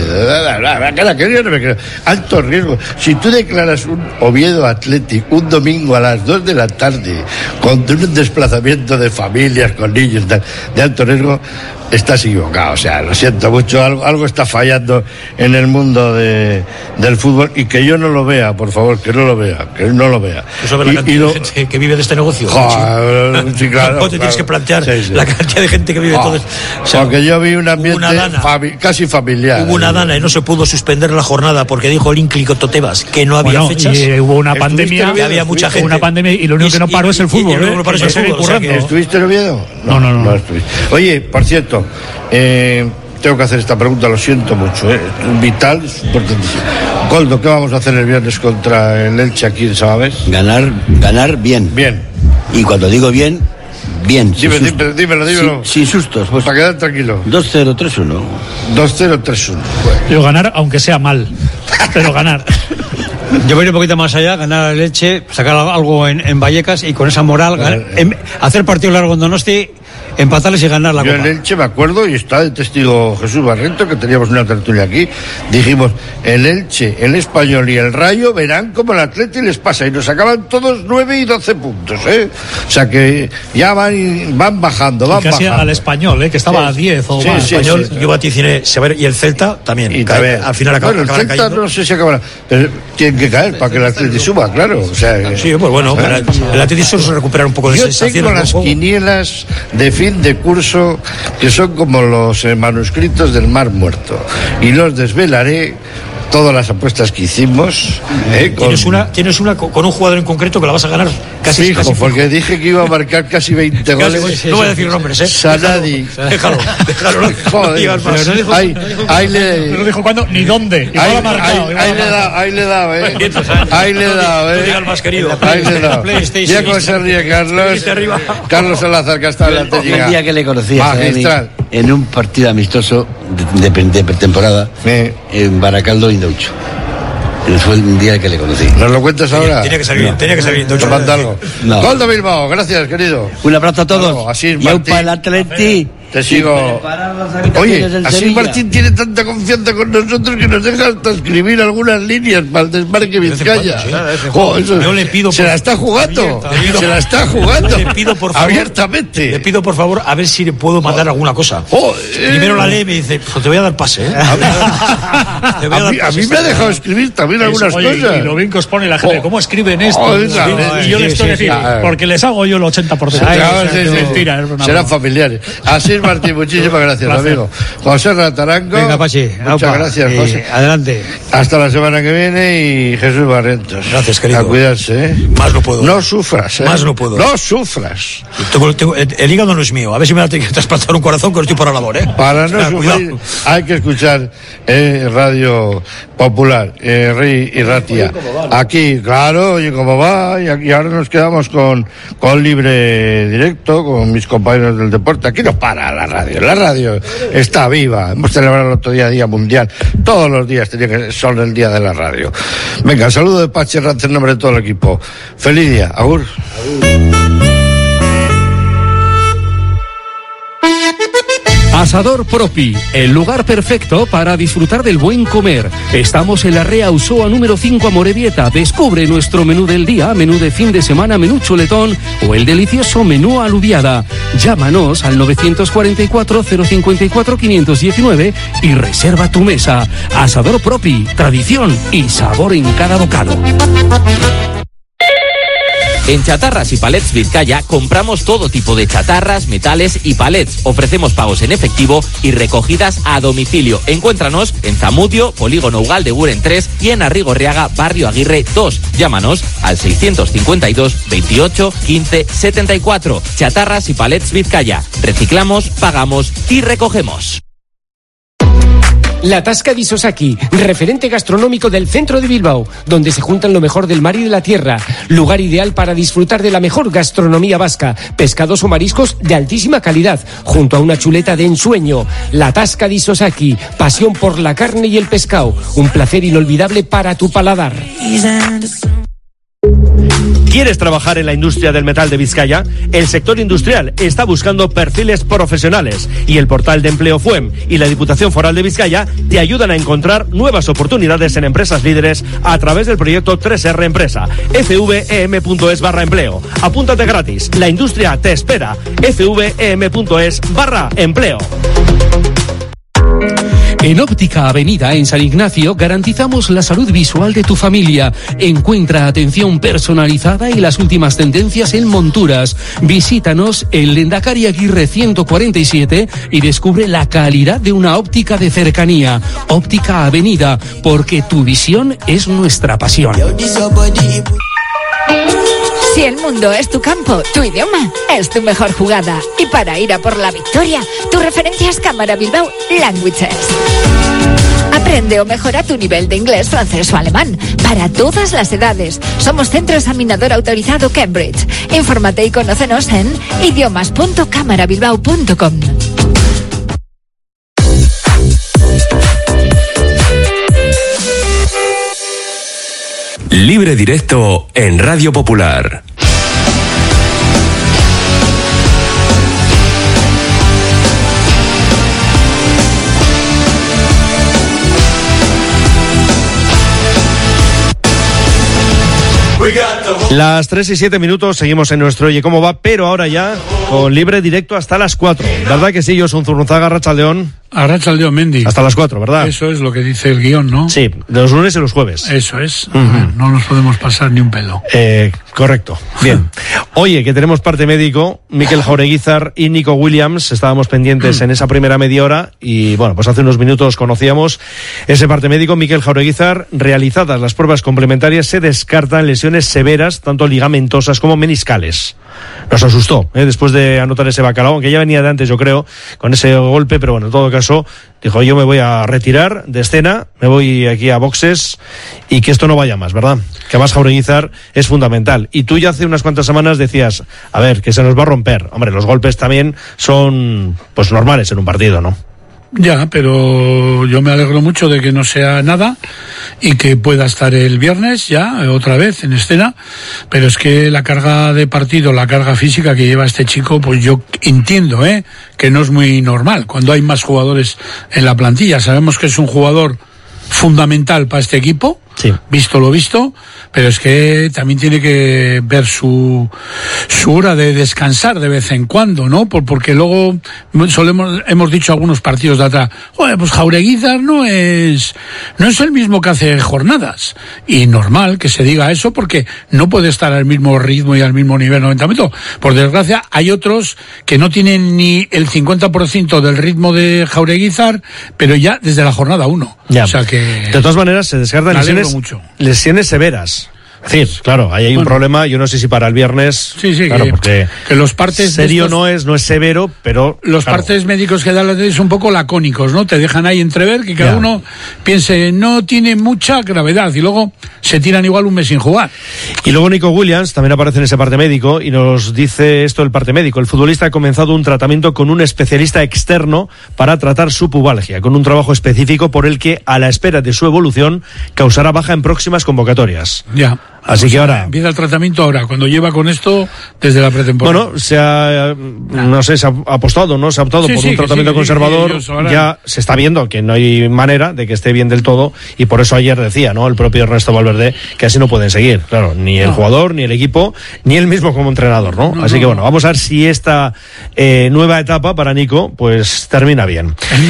Que la que yo no me creo. Alto riesgo. Si tú declaras un Oviedo Athletic un domingo a las dos de la tarde, con un desplazamiento de familias, con niños, tal, de alto riesgo, estás equivocado. O sea, lo siento mucho, algo, algo está fallando en el mundo de, del fútbol y que yo no lo vea, por favor, que no lo vea, que no lo vea. ¿Tú sabes la Y- cantidad y lo- de gente que vive de este negocio? Joder, sí, claro, Vos te tienes claro. que plantear Sí, sí. la cantidad de gente que vive Ah, todo esto. O sea, porque yo vi un ambiente una dana. fami- casi familiar. hubo una dana y no se pudo suspender la jornada porque dijo el ínclico Totebas que no había Bueno, fechas. y eh, hubo una ¿Estuviste pandemia, en que había mucha hubo gente. una pandemia y lo único Y- que no paró y- es el y- fútbol. y lo único ¿eh? que paró es Que el sigue fútbol, o sea currando. que- ¿Estuviste en Oviedo? No, no, no. estuviste. Oye, por cierto, eh, tengo que hacer esta pregunta, lo siento mucho, ¿eh? Vital, es importantísimo. Goldo, ¿qué vamos a hacer el viernes contra el Elche aquí en Samamés? Ganar, ganar bien. Bien. Y cuando digo bien, bien. sin Dime, susto. dime, dímelo, dímelo. Sin, sin sustos. Pues Para quedar tranquilo. dos cero tres uno. dos cero tres uno. Yo ganar, aunque sea mal, pero ganar. Yo voy a ir un poquito más allá, ganar a Leche, sacar algo en, en Vallecas y con esa moral, gan- Vale. en- hacer partido largo en Donosti empatarles y ganar la Yo Copa. en Elche me acuerdo, y está de testigo Jesús Barreto, que teníamos una tertulia aquí, dijimos, el Elche, el Español y el Rayo verán como el Atleti les pasa, y nos sacaban todos nueve y doce puntos, ¿eh? O sea que ya van, van bajando, van y casi bajando. al Español, ¿eh? Que estaba Sí. a diez o Sí, más. sí, Español, sí. yo vaticiné, se va, y el Celta también. Y cae, también. al final acaba, Bueno, el acabará Celta cayendo. no sé si acabará, pero tienen que caer para que el Atleti suba, claro. O sea, que- Sí, pues bueno, ¿eh? el, el Atlético se recupera un poco de Yo sensaciones tengo del las juego. quinielas de fin de curso que son como los eh, manuscritos del Mar Muerto, y los desvelaré, todas las apuestas que hicimos. eh, con... Tienes una, tienes una co- con un jugador en concreto que la vas a ganar casi. Fijo, casi porque dije que iba a marcar casi veinte Casi, goles. sí, no voy a decir nombres, ¿eh? Sanadi. Déjalo, déjalo, no, Joder, no digas más. pero no dijo- ahí, ahí le, No dijo cuándo ni dónde. Igual ahí, ha marcado. ahí- igual ahí ha le he marcado. dado, ahí le he dado, eh. Quietos, ¿eh? Ahí le he dado, No eh. digas más, querido. Ahí le he dado. PlayStation. Ya con se ríe Carlos. Viste arriba. Carlos Salazar, que está en la El técnica. día que le conocí a Magistral. Sanani en un partido amistoso de, de, de pretemporada Sí. en Baracaldo y Doucho. Fue el día que le conocí. ¿Nos lo cuentas ahora? Tiene que salir bien, tenía que salir bien. Te manda algo. No. Gol de Bilbao, gracias, querido. Un abrazo a todos. Algo, Así es, Y un Martín. para el Atleti. Te sigo. Oye, así Martín tiene tanta confianza con nosotros que nos deja hasta escribir algunas líneas para el desmarque Vizcaya. Jo, eso- Yo le pido se por- la está jugando. Abierta, le pido- Se la está jugando. Le pido por favor, abiertamente. Le pido por favor a ver si le puedo mandar alguna cosa. Joder. Primero la lee y me dice, pues te voy a dar pase, ¿eh? Te voy A dar mí, a pase mí me ha esta dejado semana. escribir también Eso, algunas oye, cosas. y lo bien que os pone la gente, Jo. ¿cómo escriben esto? Joder, Sí, ¿sabes? y yo Sí, les estoy sí, diciendo, sí. porque les hago yo el ochenta por ciento. Claro, sí, sí. Mentira, es una Serán broma. familiares. Así es, Martín, muchísimas gracias, Placer. amigo. José Rataranco. Venga, Pachi. Muchas aupa. gracias, Eh, José. Adelante. Hasta la semana que viene, y Jesús Barrentos. Gracias, querido. A cuidarse, ¿eh? Más no puedo. No sufras, ¿eh? Más no puedo. No sufras. Tengo- tengo- el, el hígado no es mío. A ver si me da que trasplantar un corazón, que no estoy para la labor, ¿eh? Para no Ah, sufrir, cuidado. hay que escuchar eh, Radio Popular, eh, Rey y Ratia. Aquí, claro, oye, cómo va, y, aquí, y ahora nos quedamos con, con libre directo, con mis compañeros del deporte. Aquí no para la radio, la radio está viva. Hemos celebrado el otro día Día Mundial. Todos los días tenía que son el día de la radio. Venga, saludo de Pachi Ranz en nombre de todo el equipo. Feliz día, agur. Asador Propi, el lugar perfecto para disfrutar del buen comer. Estamos en la Rea Usoa número cinco Amorebieta. Descubre nuestro menú del día, menú de fin de semana, menú chuletón o el delicioso menú alubiada. Llámanos al nueve cuatro cuatro, cero cinco cuatro, cinco uno nueve y reserva tu mesa. Asador Propi, tradición y sabor en cada bocado. En Chatarras y Palets Vizcaya compramos todo tipo de chatarras, metales y palets. Ofrecemos pagos en efectivo y recogidas a domicilio. Encuéntranos en Zamudio, Polígono Ugal de Buren tres y en Arrigorriaga, Barrio Aguirre dos. Llámanos al seiscientos cincuenta y dos, veintiocho, quince, setenta y cuatro. Chatarras y Palets Vizcaya. Reciclamos, pagamos y recogemos. La Tasca di Sosaki, referente gastronómico del centro de Bilbao, donde se juntan lo mejor del mar y de la tierra. Lugar ideal para disfrutar de la mejor gastronomía vasca, pescados o mariscos de altísima calidad, junto a una chuleta de ensueño. La Tasca di Sosaki, pasión por la carne y el pescado, un placer inolvidable para tu paladar. ¿Quieres trabajar en la industria del metal de Vizcaya? El sector industrial está buscando perfiles profesionales y el portal de empleo FUEM y la Diputación Foral de Vizcaya te ayudan a encontrar nuevas oportunidades en empresas líderes a través del proyecto tres erre Empresa. f v e m punto es barra empleo. Apúntate gratis. La industria te espera. f v e m punto es barra empleo. En Óptica Avenida, en San Ignacio, garantizamos la salud visual de tu familia. Encuentra atención personalizada y las últimas tendencias en monturas. Visítanos en Lendakari Aguirre ciento cuarenta y siete y descubre la calidad de una óptica de cercanía. Óptica Avenida, porque tu visión es nuestra pasión. Si el mundo es tu campo, tu idioma es tu mejor jugada. Y para ir a por la victoria, tu referencia es Cámara Bilbao Languages. Aprende o mejora tu nivel de inglés, francés o alemán para todas las edades. Somos centro examinador autorizado Cambridge. Infórmate y conócenos en idiomas punto cámara bilbao punto com. Libre directo en Radio Popular. Las tres y siete minutos, seguimos en nuestro Oye Cómo Va, pero ahora ya con libre directo hasta las cuatro. ¿Verdad que sí, Josun Zurrunzaga, Arratsaldeón? Arratsaldeón, Mendy. Hasta las cuatro, ¿verdad? Eso es lo que dice el guión, ¿no? Sí, de los lunes y los jueves. Eso es. Uh-huh. No nos podemos pasar ni un pelo. Eh, correcto. Bien. Oye, que tenemos parte médico, Mikel Jaureguizar y Nico Williams. Estábamos pendientes en esa primera media hora y, bueno, pues hace unos minutos conocíamos ese parte médico. Mikel Jaureguizar, realizadas las pruebas complementarias, se descartan lesiones severas, tanto ligamentosas como meniscales. Nos asustó, ¿eh? Después de anotar ese bacalao, aunque ya venía de antes, yo creo, con ese golpe, pero bueno, en todo caso, dijo, yo me voy a retirar de escena, me voy aquí a boxes y que esto no vaya más, ¿verdad? Que además Jaureguizar es fundamental. Y tú ya hace unas cuantas semanas decías, a ver, que se nos va a romper. Hombre, los golpes también son, pues, normales en un partido, ¿no? Ya, pero yo me alegro mucho de que no sea nada y que pueda estar el viernes ya otra vez en escena, pero es que la carga de partido, la carga física que lleva este chico, pues yo entiendo, ¿eh? que no es muy normal cuando hay más jugadores en la plantilla. Sabemos que es un jugador fundamental para este equipo, sí, visto lo visto, pero es que también tiene que ver su su hora de descansar de vez en cuando, ¿no? Por, porque luego solemos, hemos dicho algunos partidos de atrás, oye, pues Jaureguizar no es no es el mismo que hace jornadas, y normal que se diga eso porque no puede estar al mismo ritmo y al mismo nivel noventa metros. Por desgracia hay otros que no tienen ni el cincuenta por ciento del ritmo de Jaureguizar, pero ya desde la jornada uno. Ya. O sea que de todas maneras se descartan lesiones, mucho. lesiones severas. Es decir, claro, ahí hay un bueno. problema, yo no sé si para el viernes, sí, sí, claro, que, porque que los partes serio estos, no es, no es severo, pero los claro. partes médicos que dan la tele son un poco lacónicos, ¿no? Te dejan ahí entrever que cada ya. uno piense, no tiene mucha gravedad, y luego se tiran igual un mes sin jugar. Y luego Nico Williams también aparece en ese parte médico y nos dice esto el parte médico. El futbolista ha comenzado un tratamiento con un especialista externo para tratar su pubalgia, con un trabajo específico por el que, a la espera de su evolución, causará baja en próximas convocatorias. Ya. Así pues que ahora empieza el tratamiento ahora, cuando lleva con esto desde la pretemporada. Bueno, se ha, no sé, se ha apostado, ¿no? Se ha optado sí, por sí, un tratamiento sí, conservador. Sí, ya se está viendo que no hay manera de que esté bien del todo, y por eso ayer decía, ¿no? El propio Ernesto Valverde que así no pueden seguir, claro, ni el no. jugador, ni el equipo, ni él mismo como entrenador, ¿no? no así no, que bueno, vamos a ver si esta eh, nueva etapa para Nico pues termina bien.